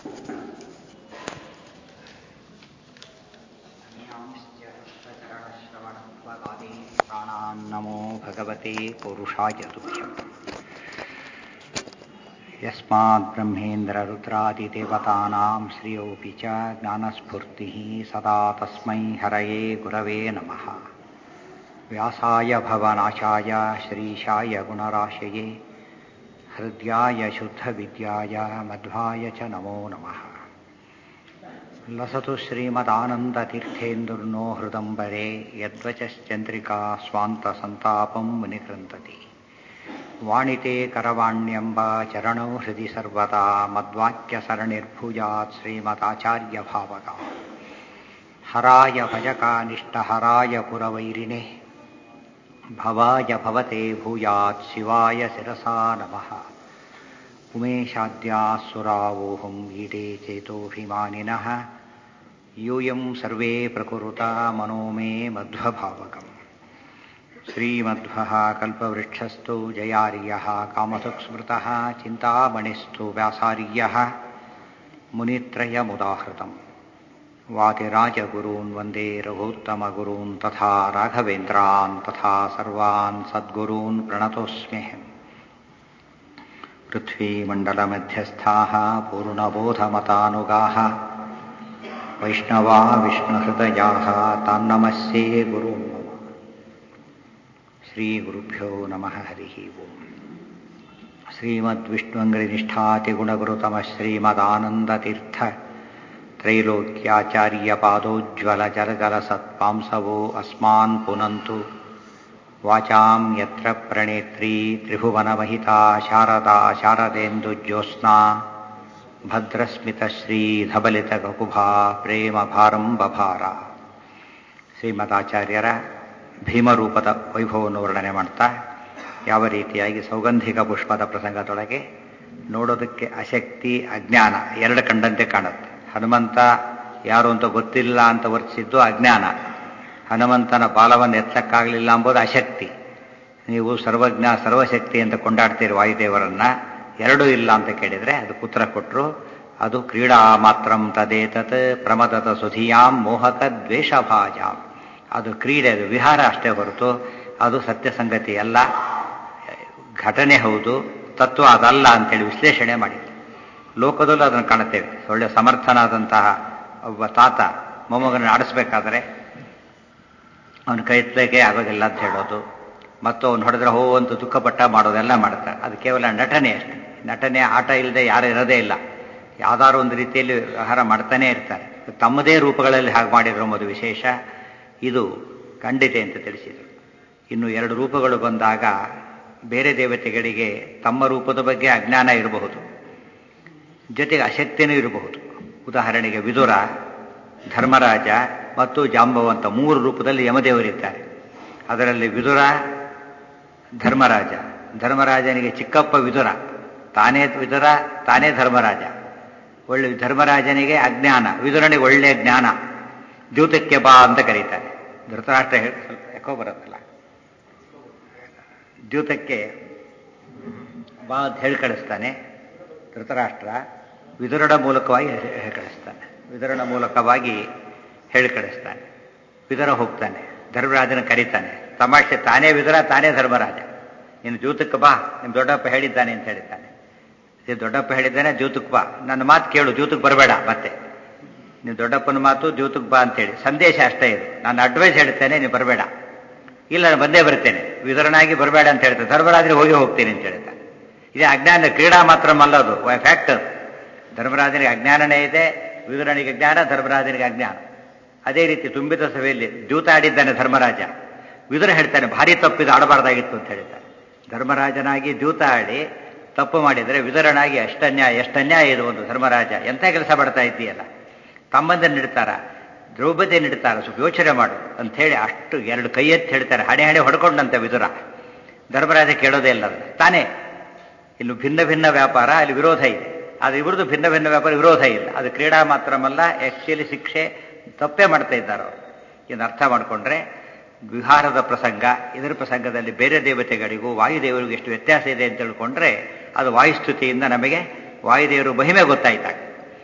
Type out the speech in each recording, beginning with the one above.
ನಮೋ ಭಗವತೆ ಪುರುಷಾಯ ತುಭ್ಯಂ. ಯಸ್ಮಾತ್ ಬ್ರಹ್ಮೇಂದ್ರ ರುದ್ರಾದಿದೇವತಾನಾಂ ಶ್ರೇಯೋಪಿ ಚ ಜ್ಞಾನಸ್ಫೂರ್ತಿಃ ಸದಾ ತಸ್ಮೈ ಹರಯೇ ಗುರವೇ ನಮಃ. ವ್ಯಾಸಾಯ ಭವನಾಶಾಯ ಶ್ರೀಶಾಯ ಗುಣರಾಶಯೇ ಹೃದ್ಯಾಯ ಶುದ್ಧವಿದ್ಯಾಯ ಮಧ್ವಾಯ ಚ ನಮೋ ನಮಃ. ಲಸತು ಶ್ರೀಮದಾನಂದತೀರ್ಥೇಂದುರ್ನೋ ಹೃದಂಬರೆ ಯದ್ವಚಶ್ಚಂದ್ರಿಕಾ ಸ್ವಾಂತಸಂತಾಪಂ ಮುನಿಕೃಂತತಿ. ವಾಣಿತೆ ಕರವಾಣ್ಯಂಬ ಚರಣೌ ಹೃದಿ ಸರ್ವದಾ ಮದ್ವಾಕ್ಯಸರಣಿರ್ಭುಜಾತ್ ಶ್ರೀಮದಾಚಾರ್ಯಭಾವಗ. ಹರಾಯ ಭಜಕಾನಿಷ್ಟಹರಾಯ ಪುರವೈರಿಣೆ ಭವಾಯ ಭವತೆ ಭೂಯಾತ್ ಶಿವಾಯ ಶಿರಸಾ ನಮಃ. ಉಮೇಶಾದ್ಯಾಸುರಾವೋಹಂ ಈಡೇ ಚೇತೋಭಿಮಾನಿನಃ ಯೂಯಂ ಸರ್ವೇ ಪ್ರಕುರುತಾ ಮನೋ ಮೇ ಮಧ್ವಭಾವಕಂ. ಶ್ರೀಮಧ್ವಃ ಕಲ್ಪವೃಕ್ಷಸ್ಥೋ ಜಯಾರ್ಯಃ ಕಾಮಧುಕ್ಸ್ಮೃತಃ ಚಿಂತಾಮಣಿಸ್ಥೋ ವ್ಯಾಸಾರ್ಯಃ ಮುನಿತ್ರಯಮುದಾಹೃತಂ. ವಾದಿರಾಜಗುರೂನ್ ವಂದೇ ರಘೂತ್ತಮಗುರೂನ್ ತಥಾ ರಾಘವೇಂದ್ರಾನ್ ತಥಾ ಸರ್ವಾನ್ ಸದ್ಗುರೂನ್ ಪ್ರಣತೋಸ್ಮ್ಯಹಂ. ಪೃಥ್ವೀಮಂಡಲಮಧ್ಯಸ್ಥಾಃ ಪೂರ್ಣಬೋಧಮತಾನುಗಾಃ ವೈಷ್ಣವಾ ವಿಷ್ಣುಹೃದಯಾಃ ತಾನ್ನಮಸ್ಯೇ ಗುರೂನ್ ಮಮ. ಶ್ರೀಗುರುಭ್ಯೋ ನಮಃ. ಹರಿ ಓಂ. ಶ್ರೀಮದ್ವಿಷ್ಣುಂಗ್ರಿನಿಷ್ಠಾತಿಗುಣಗುರುತಮಃ ಶ್ರೀಮದಾನಂದತೀರ್ಥ ತ್ರೈಲೋಕ್ಯಾಚಾರ್ಯಪಾದೋಜ್ವಲ ಜಲಜಲ ಸತ್ಪಾಂಸವೋ ಅಸ್ಮಾನ್ ಪುನಂತು. ವಾಚಾಂ ಯತ್ರ ಪ್ರಣೇತ್ರೀ ತ್ರಿಭುವನಮಹಿತಾ ಶಾರದಾ ಶಾರದೇಂದುಜ್ಯೋತ್ಸ್ನಾ ಭದ್ರಸ್ಮಿತಶ್ರೀಧಬಲಿತಕಕುಭಾ ಪ್ರೇಮ ಭಾರಂ ಬಭಾರ. ಶ್ರೀಮದಾಚಾರ್ಯರ ಭೀಮರೂಪದ ವೈಭವವನ್ನು ವರ್ಣನೆ ಮಾಡ್ತಾ ಯಾವ ರೀತಿಯಾಗಿ ಸೌಗಂಧಿಕ ಪುಷ್ಪದ ಪ್ರಸಂಗದೊಳಗೆ ನೋಡೋದಕ್ಕೆ ಅಶಕ್ತಿ ಅಜ್ಞಾನ ಎರಡು ಕಂಡಂತೆ ಕಾಣುತ್ತೆ. ಹನುಮಂತ ಯಾರು ಅಂತ ಗೊತ್ತಿಲ್ಲ ಅಂತ ವರ್ತಿಸಿದ್ದು ಅಜ್ಞಾನ. ಹನುಮಂತನ ಬಾಲವನ್ನು ಎತ್ತಕ್ಕಾಗಲಿಲ್ಲ ಎಂಬುದು ಅಶಕ್ತಿ. ನೀವು ಸರ್ವಜ್ಞ ಸರ್ವಶಕ್ತಿ ಅಂತ ಕೊಂಡಾಡ್ತೀರಿ ವಾಯುದೇವರನ್ನ, ಎರಡೂ ಇಲ್ಲ ಅಂತ ಕೇಳಿದರೆ ಅದಕ್ಕೆ ಉತ್ತರ ಕೊಟ್ಟರು. ಅದು ಕ್ರೀಡಾ ಮಾತ್ರಂ ತದೇತತ್ ಪ್ರಮದತ ಸುಧಿಯಾಂ ಮೋಹಕ ದ್ವೇಷಭಾಜಾಂ. ಅದು ಕ್ರೀಡೆ, ಅದು ವಿಹಾರ ಅಷ್ಟೇ ಹೊರತು ಅದು ಸತ್ಯ ಸಂಗತಿ ಅಲ್ಲ, ಘಟನೆ ಹೌದು, ತತ್ವ ಅದಲ್ಲ ಅಂತೇಳಿ ವಿಶ್ಲೇಷಣೆ ಮಾಡಿದ್ರು. ಲೋಕದಲ್ಲೂ ಅದನ್ನು ಕಾಣುತ್ತೇವೆ. ಒಳ್ಳೆ ಸಮರ್ಥನಾದಂತಹ ಒಬ್ಬ ತಾತ ಮೊಮ್ಮಗನ ಆಡಿಸ್ಬೇಕಾದ್ರೆ ಅವನ ಕೈ ಎತ್ತಲಿಕ್ಕೆ ಆಗೋದಿಲ್ಲ ಅಂತ ಹೇಳೋದು, ಮತ್ತು ಅವನು ಹೊಡೆದ್ರೆ ಹೋ ಅಂತ ದುಃಖಪಟ್ಟ ಮಾಡೋದೆಲ್ಲ ಮಾಡ್ತಾರೆ. ಅದು ಕೇವಲ ನಟನೆ ಅಷ್ಟೆ. ನಟನೆ ಆಟ ಇಲ್ಲದೆ ಯಾರು ಇರೋದೇ ಇಲ್ಲ. ಯಾವ್ದಾದ್ರು ಒಂದು ರೀತಿಯಲ್ಲಿ ವ್ಯವಹಾರ ಮಾಡ್ತಾನೇ ಇರ್ತಾರೆ. ತಮ್ಮದೇ ರೂಪಗಳಲ್ಲಿ ಹಾಗೆ ಮಾಡಿರೋ ಒಂದು ವಿಶೇಷ ಇದು ಖಂಡಿತೆ ಅಂತ ತಿಳಿಸಿದರು. ಇನ್ನು ಎರಡು ರೂಪಗಳು ಬಂದಾಗ ಬೇರೆ ದೇವತೆಗಳಿಗೆ ತಮ್ಮ ರೂಪದ ಬಗ್ಗೆ ಅಜ್ಞಾನ ಇರಬಹುದು, ಜೊತೆಗೆ ಅಶಕ್ತಿನೂ ಇರಬಹುದು. ಉದಾಹರಣೆಗೆ ವಿದುರ, ಧರ್ಮರಾಜ ಮತ್ತು ಜಾಂಬವಂತ ಮೂರು ರೂಪದಲ್ಲಿ ಯಮದೇವರಿದ್ದಾರೆ. ಅದರಲ್ಲಿ ವಿದುರ, ಧರ್ಮರಾಜ. ಧರ್ಮರಾಜನಿಗೆ ಚಿಕ್ಕಪ್ಪ ವಿದುರ, ತಾನೇ ವಿದುರ, ತಾನೇ ಧರ್ಮರಾಜ. ಒಳ್ಳೆ ಧರ್ಮರಾಜನಿಗೆ ಅಜ್ಞಾನ, ವಿದುರನಿಗೆ ಒಳ್ಳೆಯ ಜ್ಞಾನ. ದ್ಯೂತಕ್ಕೆ ಬಾ ಅಂತ ಕರೀತಾರೆ. ಧೃತರಾಷ್ಟ್ರ ಸ್ವಲ್ಪ ಎಕೋ ಬರುತ್ತಲ್ಲ, ದ್ಯೂತಕ್ಕೆ ಬಾ ಅಂತ ಹೇಳಿ ಕಳಿಸ್ತಾನೆ ಧೃತರಾಷ್ಟ್ರ. ವಿದುರನ ಮೂಲಕವಾಗಿ ಹೇಳಿ ಕಳಿಸ್ತಾನೆ. ವಿದುರನ ಮೂಲಕವಾಗಿ ಹೇಳಿ ಕಳಿಸ್ತಾನೆ. ವಿದುರ ಹೋಗ್ತಾನೆ, ಧರ್ಮರಾಜನ ಕರೀತಾನೆ. ತಮಾಷೆ, ತಾನೇ ವಿದುರ, ತಾನೇ ಧರ್ಮರಾಜ. ನೀನು ದ್ಯೂತಕ್ಕೆ ಬಾ, ನಿಮ್ಮ ದೊಡ್ಡಪ್ಪ ಹೇಳಿದ್ದಾನೆ ಅಂತ ಹೇಳಿದ್ದಾನೆ. ದೊಡ್ಡಪ್ಪ ಹೇಳಿದ್ದಾನೆ ದ್ಯೂತಕ್ಕೆ ಬಾ, ನನ್ನ ಮಾತು ಕೇಳು, ದ್ಯೂತಕ್ಕೆ ಬರಬೇಡ. ಮತ್ತೆ ನೀವು ದೊಡ್ಡಪ್ಪನ ಮಾತು ದ್ಯೂತಕ್ಕೆ ಬಾ ಅಂತೇಳಿ ಸಂದೇಶ ಅಷ್ಟೇ ಇದು. ನಾನು ಅಡ್ವೈಸ್ ಹೇಳ್ತೇನೆ, ನೀವು ಬರಬೇಡ. ಇಲ್ಲ, ನಾನು ಬಂದೇ ಬರ್ತೇನೆ, ವಿದುರನಾಗಿ ಬರಬೇಡ ಅಂತ ಹೇಳ್ತೇನೆ. ಧರ್ಮರಾಜನಿಗೆ ಹೋಗ್ತೇನೆ ಅಂತ ಹೇಳ್ತಾನೆ. ಇದೇ ಅಜ್ಞಾನ, ಕ್ರೀಡಾ ಮಾತ್ರ ಅಲ್ಲದು, ಫ್ಯಾಕ್ಟರ್. ಧರ್ಮರಾಜನಿಗೆ ಅಜ್ಞಾನನೇ ಇದೆ, ವಿದುರನಿಗೆ ಜ್ಞಾನ, ಧರ್ಮರಾಜನಿಗೆ ಅಜ್ಞಾನ. ಅದೇ ರೀತಿ ತುಂಬಿದ ಸಭೆಯಲ್ಲಿ ದ್ಯೂತ ಆಡಿದ್ದಾನೆ ಧರ್ಮರಾಜ. ವಿದುರ ಹೇಳ್ತಾನೆ ಭಾರಿ ತಪ್ಪಿದು, ಆಡಬಾರ್ದಾಗಿತ್ತು ಅಂತ ಹೇಳ್ತಾನೆ. ಧರ್ಮರಾಜನಾಗಿ ದ್ಯೂತ ಆಡಿ ತಪ್ಪು ಮಾಡಿದರೆ ವಿದುರನಾಗಿ ಎಷ್ಟನ್ಯಾಯ ಇದು ಒಂದು ಧರ್ಮರಾಜ, ಎಂಥ ಕೆಲಸ ಮಾಡ್ತಾ ಇದ್ದೀಯಲ್ಲ. ತಮ್ಮಂದನ್ನು ನಿಡ್ತಾರ, ದ್ರೌಪದಿ ನಿಡ್ತಾರ, ಸ್ವಲ್ಪ ಯೋಚನೆ ಮಾಡು ಅಂಥೇಳಿ ಅಷ್ಟು ಎರಡು ಕೈ ಎತ್ತಿ ಹೇಳ್ತಾರೆ. ಹಣೆ ಹಣೆ ಹೊಡ್ಕೊಂಡಂತೆ ವಿದುರ. ಧರ್ಮರಾಜ ಕೇಳೋದೇ ಇಲ್ಲ ಅದನ್ನು. ತಾನೇ ಇಲ್ಲಿ ಭಿನ್ನ ಭಿನ್ನ ವ್ಯಾಪಾರ, ಅಲ್ಲಿ ವಿರೋಧ ಇದೆ. ಅದು ಇವ್ರದ್ದು ಭಿನ್ನ ಭಿನ್ನ ವ್ಯಾಪಾರ, ವಿರೋಧ ಇಲ್ಲ. ಅದು ಕ್ರೀಡಾ ಮಾತ್ರಮಲ್ಲ, ಆಕ್ಚುಲಿ ಶಿಕ್ಷೆ ತಪ್ಪೇ ಮಾಡ್ತಾ ಇದ್ದಾರೆ ಅವರು. ಇದನ್ನು ಅರ್ಥ ಮಾಡಿಕೊಂಡ್ರೆ ವಿಹಾರದ ಪ್ರಸಂಗ, ಇದರ ಪ್ರಸಂಗದಲ್ಲಿ ಬೇರೆ ದೇವತೆಗಳಿಗೂ ವಾಯುದೇವರಿಗೂ ಎಷ್ಟು ವ್ಯತ್ಯಾಸ ಇದೆ ಅಂತ ತಿಳ್ಕೊಂಡ್ರೆ ಅದು ವಾಯುಸ್ತುತಿಯಿಂದ ನಮಗೆ ವಾಯುದೇವರು ಮಹಿಮೆ ಗೊತ್ತಾಯ್ತಾಗ.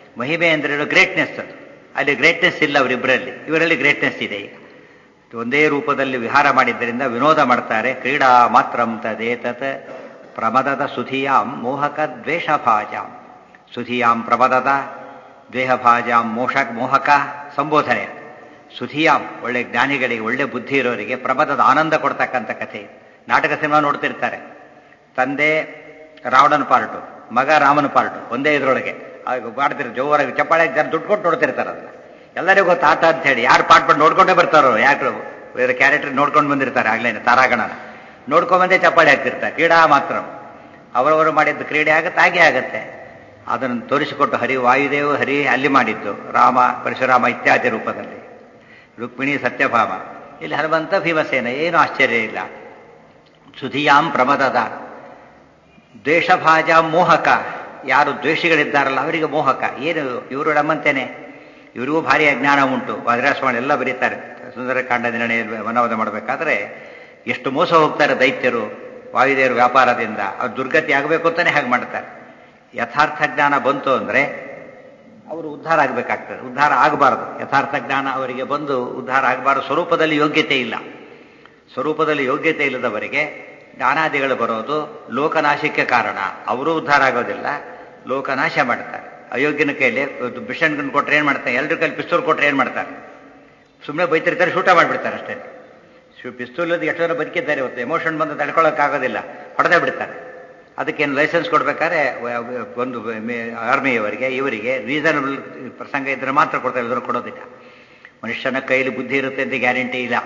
ಮಹಿಮೆ ಅಂದ್ರೆ ಗ್ರೇಟ್ನೆಸ್ ಅದು. ಅಲ್ಲಿ ಗ್ರೇಟ್ನೆಸ್ ಇಲ್ಲ ಅವರಿಬ್ಬರಲ್ಲಿ, ಇವರಲ್ಲಿ ಗ್ರೇಟ್ನೆಸ್ ಇದೆ. ಈಗ ಒಂದೇ ರೂಪದಲ್ಲಿ ವಿಹಾರ ಮಾಡಿದ್ದರಿಂದ ವಿನೋದ ಮಾಡ್ತಾರೆ. ಕ್ರೀಡಾ ಮಾತ್ರಂ ತದೇತತ್ ಪ್ರಮದದ ಸುಧಿಯಾಂ ಮೋಹಕ ದ್ವೇಷಭಾಜಾಂ. ಸುಧಿಯಾಂ ಪ್ರಮದದ ದ್ವೇಷಭಾಜಾಂ ಮೋಹಕ ಸಂಬೋಧನೆ. ಸುಧಿಯಾಂ ಒಳ್ಳೆ ಜ್ಞಾನಿಗಳಿಗೆ, ಒಳ್ಳೆ ಬುದ್ಧಿ ಇರೋರಿಗೆ ಪ್ರಮದದ ಆನಂದ ಕೊಡ್ತಕ್ಕಂಥ ಕಥೆ. ನಾಟಕ ಸಿನಿಮಾ ನೋಡ್ತಿರ್ತಾರೆ, ತಂದೆ ರಾವಣನ ಪಾರ್ಟು, ಮಗ ರಾಮನ ಪಾರ್ಟು ಒಂದೇ ಇದರೊಳಗೆ ಮಾಡ್ತಿರ್ತಾರೆ. ಜೋರಾಗಿ ಚಪ್ಪಾಳೆ ಜನ ದುಡ್ಡು ಕೊಟ್ಟು ನೋಡ್ತಿರ್ತಾರೆ. ಅದನ್ನ ಎಲ್ಲರಿಗೂ ಗೊತ್ತು ಆಟ ಅಂತ ಹೇಳಿ. ಯಾರು ಪಾಠ ಮಾಡಿ ನೋಡ್ಕೊಂಡೇ ಬರ್ತಾರೋ, ಯಾಕೆ ಬೇರೆ ಕ್ಯಾರೆಕ್ಟರ್ ನೋಡ್ಕೊಂಡು ಬಂದಿರ್ತಾರೆ. ಆಗ್ಲೇನೆ ತಾರಾಗಣನ ನೋಡ್ಕೊಂಬಂದೇ ಚಪ್ಪಾಳೆ ಆಗ್ತಿರ್ತಾರೆ. ಕ್ರೀಡಾ ಮಾತ್ರ ಅವರವರು ಮಾಡಿದ್ದು ಕ್ರೀಡೆ ಆಗುತ್ತೆ, ಹಾಗೆ ಆಗುತ್ತೆ. ಅದನ್ನು ತೋರಿಸಿಕೊಟ್ಟು ವಾಯುದೇವ ಹರಿ ಅಲ್ಲಿ ಮಾಡಿದ್ದು, ರಾಮ ಪರಶುರಾಮ ಇತ್ಯಾದಿ ರೂಪದಲ್ಲಿ, ರುಕ್ಮಿಣಿ ಸತ್ಯಭಾಮ, ಇಲ್ಲಿ ಹನುಮಂತ ಭೀಮಸೇನ, ಏನು ಆಶ್ಚರ್ಯ ಇಲ್ಲ. ಸುಧಿಯಾಂ ಪ್ರಮದದ ದ್ವೇಷಭಾಜ ಮೋಹಕ, ಯಾರು ದ್ವೇಷಿಗಳಿದ್ದಾರಲ್ಲ ಅವರಿಗೆ ಮೋಹಕ. ಏನು ಇವರು ನಮ್ಮಂತೇನೆ, ಇವರಿಗೂ ಭಾರಿ ಅಜ್ಞಾನ ಉಂಟು. ವಜ್ರಾಸ್ವಾಮಿ ಎಲ್ಲ ಬರೀತಾರೆ ಸುಂದರಕಾಂಡ ನಿರ್ಣಯ ವನವಾದ ಮಾಡಬೇಕಾದ್ರೆ ಎಷ್ಟು ಮೋಸ ಹೋಗ್ತಾರೆ ದೈತ್ಯರು ವಾಯುದೇವರು ವ್ಯಾಪಾರದಿಂದ. ಅವ್ರು ದುರ್ಗತಿ ಆಗಬೇಕು ಅಂತಾನೆ ಹಾಗೆ ಮಾಡ್ತಾರೆ. ಯಥಾರ್ಥ ಜ್ಞಾನ ಬಂತು ಅಂದರೆ ಅವರು ಉದ್ಧಾರ ಆಗಬೇಕಾಗ್ತದೆ, ಉದ್ಧಾರ ಆಗಬಾರದು. ಯಥಾರ್ಥ ಜ್ಞಾನ ಅವರಿಗೆ ಬಂದು ಉದ್ಧಾರ ಆಗಬಾರದು. ಸ್ವರೂಪದಲ್ಲಿ ಯೋಗ್ಯತೆ ಇಲ್ಲ. ಸ್ವರೂಪದಲ್ಲಿ ಯೋಗ್ಯತೆ ಇಲ್ಲದವರಿಗೆ ಜ್ಞಾನಾದಿಗಳು ಬರೋದು ಲೋಕನಾಶಕ್ಕೆ ಕಾರಣ. ಅವರೂ ಉದ್ಧಾರ ಆಗೋದಿಲ್ಲ, ಲೋಕನಾಶ ಮಾಡ್ತಾರೆ. ಅಯೋಗ್ಯನ ಕೈಲಿ ಬಿಷಣ್ಗನ್ ಕೊಟ್ಟರೆ ಏನು ಮಾಡ್ತಾರೆ, ಎಲ್ಲರ ಕೈಲಿ ಪಿಸ್ತೂಲ್ ಕೊಟ್ಟರೆ ಏನು ಮಾಡ್ತಾರೆ, ಸುಮ್ಮನೆ ಬೈತಿರ್ತಾರೆ, ಶೂಟ ಮಾಡಿಬಿಡ್ತಾರೆ ಅಷ್ಟೇ. ಪಿಸ್ತೂಲ್ ಎಷ್ಟು ಜನ ಬದುಕಿದ್ದಾರೆ ಇವತ್ತು, ಎಮೋಷನ್ ಬಂದು ತಡ್ಕೊಳ್ಳೋಕ್ಕಾಗೋದಿಲ್ಲ, ಹೊಡೆದೇ ಬಿಡ್ತಾರೆ. ಅದಕ್ಕೇನು ಲೈಸೆನ್ಸ್ ಕೊಡ್ಬೇಕಾದ್ರೆ ಒಂದು ಆರ್ಮಿಯವರಿಗೆ ಇವರಿಗೆ ರೀಸನಬಲ್ ಪ್ರಸಂಗ ಇದ್ರೆ ಮಾತ್ರ ಕೊಡ್ತಾರೆ, ಇಲ್ಲರೂ ಕೊಡೋದಿಲ್ಲ. ಮನುಷ್ಯನ ಕೈಲಿ ಬುದ್ಧಿ ಇರುತ್ತೆ ಅಂತ ಗ್ಯಾರಂಟಿ ಇಲ್ಲ.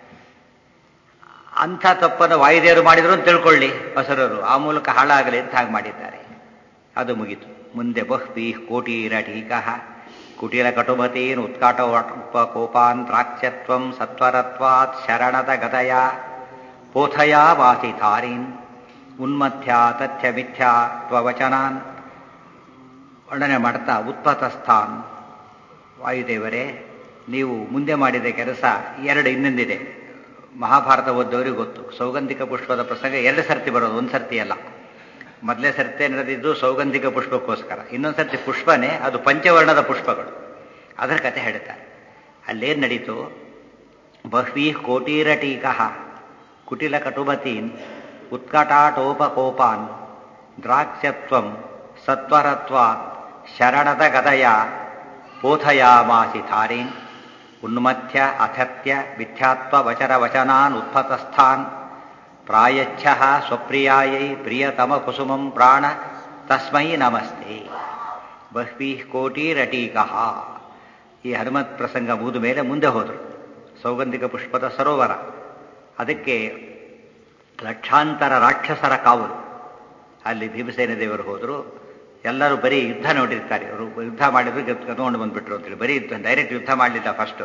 ಅಂಥ ತಪ್ಪನ್ನು ವಾಯುದೇವರು ಮಾಡಿದ್ರು ಅಂತ ತಿಳ್ಕೊಳ್ಳಿ ಹೊಸರರು, ಆ ಮೂಲಕ ಹಾಳಾಗಲಿ ಅಂತ ಹಾಗೆ ಮಾಡಿದ್ದಾರೆ. ಅದು ಮುಗೀತು. ಮುಂದೆ ಬಹ್ವಿ ಕೋಟೀರ ಟೀಕಃ ಕುಟಿಲ ಕಟುಮತೀನ್ ಉತ್ಕಾಟ ಕೋಪಾಂತ್ರಾಕ್ಷ್ಯತ್ವಂ ಸತ್ವರತ್ವಾತ್ ಶರಣದ ಗದಯ ಪೋಥಯಾ ವಾಸಿಧಾರೀನ್ ಉನ್ಮಥ್ಯಾ ತಥ್ಯ ಮಿಥ್ಯಾತ್ವವಚನಾನ್ ವರ್ಣನೆ ಮಾಡ್ತಾ ಉತ್ಪತಸ್ಥಾನ್. ವಾಯುದೇವರೇ, ನೀವು ಮುಂದೆ ಮಾಡಿದ ಕೆಲಸ ಎರಡು ಇನ್ನೊಂದಿದೆ. ಮಹಾಭಾರತ ಓದ್ದವರಿಗೆ ಗೊತ್ತು, ಸೌಗಂಧಿಕ ಪುಷ್ಪದ ಪ್ರಸಂಗ ಎರಡು ಸರ್ತಿ ಬರೋದು, ಒಂದು ಸರ್ತಿ ಅಲ್ಲ. ಮೊದಲೇ ಸರ್ತಿ ನಡೆದಿದ್ದು ಸೌಗಂಧಿಕ ಪುಷ್ಪಕ್ಕೋಸ್ಕರ, ಇನ್ನೊಂದು ಸರ್ತಿ ಪುಷ್ಪನೇ, ಅದು ಪಂಚವರ್ಣದ ಪುಷ್ಪಗಳು. ಅದರ ಕಥೆ ಹೇಳ್ತಾರೆ. ಅಲ್ಲೇನು ನಡೀತು, ಬಹ್ವೀ ಕೋಟೀರ ಟೀಕಃ ಕುಟಿಲ ಕಟುಮತೀನ್ ಉತ್ಕಟಾಟೋಪಕೋಪಾನ್ ದ್ರಾಕ್ಷ್ಯತ್ವಂ ಸತ್ವರತ್ವಾತ್ ಶರಣದ ಗದಯ ಪೋಥಯಾಮಾಸಿ ಧಾರೀನ್ ಉನ್ಮಥ್ಯ ಅಥತ್ಯ ಮಿಥ್ಯಾತ್ವ ವಚನ ವಚನಾನ್ ಉತ್ಪತಸ್ಥಾನ್ ಪ್ರಾಯಚ್ಛ ಸ್ವಪ್ರಿಯಾಯೈ ಪ್ರಿಯತಮ ಕುಸುಮಂ ಪ್ರಾಣ ತಸ್ಮೈ ನಮಸ್ತೆ. ಬಹ್ವೀ ಕೋಟೀರಟೀಕಃ. ಈ ಹನುಮತ್ ಪ್ರಸಂಗ ಮುಗಿದ ಮೇಲೆ ಮುಂದೆ ಹೋದರು. ಸೌಗಂಧಿಕ ಪುಷ್ಪದ ಸರೋವರ, ಅದಕ್ಕೆ ಲಕ್ಷಾಂತರ ರಾಕ್ಷಸರ ಕಾವಲು. ಅಲ್ಲಿ ಭೀಮಸೇನ ದೇವರು ಹೋದರು. ಎಲ್ಲರೂ ಬರೀ ಯುದ್ಧ ನೋಡಿರ್ತಾರೆ, ಅವರು ಯುದ್ಧ ಮಾಡಿದ್ರು ಕರ್ಕೊಂಡು ಬಂದ್ಬಿಟ್ರು ಅಂತೇಳಿ. ಬರೀ ಯುದ್ಧ, ಡೈರೆಕ್ಟ್ ಯುದ್ಧ ಮಾಡಲಿಲ್ಲ ಫಸ್ಟು.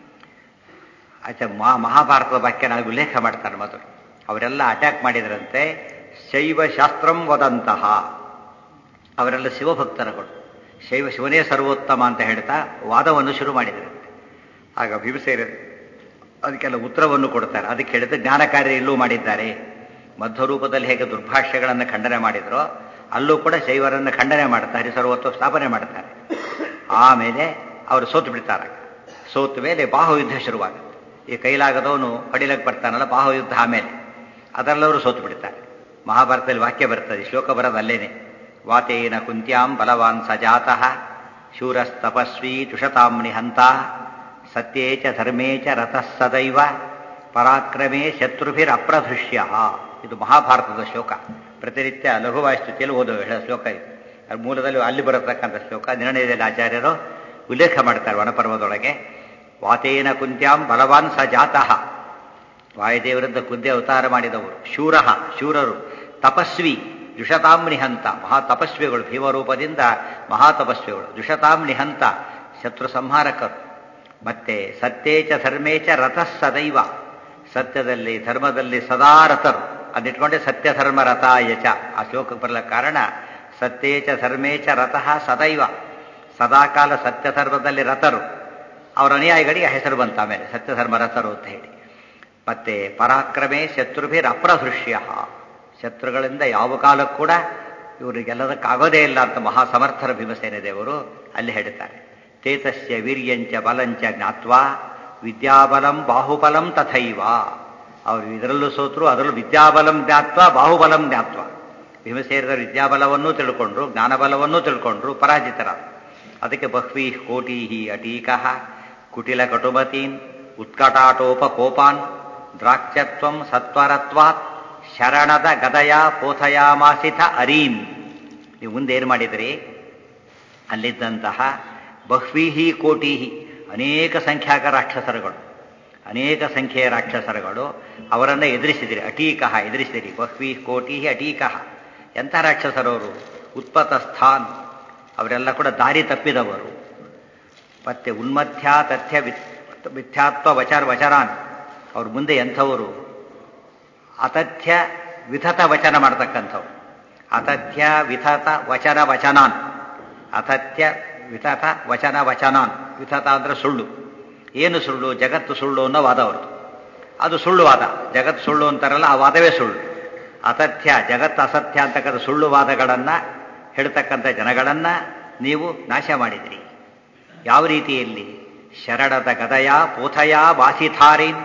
ಆಚೆ ಮಹಾಭಾರತದ ಬಗ್ಗೆ ನಾವು ಉಲ್ಲೇಖ ಮಾಡ್ತಾರೆ ಮೊದಲು. ಅವರೆಲ್ಲ ಅಟ್ಯಾಕ್ ಮಾಡಿದ್ರಂತೆ. ಶೈವ ಶಾಸ್ತ್ರಂ ವದಂತಹ, ಅವರೆಲ್ಲ ಶಿವಭಕ್ತರುಗಳು. ಶಿವನೇ ಸರ್ವೋತ್ತಮ ಅಂತ ಹೇಳ್ತಾ ವಾದವನ್ನು ಶುರು ಮಾಡಿದ್ರಂತೆ. ಆಗ ಭೀಮಸೇನ ಅದಕ್ಕೆಲ್ಲ ಉತ್ತರವನ್ನು ಕೊಡ್ತಾರೆ. ಅದಕ್ಕೆ ಹೇಳಿದ್ರೆ ಜ್ಞಾನ ಕಾರ್ಯ ಇಲ್ಲೂ ಮಾಡಿದ್ದಾರೆ. ಮಧ್ವರೂಪದಲ್ಲಿ ಹೇಗೆ ದುರ್ಭಾಷ್ಯಗಳನ್ನು ಖಂಡನೆ ಮಾಡಿದ್ರೋ ಅಲ್ಲೂ ಕೂಡ ಶೈವರನ್ನು ಖಂಡನೆ ಮಾಡ್ತಾರೆ, ಸರ್ವೋತ್ತಮ ಸ್ಥಾಪನೆ ಮಾಡ್ತಾರೆ. ಆಮೇಲೆ ಅವರು ಸೋತು ಬಿಡ್ತಾರೆ. ಸೋತ ಮೇಲೆ ಬಾಹುಯುದ್ಧ ಶುರುವಾಗುತ್ತೆ. ಈ ಕೈಲಾಗದವನು ಹೊಡಿಲಕ್ಕೆ ಬರ್ತಾನಲ್ಲ, ಬಾಹುಯುದ್ಧ ಆಮೇಲೆ ಅದರಲ್ಲವರು ಸೋತು ಬಿಡ್ತಾರೆ. ಮಹಾಭಾರತದಲ್ಲಿ ವಾಕ್ಯ ಬರ್ತದೆ, ಶ್ಲೋಕ ಬರೋದು ಅಲ್ಲೇನೆ. ವಾತೇನ ಕುಂತ್ಯಾಂ ಬಲವಾನ್ ಸಜಾತಃ ಶೂರಸ್ತಪಸ್ವಿ ತುಷತಾಂ ನಿಹಂತ ಸತ್ಯೇ ಚ ಧರ್ಮೇ ಚ ರತಃ ಸದೈವ ಪರಾಕ್ರಮೇ ಶತ್ರುಭಿರಪ್ರಧೃಷ್ಯ. ಇದು ಮಹಾಭಾರತದ ಶ್ಲೋಕ. ಪ್ರತಿನಿತ್ಯ ಲಘುವಾಸ್ತುತಿಯಲ್ಲಿ ಓದುವ ಶ್ಲೋಕ ಇದು. ಅದು ಮೂಲದಲ್ಲಿ ಅಲ್ಲಿ ಬರತಕ್ಕಂಥ ಶ್ಲೋಕ. ನಿರ್ಣಯದಲ್ಲಿ ಆಚಾರ್ಯರು ಉಲ್ಲೇಖ ಮಾಡ್ತಾರೆ ವನಪರ್ವದೊಳಗೆ. ವಾತೇನ ಕುಂತ್ಯಾಂ ಬಲವಾನ್ ಸ ಜಾತಃ, ವಾಯುದೇವರಿಂದ ಕುಂತಿ ಅವತಾರ ಮಾಡಿದವರು. ಶೂರಃ, ಶೂರರು. ತಪಸ್ವಿ, ದುಷತಾಂ ನಿಹಂತ, ಮಹಾ ತಪಸ್ವಿಗಳು. ಭೀಮರೂಪದಿಂದ ಮಹಾತಪಸ್ವಿಗಳು. ದುಷತಾಂ ನಿಹಂತ, ಶತ್ರು ಸಂಹಾರಕರು. ಮತ್ತೆ ಸತ್ಯೇಚ ಧರ್ಮೇಚ ರಥಃ ಸದೈವ, ಸತ್ಯದಲ್ಲಿ ಧರ್ಮದಲ್ಲಿ ಸದಾ ರಥರು. ಅದಿಟ್ಕೊಂಡೆ ಸತ್ಯ ಧರ್ಮ ರಥಾಯಚ. ಆ ಶ್ಲೋಕಕ್ಕೆ ಬರಲ ಕಾರಣ ಸತ್ಯೇಚ ಧರ್ಮೇಚ ರಥಃ ಸದೈವ, ಸದಾಕಾಲ ಸತ್ಯ ಧರ್ಮದಲ್ಲಿ ರಥರು. ಅವರ ಅನುಯಾಯಿಗಳಿಗೆ ಹೆಸರು ಬಂತ ಆಮೇಲೆ ಸತ್ಯಧರ್ಮ ರಥರು ಅಂತ ಹೇಳಿ. ಮತ್ತೆ ಪರಾಕ್ರಮೇ ಶತ್ರುಭಿರ್ ಅಪ್ರದೃಶ್ಯ, ಶತ್ರುಗಳಿಂದ ಯಾವ ಕಾಲಕ್ಕೂ ಕೂಡ ಇವರಿಗೆಲ್ಲದಕ್ಕಾಗೋದೇ ಇಲ್ಲ ಅಂತ ಮಹಾಸಮರ್ಥರ ಭೀಮಸೇನ ದೇವರು ಅಲ್ಲಿ ಹೇಳ್ತಾರೆ. ತೇತಸ್ಯ ವೀರ್ಯಂಚ ಬಲಂಚ ಜ್ಞಾತ್ವಾ ವಿದ್ಯಾಬಲಂ ಬಾಹುಬಲಂ ತಥೈವ. ಅವರು ಇದರಲ್ಲೂ ಸೋತರು, ಅದರಲ್ಲೂ ವಿದ್ಯಾಬಲಂ ಜ್ಞಾತ್ವ ಬಾಹುಬಲಂ ಜ್ಞಾತ್ವ. ಭೀಮಸೇನರ ವಿದ್ಯಾಬಲವನ್ನೂ ತಿಳ್ಕೊಂಡ್ರು, ಜ್ಞಾನಬಲವನ್ನೂ ತಿಳ್ಕೊಂಡ್ರು, ಪರಾಜಿತರ. ಅದಕ್ಕೆ ಬಹ್ವೀ ಕೋಟೀ ಅಟೀಕಃ ಕುಟಿಲ ಕಟುಮತೀನ್ ಉತ್ಕಟಾಟೋಪಕೋಪಾನ್ ದ್ರಾಕ್ಷತ್ವಂ ಸತ್ವರತ್ವಾತ್ ಶರಣದ ಗದಯ ಪೋಥಯಾಮಾಸಿತ ಅರೀನ್. ನೀವು ಮುಂದೇನು ಮಾಡಿದ್ರಿ? ಅಲ್ಲಿದ್ದಂತಹ ಬಹ್ವೀಹಿ ಕೋಟೀಹಿ ಅನೇಕ ಸಂಖ್ಯಾಕ ರಾಕ್ಷಸರುಗಳು, ಅನೇಕ ಸಂಖ್ಯೆಯ ರಾಕ್ಷಸರುಗಳು ಅವರನ್ನು ಎದುರಿಸಿದಿರಿ. ಅಟೀಕಃ ಎದುರಿಸಿದಿರಿ. ಬಹ್ವೀ ಕೋಟಿ ಅಟೀಕಃ. ಎಂಥ ರಾಕ್ಷಸರವರು? ಉತ್ಪತಸ್ಥಾನ್, ಅವರೆಲ್ಲ ಕೂಡ ದಾರಿ ತಪ್ಪಿದವರು. ಮತ್ತೆ ಉನ್ಮಥ್ಯ ತಥ್ಯ ಮಿಥ್ಯಾತ್ವ ವಚರಾನ್, ಅವ್ರ ಮುಂದೆ ಎಂಥವರು? ಅತಥ್ಯ ವಿಥತ ವಚನ ಮಾಡ್ತಕ್ಕಂಥವ್ರು. ಅತಥ್ಯ ವಿಥತ ವಚನಾನ್, ಅತಥ್ಯ ವಿಥತ ವಚನಾನ್. ವಿಥತ ಅಂದ್ರೆ ಸುಳ್ಳು. ಏನು ಸುಳ್ಳು? ಜಗತ್ತು ಸುಳ್ಳು ಅನ್ನೋ ವಾದ ಅವ್ರದ್ದು. ಅದು ಸುಳ್ಳು ವಾದ. ಜಗತ್ತು ಸುಳ್ಳು ಅಂತಾರಲ್ಲ, ಆ ವಾದವೇ ಸುಳ್ಳು. ಅತಥ್ಯ, ಜಗತ್ತು ಅಸತ್ಯ ಅಂತಕ್ಕಂಥ ಸುಳ್ಳು ವಾದಗಳನ್ನು ಹೇಳ್ತಕ್ಕಂಥ ಜನಗಳನ್ನು ನೀವು ನಾಶ ಮಾಡಿದಿರಿ. ಯಾವ ರೀತಿಯಲ್ಲಿ? ಶರಣದ ಗದಯ ಪೋಥಯ ಮಾಸಿಥಾರೀನ್.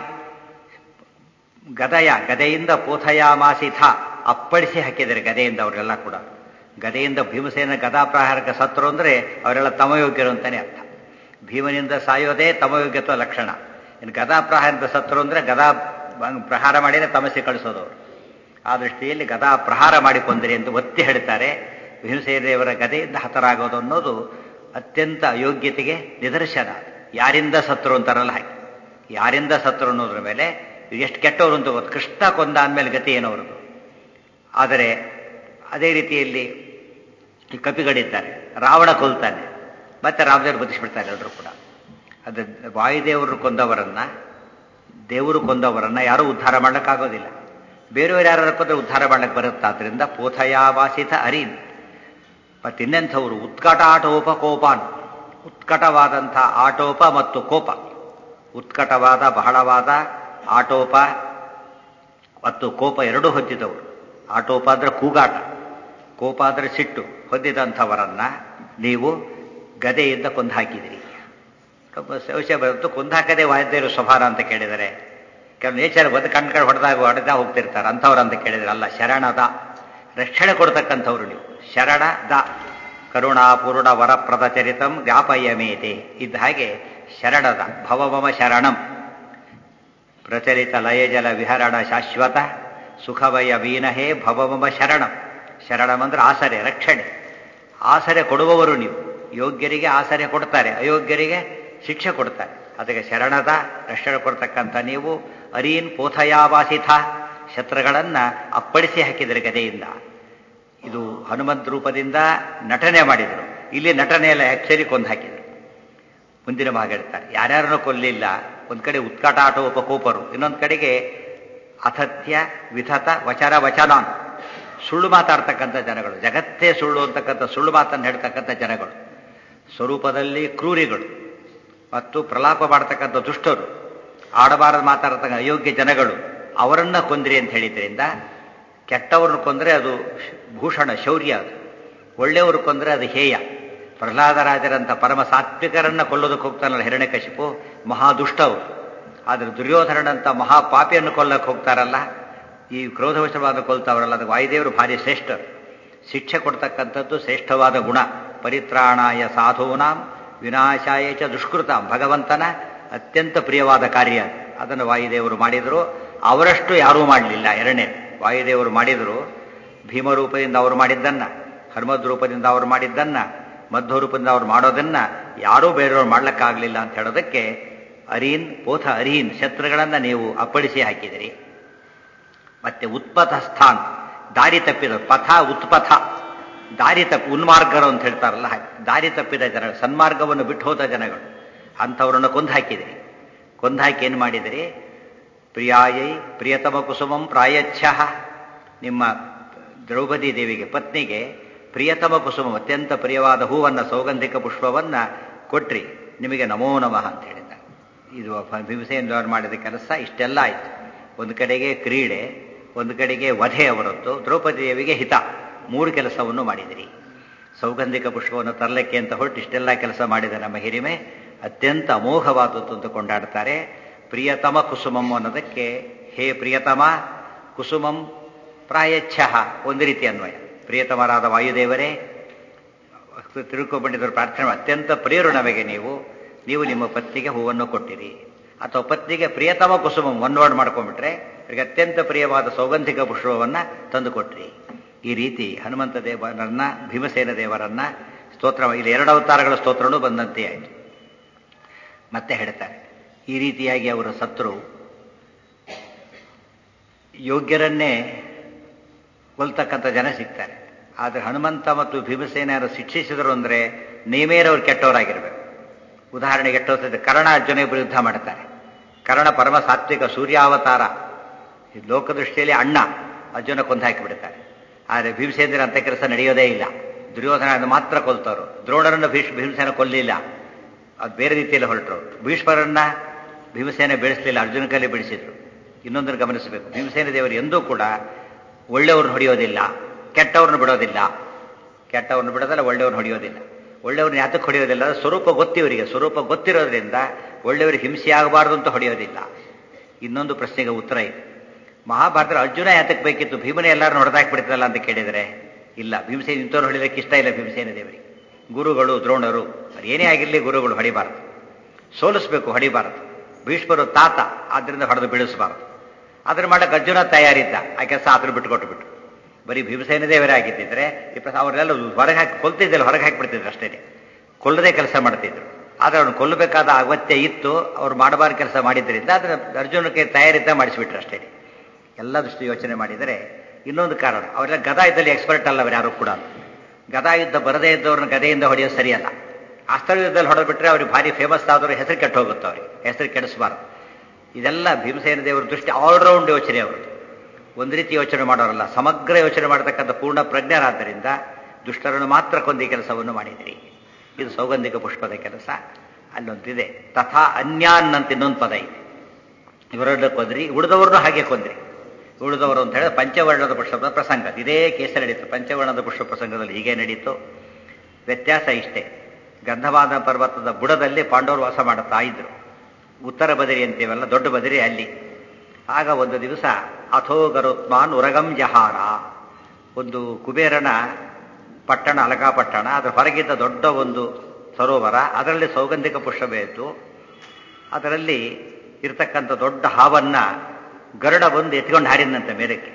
ಗದೆಯಿಂದ ಪೋಥಯ ಮಾಸಿಥ, ಅಪ್ಪಳಿಸಿ ಹಾಕಿದರೆ ಗದೆಯಿಂದ ಅವರೆಲ್ಲ ಕೂಡ. ಗದೆಯಿಂದ ಭೀಮಸೇನ ಗದಾಪ್ರಹಾರಕ್ಕೆ ಸತ್ರು ಅಂದರೆ ಅವರೆಲ್ಲ ತಮಯೋಗ್ಯರು ಅಂತಾನೆ ಅರ್ಥ. ಭೀಮನಿಂದ ಸಾಯೋದೇ ತಮಯೋಗ್ಯತ್ವ ಲಕ್ಷಣ. ಇನ್ನು ಗದಾಪ್ರಹಾರದಿಂದ ಸತ್ರು ಅಂದರೆ ಗದಾ ಪ್ರಹಾರ ಮಾಡಿದರೆ ತಮಸ್ಸೆ ಕಳಿಸೋದವರು. ಆ ದೃಷ್ಟಿಯಲ್ಲಿ ಗದಾ ಪ್ರಹಾರ ಮಾಡಿಕೊಂಡ್ರಿ ಎಂದು ಒತ್ತಿ ಹೇಳ್ತಾರೆ. ಭೀಮಸೇನೆಯವರ ಗದೆಯಿಂದ ಹತರಾಗೋದು ಅನ್ನೋದು ಅತ್ಯಂತ ಅಯೋಗ್ಯತೆಗೆ ನಿದರ್ಶನ. ಯಾರಿಂದ ಸತ್ರು ಅಂತಾರಲ್ಲ ಹಾಗೆ, ಯಾರಿಂದ ಸತ್ರು ಅನ್ನೋದ್ರ ಮೇಲೆ ಎಷ್ಟು ಕೆಟ್ಟವರು ಅಂತ ಗೊತ್ತು. ಕೃಷ್ಣ ಕೊಂದ ಅಂದಮೇಲೆ ಗತಿ ಏನವರದು. ಆದರೆ ಅದೇ ರೀತಿಯಲ್ಲಿ ಈ ಕಪಿಗಳಿದ್ದಾರೆ. ರಾವಣ ಕೊಲ್ತಾನೆ, ಮತ್ತೆ ರಾಮದೇವರು ಬದುಕಿಸ್ಬಿಡ್ತಾರೆ ಎಲ್ಲರೂ ಕೂಡ. ಅದು ವಾಯುದೇವರು ಕೊಂದವರನ್ನ, ದೇವರು ಕೊಂದವರನ್ನ ಯಾರೂ ಉದ್ಧಾರ ಮಾಡ್ಲಿಕ್ಕಾಗೋದಿಲ್ಲ. ಬೇರೆಯವರು ಯಾರು ಕೊಂದ್ರೆ ಉದ್ಧಾರ ಮಾಡ್ಲಿಕ್ಕೆ ಬರುತ್ತೆ. ಆದ್ದರಿಂದ ಪೋಥಯಾವಾಸಿತ ಅರೀನ್. ಮತ್ತಿನ್ನೆಂಥವರು? ಉತ್ಕಟಾಟೋಪಕೋಪಾನ್, ಉತ್ಕಟವಾದಂಥ ಆಟೋಪ ಮತ್ತು ಕೋಪ. ಉತ್ಕಟವಾದ, ಬಹಳವಾದ ಆಟೋಪ ಮತ್ತು ಕೋಪ ಎರಡೂ ಹೊಂದಿದವರು. ಆಟೋಪ ಅಂದ್ರೆ ಕೂಗಾಟ, ಕೋಪ ಅಂದ್ರೆ ಸಿಟ್ಟು ಹೊಂದಿದಂಥವರನ್ನ ನೀವು ಗದೆಯಿಂದ ಕೊಂದು ಹಾಕಿದಿರಿ. ವಿಷಯ ಬರುತ್ತು, ಕೊಂದಾಕದೆ ವಾದ್ಯರು ಸ್ವಭಾವ ಅಂತ ಕೇಳಿದರೆ, ಕೆಲವು ನೇಚರ್ ಬಂದು ಕಣ್ಕಡೆ ಹೊಡೆದಾಗ ಹೋಗ್ತಿರ್ತಾರೆ ಅಂಥವ್ರು ಅಂತ ಕೇಳಿದರೆ ಅಲ್ಲ. ಶರಣದ, ರಕ್ಷಣೆ ಕೊಡ್ತಕ್ಕಂಥವ್ರು ನೀವು. ಶರಣದ ಕರುಣಾಪೂರ್ಣ ವರಪ್ರದ ಚರಿತಂ ವ್ಯಾಪಯಮೇತೆ. ಇದ್ದ ಹಾಗೆ ಶರಣದ ಭವಮಮ ಶರಣಂ ಪ್ರಚಲಿತ ಲಯಜಲ ವಿಹರಣ ಶಾಶ್ವತ ಸುಖವಯ ವೀನಹೇ ಭವಮಮ ಶರಣಂ. ಶರಣಂ ಅಂದ್ರೆ ಆಸರೆ, ರಕ್ಷಣೆ. ಆಸರೆ ಕೊಡುವವರು ನೀವು. ಯೋಗ್ಯರಿಗೆ ಆಸರೆ ಕೊಡ್ತಾರೆ, ಅಯೋಗ್ಯರಿಗೆ ಶಿಕ್ಷೆ ಕೊಡ್ತಾರೆ. ಅದಕ್ಕೆ ಶರಣದ ರಕ್ಷಣೆ ಕೊಡ್ತಕ್ಕಂಥ ನೀವು ಅರೀನ್ ಪೋಥಯಾವಾಸಿಥ, ಶತ್ರುಗಳನ್ನ ಅಪ್ಪಳಿಸಿ ಹಾಕಿದರೆ ಗದೆಯಿಂದ. ಇದು ಹನುಮಂತ ರೂಪದಿಂದ ನಟನೆ ಮಾಡಿದರು. ಇಲ್ಲಿ ನಟನೆ ಎಲ್ಲ ಆಕ್ಚುಲಿ ಕೊಂದು ಹಾಕಿದರು. ಮುಂದಿನ ಭಾಗ ಹೇಳ್ತಾರೆ, ಯಾರ್ಯಾರನ್ನೂ ಕೊಲ್ಲಿಲ್ಲ. ಒಂದ್ ಕಡೆ ಉತ್ಕಟಾಟೋಪಕೋಪರು, ಇನ್ನೊಂದು ಕಡೆಗೆ ಅಸತ್ಯ ವಿಥತ ವಚನಾನ್, ಸುಳ್ಳು ಮಾತಾಡ್ತಕ್ಕಂಥ ಜನಗಳು, ಜಗತ್ತೇ ಸುಳ್ಳು ಅಂತಕ್ಕಂಥ ಸುಳ್ಳು ಮಾತನ್ನು ಹೇಳ್ತಕ್ಕಂಥ ಜನಗಳು, ಸ್ವರೂಪದಲ್ಲಿ ಕ್ರೂರಿಗಳು ಮತ್ತು ಪ್ರಲಾಪ ಮಾಡ್ತಕ್ಕಂಥ ದುಷ್ಟರು, ಆಡಬಾರದು ಮಾತಾಡ್ತಕ್ಕಂಥ ಅಯೋಗ್ಯ ಜನಗಳು, ಅವರನ್ನ ಕೊಂದ್ರಿ ಅಂತ ಹೇಳಿದ್ರಿಂದ ಕೆಟ್ಟವ್ರನ್ನ ಕೊಂದ್ರೆ ಅದು ಭೂಷಣ, ಶೌರ್ಯ. ಅದು ಒಳ್ಳೆಯವರು ಕೊಂದ್ರೆ ಅದು ಹೇಯ. ಪ್ರಹ್ಲಾದರಾಜರಂಥ ಪರಮ ಸಾತ್ವಿಕರನ್ನ ಕೊಲ್ಲೋದಕ್ಕೆ ಹೋಗ್ತಾನಲ್ಲ ಹಿರಣ್ಯಕಶಿಪು, ಮಹಾದುಷ್ಟವರು. ಆದರೆ ದುರ್ಯೋಧನಂತ ಮಹಾಪಾಪಿಯನ್ನು ಕೊಲ್ಲಕ್ಕೆ ಹೋಗ್ತಾರಲ್ಲ, ಈ ಕ್ರೋಧವಶವಾದ ಕೊಲ್ತಾವರಲ್ಲ, ಅದು ವಾಯುದೇವರು ಭಾರಿ ಶ್ರೇಷ್ಠರು. ಶಿಕ್ಷೆ ಕೊಡ್ತಕ್ಕಂಥದ್ದು ಶ್ರೇಷ್ಠವಾದ ಗುಣ. ಪರಿತ್ರಾಣಾಯ ಸಾಧೂನಾಂ ವಿನಾಶಾಯ ಚ ದುಷ್ಕೃತಾಂ, ಭಗವಂತನ ಅತ್ಯಂತ ಪ್ರಿಯವಾದ ಕಾರ್ಯ. ಅದನ್ನು ವಾಯುದೇವರು ಮಾಡಿದರು. ಅವರಷ್ಟು ಯಾರೂ ಮಾಡಲಿಲ್ಲ. ಎರಡನೇ ವಾಯುದೇವರು ಮಾಡಿದರು. ಭೀಮರೂಪದಿಂದ ಅವರು ಮಾಡಿದ್ದನ್ನ, ಹನುಮದ್ ರೂಪದಿಂದ ಅವರು ಮಾಡಿದ್ದನ್ನ, ಮಧ್ವರೂಪದಿಂದ ಅವರು ಮಾಡೋದನ್ನ ಯಾರೂ ಬೇರೆಯವರು ಮಾಡ್ಲಿಕ್ಕಾಗಲಿಲ್ಲ ಅಂತ ಹೇಳೋದಕ್ಕೆ ಅರೀನ್ ಪೋಥ ಅರೀನ್, ಶತ್ರುಗಳನ್ನ ನೀವು ಅಪ್ಪಳಿಸಿ ಹಾಕಿದಿರಿ. ಮತ್ತೆ ಉತ್ಪಥ ಸ್ಥಾನ್, ದಾರಿ ತಪ್ಪಿದ. ಪಥ ಉತ್ಪಥ, ದಾರಿ ತಪ್ಪಿ, ಉನ್ಮಾರ್ಗರು ಅಂತ ಹೇಳ್ತಾರಲ್ಲ, ದಾರಿ ತಪ್ಪಿದ ಜನಗಳು, ಸನ್ಮಾರ್ಗವನ್ನು ಬಿಟ್ಟು ಹೋದ ಜನಗಳು, ಅಂಥವರನ್ನು ಕೊಂದು ಹಾಕಿದಿರಿ. ಕೊಂದಾಕಿ ಏನು ಮಾಡಿದಿರಿ? ಪ್ರಿಯಾಯೈ ಪ್ರಿಯತಮ ಕುಸುಮಂ ಪ್ರಾಯಚ್ಛ, ನಿಮ್ಮ ದ್ರೌಪದಿ ದೇವಿಗೆ, ಪತ್ನಿಗೆ ಪ್ರಿಯತಮ ಕುಸುಮ, ಅತ್ಯಂತ ಪ್ರಿಯವಾದ ಹೂವನ್ನು, ಸೌಗಂಧಿಕ ಪುಷ್ಪವನ್ನ ಕೊಟ್ರಿ. ನಿಮಗೆ ನಮೋ ನಮಃ ಅಂತ ಹೇಳಿದ್ದಾರೆ. ಇದು ಭೀಮಸೇನರು ಮಾಡಿದ ಕೆಲಸ ಇಷ್ಟೆಲ್ಲ ಆಯ್ತು. ಒಂದು ಕಡೆಗೆ ಕ್ರೀಡೆ, ಒಂದು ಕಡೆಗೆ ವಧೆ ಅವರದ್ದು, ದ್ರೌಪದಿ ದೇವಿಗೆ ಹಿತ. 3 ಕೆಲಸವನ್ನು ಮಾಡಿದಿರಿ. ಸೌಗಂಧಿಕ ಪುಷ್ಪವನ್ನು ತರಲಿಕ್ಕೆ ಅಂತ ಹೊರಟು ಇಷ್ಟೆಲ್ಲ ಕೆಲಸ ಮಾಡಿದ ನಮ್ಮ ಹಿರಿಮೆ ಅತ್ಯಂತ ಅಮೋಘವಾದದ್ದು ಅಂತ ಕೊಂಡಾಡ್ತಾರೆ. ಪ್ರಿಯತಮ ಕುಸುಮಂ ಅನ್ನೋದಕ್ಕೆ ಹೇ ಪ್ರಿಯತಮ ಕುಸುಮಂ ಪ್ರಾಯಚ್ಛ ಒಂದು ರೀತಿ ಅನ್ವಯ. ಪ್ರಿಯತಮರಾದ ವಾಯುದೇವರೇ, ತಿರುಕೋಬಂಡಿದವರು ಪ್ರಾರ್ಥನೆ ಅತ್ಯಂತ ಪ್ರಿಯರು ನಮಗೆ, ನೀವು ನಿಮ್ಮ ಪತ್ನಿಗೆ ಹೂವನ್ನು ಕೊಟ್ಟಿರಿ. ಅಥವಾ ಪತ್ನಿಗೆ ಪ್ರಿಯತಮ ಕುಸುಮಂ ಒನ್ ಮಾಡ್ಕೊಂಡ್ಬಿಟ್ರೆ ಅವರಿಗೆ ಅತ್ಯಂತ ಪ್ರಿಯವಾದ ಸೌಗಂಧಿಕ ಪುಷ್ಪವನ್ನು ತಂದುಕೊಟ್ರಿ. ಈ ರೀತಿ ಹನುಮಂತ ದೇವರನ್ನ, ಭೀಮಸೇನ ದೇವರನ್ನ ಸ್ತೋತ್ರ, ಇಲ್ಲಿ 2 ಅವತಾರಗಳ ಸ್ತೋತ್ರನೂ ಬಂದಂತೆ ಆಯಿತು. ಮತ್ತೆ ಹೇಳ್ತಾರೆ, ಈ ರೀತಿಯಾಗಿ ಅವರ ಸತ್ರು ಯೋಗ್ಯರನ್ನೇ ಕೊಲ್ತಕ್ಕಂಥ ಜನ ಸಿಗ್ತಾರೆ. ಆದರೆ ಹನುಮಂತ ಮತ್ತು ಭೀಮಸೇನರು ಶಿಕ್ಷಿಸಿದರು ಅಂದರೆ ನೇಮೇರವ್ರು ಕೆಟ್ಟವರಾಗಿರ್ಬೇಕು. ಉದಾಹರಣೆಗೆ ಎಷ್ಟೊತ್ತಿದೆ, ಕರ್ಣ ಅರ್ಜುನ ಯುದ್ಧ ಮಾಡ್ತಾರೆ. ಕರ್ಣ ಪರಮ ಸಾತ್ವಿಕ ಸೂರ್ಯಾವತಾರ, ಲೋಕದೃಷ್ಟಿಯಲ್ಲಿ ಅಣ್ಣ, ಅರ್ಜುನ ಕೊಂದು ಹಾಕಿಬಿಡ್ತಾರೆ. ಆದರೆ ಭೀಮಸೇನರ ಅಂತ ಕೆಲಸ ನಡೆಯೋದೇ ಇಲ್ಲ. ದುರ್ಯೋಧನ ಮಾತ್ರ ಕೊಲ್ತವರು. ದ್ರೋಣರನ್ನು ಭೀಮಸೇನ ಕೊಲ್ಲಿಲ್ಲ, ಅದು ಬೇರೆ ರೀತಿಯಲ್ಲಿ ಹೊರಟರು. ಭೀಷ್ಮರನ್ನ ಭೀಮಸೇನ ಬೆಳೆಸಲಿಲ್ಲ, ಅರ್ಜುನ ಕೈಲಿ ಬೆಳೆಸಿದ್ರು. ಇನ್ನೊಂದನ್ನು ಗಮನಿಸಬೇಕು, ಭೀಮಸೇನ ದೇವರು ಎಂದೂ ಕೂಡ ಒಳ್ಳೆಯವ್ರನ್ನ ಹೊಡೆಯೋದಿಲ್ಲ, ಕೆಟ್ಟವ್ರನ್ನ ಬಿಡೋದಿಲ್ಲ. ಕೆಟ್ಟವ್ರನ್ನ ಬಿಡೋದಿಲ್ಲ, ಒಳ್ಳೆಯವ್ರನ್ನ ಹೊಡೆಯೋದಿಲ್ಲ. ಒಳ್ಳೆಯವ್ರನ್ನ ಯಾತಕ್ಕೆ ಹೊಡೆಯೋದಿಲ್ಲ? ಸ್ವರೂಪ ಗೊತ್ತಿವರಿಗೆ, ಸ್ವರೂಪ ಗೊತ್ತಿರೋದ್ರಿಂದ ಒಳ್ಳೆಯವರಿಗೆ ಹಿಂಸೆ ಆಗಬಾರ್ದು ಅಂತ ಹೊಡೆಯೋದಿಲ್ಲ. ಇನ್ನೊಂದು ಪ್ರಶ್ನೆಗೆ ಉತ್ತರ ಇದೆ. ಮಹಾಭಾರತ ಅರ್ಜುನ ಯಾತಕ್ಕೆ ಬೇಕಿತ್ತು? ಭೀಮನೇ ಎಲ್ಲರೂ ಹೊಡೆದಾಕ್ಬಿಡ್ತಲ್ಲ ಅಂತ ಕೇಳಿದರೆ ಇಲ್ಲ, ಭೀಮಸೇನ ಇಂಥವ್ರು ಹೊಡಿಲಿಕ್ಕೆ ಇಷ್ಟ ಇಲ್ಲ ಭೀಮಸೇನ ದೇವರಿಗೆ. ಗುರುಗಳು ದ್ರೋಣರು ಅದು ಏನೇ ಆಗಿರಲಿ ಗುರುಗಳು ಹೊಡಿಬಾರದು, ಸೋಲಿಸ್ಬೇಕು, ಹೊಡಿಬಾರದು. ಭೀಷ್ಮರು ತಾತ, ಆದ್ದರಿಂದ ಹೊಡೆದು ಬೀಳಿಸಬಾರದು. ಅದನ್ನು ಮಾಡಕ್ಕೆ ಅರ್ಜುನ ತಯಾರಿದ್ದ, ಆ ಕೆಲಸ ಆತನು ಬಿಟ್ಟುಕೊಟ್ಟು ಬಿಟ್ಟು. ಬರೀ ಭೀಮಸೇನ ದೇವರೇ ಆಗಿದ್ದಿದ್ರೆ ಅವರೆಲ್ಲ ಹೊರಗೆ ಹಾಕಿ ಕೊಲ್ತಿದ್ದಿಲ್ಲ, ಹೊರಗೆ ಹಾಕಿಬಿಡ್ತಿದ್ರು ಅಷ್ಟೇ, ಕೊಲ್ಲದೆ ಕೆಲಸ ಮಾಡ್ತಿದ್ರು. ಆದರೆ ಅವ್ನು ಕೊಲ್ಲಬೇಕಾದ ಅಗತ್ಯ ಇತ್ತು, ಅವ್ರು ಮಾಡಬಾರ್ದು ಕೆಲಸ ಮಾಡಿದ್ರಿಂದ ಅದನ್ನು ಅರ್ಜುನಕ್ಕೆ ತಯಾರಿದ್ದ ಮಾಡಿಸಿಬಿಟ್ರು ಅಷ್ಟೇ. ಎಲ್ಲ ದೃಷ್ಟಿ ಯೋಚನೆ ಮಾಡಿದರೆ ಇನ್ನೊಂದು ಕಾರಣ, ಅವರೆಲ್ಲ ಗದಾ ಯುದ್ಧದಲ್ಲಿ ಎಕ್ಸ್ಪರ್ಟ್ ಅಲ್ಲ ಅವರು ಯಾರು ಕೂಡ. ಗದಾ ಯುದ್ಧ ಬರದೇ ಇದ್ದವ್ರನ್ನ ಗದೆಯಿಂದ ಹೊಡೆಯೋದು ಸರಿಯಲ್ಲ. ಅಸ್ತ್ರ ಯುದ್ಧದಲ್ಲಿ ಹೊಡೆದ್ಬಿಟ್ರೆ ಅವ್ರಿಗೆ ಭಾರಿ ಫೇಮಸ್ ಆದವರು ಹೆಸರು ಕೆಟ್ಟು ಹೋಗುತ್ತೆ, ಅವ್ರಿಗೆ ಹೆಸರು ಕೆಡಿಸಬಾರ್ದು. ಇದೆಲ್ಲ ಭೀಮಸೇನ ದೇವರ ದೃಷ್ಟಿ ಆಲ್ರೌಂಡ್ ಯೋಚನೆ ಅವರದ್ದು. ಒಂದು ರೀತಿ ಯೋಚನೆ ಮಾಡೋರಲ್ಲ, ಸಮಗ್ರ ಯೋಚನೆ ಮಾಡತಕ್ಕಂಥ ಪೂರ್ಣ ಪ್ರಜ್ಞರಾದ್ದರಿಂದ ದುಷ್ಟರನ್ನು ಮಾತ್ರ ಕೊಂದಿ ಕೆಲಸವನ್ನು ಮಾಡಿದಿರಿ. ಇದು ಸೌಗಂಧಿಕ ಪುಷ್ಪದ ಕೆಲಸ. ಅಲ್ಲೊಂದಿದೆ, ತಥಾ ಅನ್ಯಾನ್ ಅಂತ ಇನ್ನೊಂದು ಪದ ಇದೆ. ಇವರನ್ನು ಕೊಂದ್ರಿ, ಉಳಿದವ್ರನ್ನೂ ಹಾಗೆ ಕೊಂದ್ರಿ. ಉಳಿದವರು ಅಂತ ಹೇಳಿದ್ರೆ ಪಂಚವರ್ಣದ ಪುಷ್ಪದ ಪ್ರಸಂಗ ಇದೇ ಕೇಸ ನಡೀತು. ಪಂಚವರ್ಣದ ಪುಷ್ಪ ಪ್ರಸಂಗದಲ್ಲಿ ಹೀಗೆ ನಡೀತು. ವ್ಯತ್ಯಾಸ ಇಷ್ಟೇ, ಗಂಧವಾದ ಪರ್ವತದ ಬುಡದಲ್ಲಿ ಪಾಂಡವರು ವಾಸ ಮಾಡುತ್ತಾ ಇದ್ರು. ಉತ್ತರ ಬದಿರಿ ಅಂತೀವಲ್ಲ, ದೊಡ್ಡ ಬದಿರಿ ಅಲ್ಲಿ. ಆಗ ಒಂದು ದಿವಸ ಅಥೋ ಗರುತ್ಮಾನ್ ಉರಗಂ ಜಹಾರ, ಒಂದು ಕುಬೇರನ ಪಟ್ಟಣ, ಅಲಕಾಪಟ್ಟಣ, ಅದರ ಹೊರಗಿದ್ದ ದೊಡ್ಡ ಒಂದು ಸರೋವರ, ಅದರಲ್ಲಿ ಸೌಗಂಧಿಕ ಪುಷ್ಪ ಇತ್ತು. ಅದರಲ್ಲಿ ಇರ್ತಕ್ಕಂಥ ದೊಡ್ಡ ಹಾವನ್ನ ಗರುಡ ಬಂದು ಎತ್ಕೊಂಡು ಹಾರಿದಂತೆ ಮೇಲಕ್ಕೆ.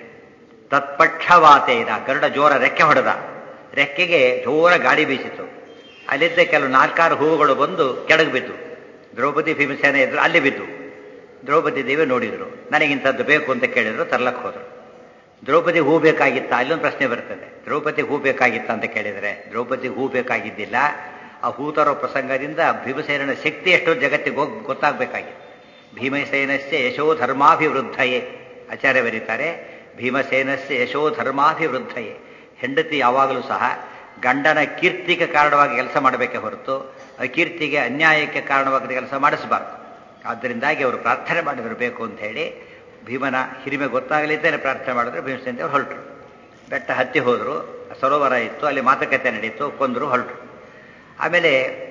ತತ್ಪಕ್ಷವಾತೆ ಇದ, ಗರುಡ ಜೋರ ರೆಕ್ಕೆ ಹೊಡೆದ, ರೆಕ್ಕೆಗೆ ಜೋರ ಗಾಳಿ ಬೀಸಿತು. ಅಲ್ಲಿದ್ದ ಕೆಲವು 4-6 ಹೂವುಗಳು ಬಂದು ಕೆಳಗೆ ಬಿದ್ದು. ದ್ರೌಪದಿ ಭೀಮಸೇನ ಇದ್ರು, ಅಲ್ಲಿ ಬಿದ್ದು. ದ್ರೌಪದಿ ದೇವಿ ನೋಡಿದ್ರು, ನನಗಿಂಥದ್ದು ಬೇಕು ಅಂತ ಕೇಳಿದ್ರು, ತರ್ಲಕ್ಕೆ ಹೋದ್ರು. ದ್ರೌಪದಿ ಹೂ ಬೇಕಾಗಿತ್ತ? ಅಲ್ಲೊಂದು ಪ್ರಶ್ನೆ ಬರ್ತದೆ. ದ್ರೌಪದಿ ಹೂ ಬೇಕಾಗಿತ್ತ ಅಂತ ಕೇಳಿದರೆ ದ್ರೌಪದಿ ಹೂ ಬೇಕಾಗಿದ್ದಿಲ್ಲ. ಆ ಹೂ ತರೋ ಪ್ರಸಂಗದಿಂದ ಭೀಮಸೇನನ ಶಕ್ತಿ ಎಷ್ಟೋ ಜಗತ್ತಿಗೆ ಗೊತ್ತಾಗಬೇಕಾಗಿತ್ತು. ಭೀಮಸೇನಸ್ಯ ಯಶೋ ಧರ್ಮಾಭಿವೃದ್ಧಯೇ, ಆಚಾರ್ಯ ಬರೀತಾರೆ, ಭೀಮಸೇನಸ್ಯ ಯಶೋ ಧರ್ಮಾಭಿವೃದ್ಧಯೇ. ಹೆಂಡತಿ ಯಾವಾಗಲೂ ಸಹ ಗಂಡನ ಕೀರ್ತಿಗೆ ಕಾರಣವಾಗಿ ಕೆಲಸ ಮಾಡಬೇಕೆ ಹೊರತು ಅಕೀರ್ತಿಗೆ, ಅನ್ಯಾಯಕ್ಕೆ ಕಾರಣವಾಗದ ಕೆಲಸ ಮಾಡಿಸಬಾರ್ದು. ಆದ್ದರಿಂದಾಗಿ ಅವರು ಪ್ರಾರ್ಥನೆ ಮಾಡಿದ್ರು ಬೇಕು ಅಂತ ಹೇಳಿ. ಭೀಮನ ಹಿರಿಮೆ ಗೊತ್ತಾಗಲಿದ್ದೇನೆ ಪ್ರಾರ್ಥನೆ ಮಾಡಿದ್ರು. ಭೀಮಸೇನ ದೇವರು ಹೊರಟರು, ಬೆಟ್ಟ ಹತ್ತಿ ಹೋದರು. ಸರೋವರ ಇತ್ತು, ಅಲ್ಲಿ ಮಾತುಕತೆ ನಡೀತು, ಕೊಂದರು, ಹೊರಟರು. ಆಮೇಲೆ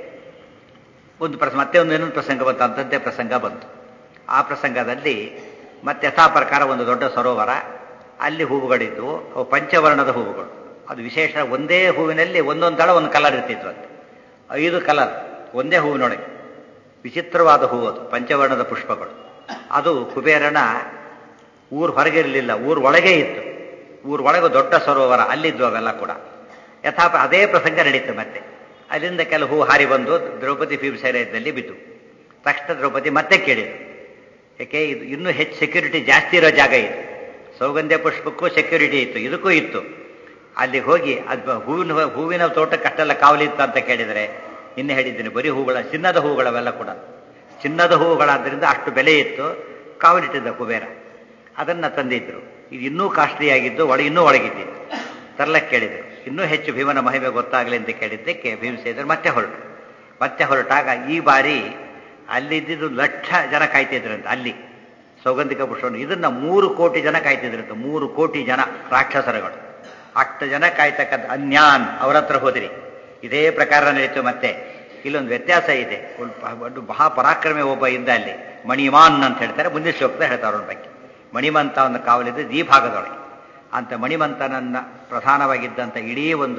ಮತ್ತೆ ಇನ್ನೊಂದು ಪ್ರಸಂಗ ಬಂತು, ಅಂಥದ್ದೇ ಪ್ರಸಂಗ ಬಂತು. ಆ ಪ್ರಸಂಗದಲ್ಲಿ ಮತ್ತೆ ಯಥಾ ಪ್ರಕಾರ ಒಂದು ದೊಡ್ಡ ಸರೋವರ, ಅಲ್ಲಿ ಹೂವುಗಳಿದ್ವು, ಅವು ಪಂಚವರ್ಣದ ಹೂವುಗಳು. ಅದು ವಿಶೇಷ, ಒಂದೇ ಹೂವಿನಲ್ಲಿ ಒಂದೊಂದು ದಳ ಒಂದು ಕಲರ್ ಇರ್ತಿದ್ವು. ಅಂತ 5 ಕಲರ್ ಒಂದೇ ಹೂವಿನೊಳಗೆ, ವಿಚಿತ್ರವಾದ ಹೂವು ಅದು, ಪಂಚವರ್ಣದ ಪುಷ್ಪಗಳು. ಅದು ಕುಬೇರನ ಊರು ಹೊರಗೆ ಇರಲಿಲ್ಲ, ಊರು ಒಳಗೆ ಇತ್ತು. ಊರು ಒಳಗೆ ದೊಡ್ಡ ಸರೋವರ, ಅಲ್ಲಿದ್ವು ಅವೆಲ್ಲ ಕೂಡ. ಅದೇ ಪ್ರಸಂಗ ನಡೀತು. ಮತ್ತೆ ಅಲ್ಲಿಂದ ಕೆಲವು ಹೂ ಹಾರಿ ಬಂದು ದ್ರೌಪದಿ ಭೀಮಸೇನ ಇದ್ದಲ್ಲಿ ಬಿದ್ದು. ತಕ್ಷಣ ದ್ರೌಪದಿ ಮತ್ತೆ ಕೇಳಿದ್ರು, ಯಾಕೆ ಇದು ಇನ್ನೂ ಹೆಚ್ಚು ಸೆಕ್ಯೂರಿಟಿ ಜಾಸ್ತಿ ಇರೋ ಜಾಗ ಇದು. ಸೌಗಂಧ್ಯ ಪುಷ್ಪಕ್ಕೂ ಸೆಕ್ಯೂರಿಟಿ ಇತ್ತು, ಇದಕ್ಕೂ ಇತ್ತು. ಅಲ್ಲಿಗೆ ಹೋಗಿ ಅದು ಹೂವಿನ ತೋಟಕ್ಕೆ ಅಷ್ಟೆಲ್ಲ ಕಾವಲಿತ್ತು ಅಂತ ಕೇಳಿದರೆ, ನಿನ್ನೆ ಹೇಳಿದ್ದೀನಿ, ಬರೀ ಹೂಗಳ, ಚಿನ್ನದ ಹೂಗಳವೆಲ್ಲ ಕೂಡ ಚಿನ್ನದ ಹೂವುಗಳಾದ್ದರಿಂದ ಅಷ್ಟು ಬೆಲೆ ಇತ್ತು. ಕಾವಲಿಟ್ಟಿದ್ದ ಕುಬೇರ, ಅದನ್ನು ತಂದಿದ್ರು. ಇದು ಇನ್ನೂ ಕಾಸ್ಟ್ಲಿ ಆಗಿದ್ದು, ಇನ್ನೂ ಒಳಗಿದ್ದಿದ್ದು. ತರ್ಲಕ್ಕೆ ಕೇಳಿದರು, ಇನ್ನೂ ಹೆಚ್ಚು ಭೀಮನ ಮಹಿಮೆ ಗೊತ್ತಾಗಲಿ ಅಂತ ಕೇಳಿದ್ದಕ್ಕೆ ಭೀಮಸೇನರು ಮತ್ತೆ ಹೊರಟಾಗ ಈ ಬಾರಿ ಅಲ್ಲಿದ್ದು 1,00,000 ಜನ ಕಾಯ್ತಿದ್ರಂತೆ. ಅಲ್ಲಿ ಸೌಗಂಧಿಕ ಪುಷ್ಪವನ್ನು ಇದನ್ನ 3 ಕೋಟಿ ಜನ ಕಾಯ್ತಿದ್ರಂತೆ. 3 ಕೋಟಿ ಜನ ರಾಕ್ಷಸರುಗಳು. ಅಷ್ಟು ಜನ ಕಾಯ್ತಕ್ಕಂಥ ಅನ್ಯಾನ್ ಅವ್ರ ಹತ್ರ ಹೋದಿರಿ. ಇದೇ ಪ್ರಕಾರ ನಡೀತು. ಮತ್ತೆ ಇಲ್ಲೊಂದು ವ್ಯತ್ಯಾಸ ಇದೆ. ಒಂದು ಮಹಾಪರಾಕ್ರಮಿ ಒಬ್ಬ ಇದ್ದ ಅಲ್ಲಿ, ಮಣಿಮಾನ್ ಅಂತ ಹೇಳ್ತಾರೆ. ಮುಂದಿನ ಶ್ಲೋಕದ ಹೇಳ್ತಾರೆ ಅವನ ಬಗ್ಗೆ. ಮಣಿಮಂತ ಒಂದು ಕಾವಲಿದ್ದು ಈ ಭಾಗದೊಳಗೆ. ಅಂತ ಮಣಿಮಂತನನ್ನ ಪ್ರಧಾನವಾಗಿದ್ದಂಥ ಇಡೀ ಒಂದು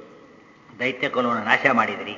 ದೈತ್ಯ ಕುಲವನ್ನು ನಾಶ ಮಾಡಿದಿರಿ.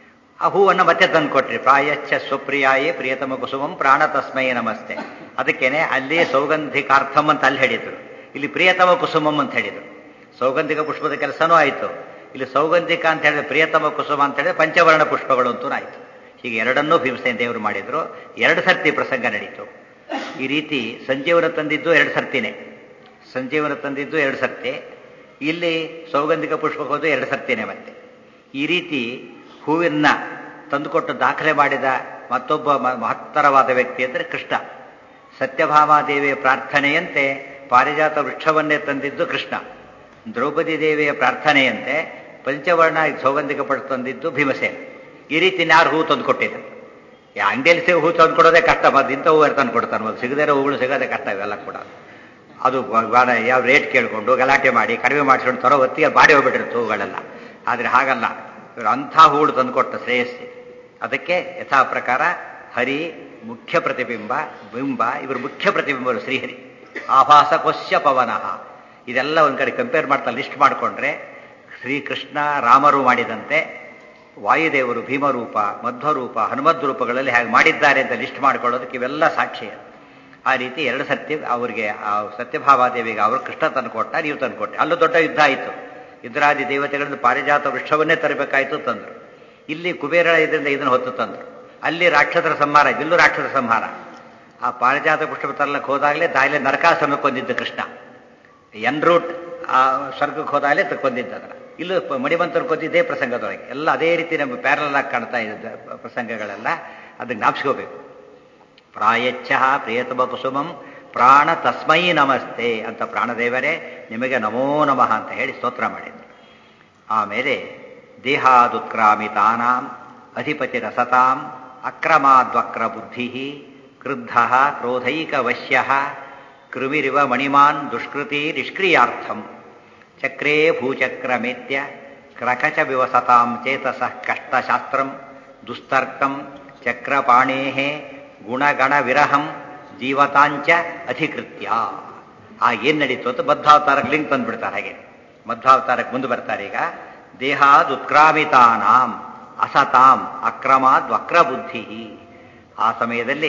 ಆ ಹೂವನ್ನು ಮತ್ತೆ ತಂದು ಕೊಟ್ರಿ. ಪ್ರಾಯಚ್ಛ ಸ್ವಪ್ರಿಯಾಯೇ ಪ್ರಿಯತಮ ಕುಸುಮಂ ಪ್ರಾಣ ತಸ್ಮೈ ನಮಸ್ತೆ. ಅದಕ್ಕೇನೆ ಅಲ್ಲಿ ಸೌಗಂಧಿಕಾರ್ಥಂ ಅಂತ ಅಲ್ಲಿ ಹೇಳಿದ್ರು, ಇಲ್ಲಿ ಪ್ರಿಯತಮ ಕುಸುಮಂ ಅಂತ ಹೇಳಿದ್ರು. ಸೌಗಂಧಿಕ ಪುಷ್ಪದ ಕೆಲಸನೂ ಆಯಿತು. ಇಲ್ಲಿ ಸೌಗಂಧಿಕ ಅಂತ ಹೇಳಿದ್ರೆ ಪ್ರಿಯತಮ ಕುಸುಮ ಅಂತ ಹೇಳಿದ್ರೆ ಪಂಚವರ್ಣ ಪುಷ್ಪಗಳು ಅಂತೂ ಆಯಿತು. ಹೀಗೆ ಎರಡನ್ನೂ ಭೀಮಸೇನ ದೇವರು ಮಾಡಿದ್ರು. 2 ಸರ್ತಿ ಪ್ರಸಂಗ ನಡೀತು. ಈ ರೀತಿ ಸಂಜೀವನ ತಂದಿದ್ದು 2 ಸರ್ತಿನೇ. ಸಂಜೀವನ ತಂದಿದ್ದು 2 ಸರ್ತಿ. ಇಲ್ಲಿ ಸೌಗಂಧಿಕ ಪುಷ್ಪಕ್ಕೆ ಹೋದು 2 ಸರ್ತಿನೇ. ಮತ್ತೆ ಈ ರೀತಿ ಹೂವಿನ ತಂದುಕೊಟ್ಟು ದಾಖಲೆ ಮಾಡಿದ ಮತ್ತೊಬ್ಬ ಮಹತ್ತರವಾದ ವ್ಯಕ್ತಿ ಅಂದರೆ ಕೃಷ್ಣ. ಸತ್ಯಭಾಮಾದೇವಿಯ ಪ್ರಾರ್ಥನೆಯಂತೆ ಪಾರಿಜಾತ ವೃಕ್ಷವನ್ನೇ ತಂದಿದ್ದು ಕೃಷ್ಣ. ದ್ರೌಪದಿ ದೇವಿಯ ಪ್ರಾರ್ಥನೆಯಂತೆ ಪಂಚವರ್ಣ ಸೌಗಂಧಿಕ ಪಟ್ಟು ತಂದಿದ್ದು ಭೀಮಸೇನ. ಈ ರೀತಿ ಯಾರು ಹೂ ತಂದು ಕೊಟ್ಟಿದ್ದ? ಅಂಗಡಿಯಲ್ಲಿ ಸಿಗೋ ಹೂ ತಂದು ಕೊಡೋದೇ ಕಷ್ಟ. ಮತ್ತು ಇಂಥ ಹೂವು ತಂದು ಕೊಡ್ತಾನೆ. ಮೊದಲು ಸಿಗದೇ ಇರೋ ಹೂಗಳು ಸಿಗೋದೇ ಕಷ್ಟ. ಇವೆಲ್ಲ ಕೂಡ ಅದು ಯಾವ ರೇಟ್ ಕೇಳಿಕೊಂಡು ಗಲಾಟೆ ಮಾಡಿ ಕಡಿಮೆ ಮಾಡಿಸ್ಕೊಂಡು ತರೋ ಹೊತ್ತಿಗೆ ಬಾಡಿ ಹೋಗ್ಬಿಟ್ಟಿರುತ್ತೆ ಹೂಗಳೆಲ್ಲ. ಆದರೆ ಹಾಗಲ್ಲ, ಇವರು ಅಂಥ ಹೂಗಳು ತಂದುಕೊಟ್ಟ ಶ್ರೇಯಸ್ಸಿ. ಅದಕ್ಕೆ ಯಥಾ ಪ್ರಕಾರ ಹರಿ ಮುಖ್ಯ ಪ್ರತಿಬಿಂಬ, ಬಿಂಬ ಇವರು ಮುಖ್ಯ ಪ್ರತಿಬಿಂಬರು ಶ್ರೀಹರಿ. ಆಭಾಸ ಕೊಶ್ಯ ಪವನಃ. ಇದೆಲ್ಲ ಒಂದು ಕಡೆ ಕಂಪೇರ್ ಮಾಡ್ತಾ ಲಿಸ್ಟ್ ಮಾಡಿಕೊಂಡ್ರೆ ಶ್ರೀಕೃಷ್ಣ ರಾಮರು ಮಾಡಿದಂತೆ ವಾಯುದೇವರು ಭೀಮರೂಪ, ಮಧ್ವರೂಪ, ಹನುಮದ್ ರೂಪಗಳಲ್ಲಿ ಹೇಗೆ ಮಾಡಿದ್ದಾರೆ ಅಂತ ಲಿಸ್ಟ್ ಮಾಡ್ಕೊಳ್ಳೋದಕ್ಕೆ ಇವೆಲ್ಲ ಸಾಕ್ಷಿ. ಆ ರೀತಿ 2 ಸರ್ತಿ ಅವರಿಗೆ ಸತ್ಯಭಾಮಾದೇವಿಗೆ ಅವರು ಕೃಷ್ಣ ತಂದುಕೊಟ್ಟ, ನೀವು ತಂದುಕೊಟ್ಟೆ. ಅಲ್ಲೂ ದೊಡ್ಡ ಯುದ್ಧ ಆಯಿತು. ಇಂದ್ರಾದಿ ದೇವತೆಗಳಿಂದ ಪಾರಿಜಾತ ವೃಕ್ಷವನ್ನೇ ತರಬೇಕಾಯಿತು, ತಂದರು. ಇಲ್ಲಿ ಕುಬೇರ ಇದರಿಂದ ಇದನ್ನು ಹೊತ್ತು ತಂದರು. ಅಲ್ಲಿ ರಾಕ್ಷಸರ ಸಂಹಾರ, ಇಲ್ಲೂ ರಾಕ್ಷಸ ಸಂಹಾರ. ಆ ಪಾರಿಜಾತ ಪುಷ್ಪ ತರಲಕ್ಕೆ ಹೋದಾಗಲೇ ದಾಯಿಲೆ ನರಕಾಸುರನ ಕೊಂದಿದ್ದು ಕೃಷ್ಣ. ಎನ್ ರೂಟ್ ಆ ಸ್ವರ್ಗಕ್ಕೆ ಹೋದಾಗಲೇ ಕೊಂದಿದ್ದದರ. ಇಲ್ಲೂ ಮಣಿಮಂತರು ಕೊಂದಿದ್ದೇ ಪ್ರಸಂಗದೊಳಗೆ. ಎಲ್ಲ ಅದೇ ರೀತಿ ನಮಗೆ ಪ್ಯಾರಲ್ ಆಗಿ ಕಾಣ್ತಾ ಇದ್ದ ಪ್ರಸಂಗಗಳೆಲ್ಲ ಅದಕ್ಕೆ ಜ್ಞಾಪಿಸ್ಕೋಬೇಕು. ಪ್ರಾಯಚ್ಛ ಪ್ರಿಯತಮ ಕುಸುಮಂ ಪ್ರಾಣ ತಸ್ಮೈ ನಮಸ್ತೆ ಅಂತ ಪ್ರಾಣದೇವರೇ ನಿಮಗೆ ನಮೋ ನಮಃ ಅಂತ ಹೇಳಿ ಸ್ತೋತ್ರ ಮಾಡಿದ್ರು. ಆಮೇಲೆ ದೇಹಾದುತ್ಕ್ರಾಮಿತಾನಾಂ ಅಧಿಪತಿ ರಸತಾಂ ಅಕ್ರಮಾದ್ವಕ್ರ ಬುದ್ಧಿ ಕ್ರುದ್ಧ ಕ್ರೋಧೈಕ ವಶ್ಯ ಕೃಮಿರಿವ ಮಣಿಮಾನ್ ದುಷ್ಕೃತಿ ನಿಷ್ಕ್ರಿಯಾರ್ಥಂ ಚಕ್ರೇ ಭೂಚಕ್ರಮೇತ್ಯ ಕ್ರಕಚ ವಿವಸತಾಂ ಚೇತಸಃ ಕಷ್ಟಶಾಸ್ತ್ರಂ ದುಸ್ತರ್ಕಂ ಚಕ್ರಪಾಣೇ ಗುಣಗಣ ವಿರಹಂ ಜೀವತಾಂಚ ಅಧಿಕೃತ್ಯ. ಏನ್ ನಡೀತು ಅಂತ ಮಧ್ವಾವತಾರಕ್ಕೆ ಲಿಂಕ್ ತಂದ್ಬಿಡ್ತಾರೆ. ಹಾಗೆ ಮಧ್ವಾವತಾರಕ್ಕೆ ಮುಂದೆ ಬರ್ತಾರೆ. ಈಗ ದೇಹಾದುತ್ಕ್ರಾಮಿತಾನಾಂ ಅಸತಾಂ ಅಕ್ರಮಾದ್ ವಕ್ರಬುದ್ಧಿ. ಆ ಸಮಯದಲ್ಲಿ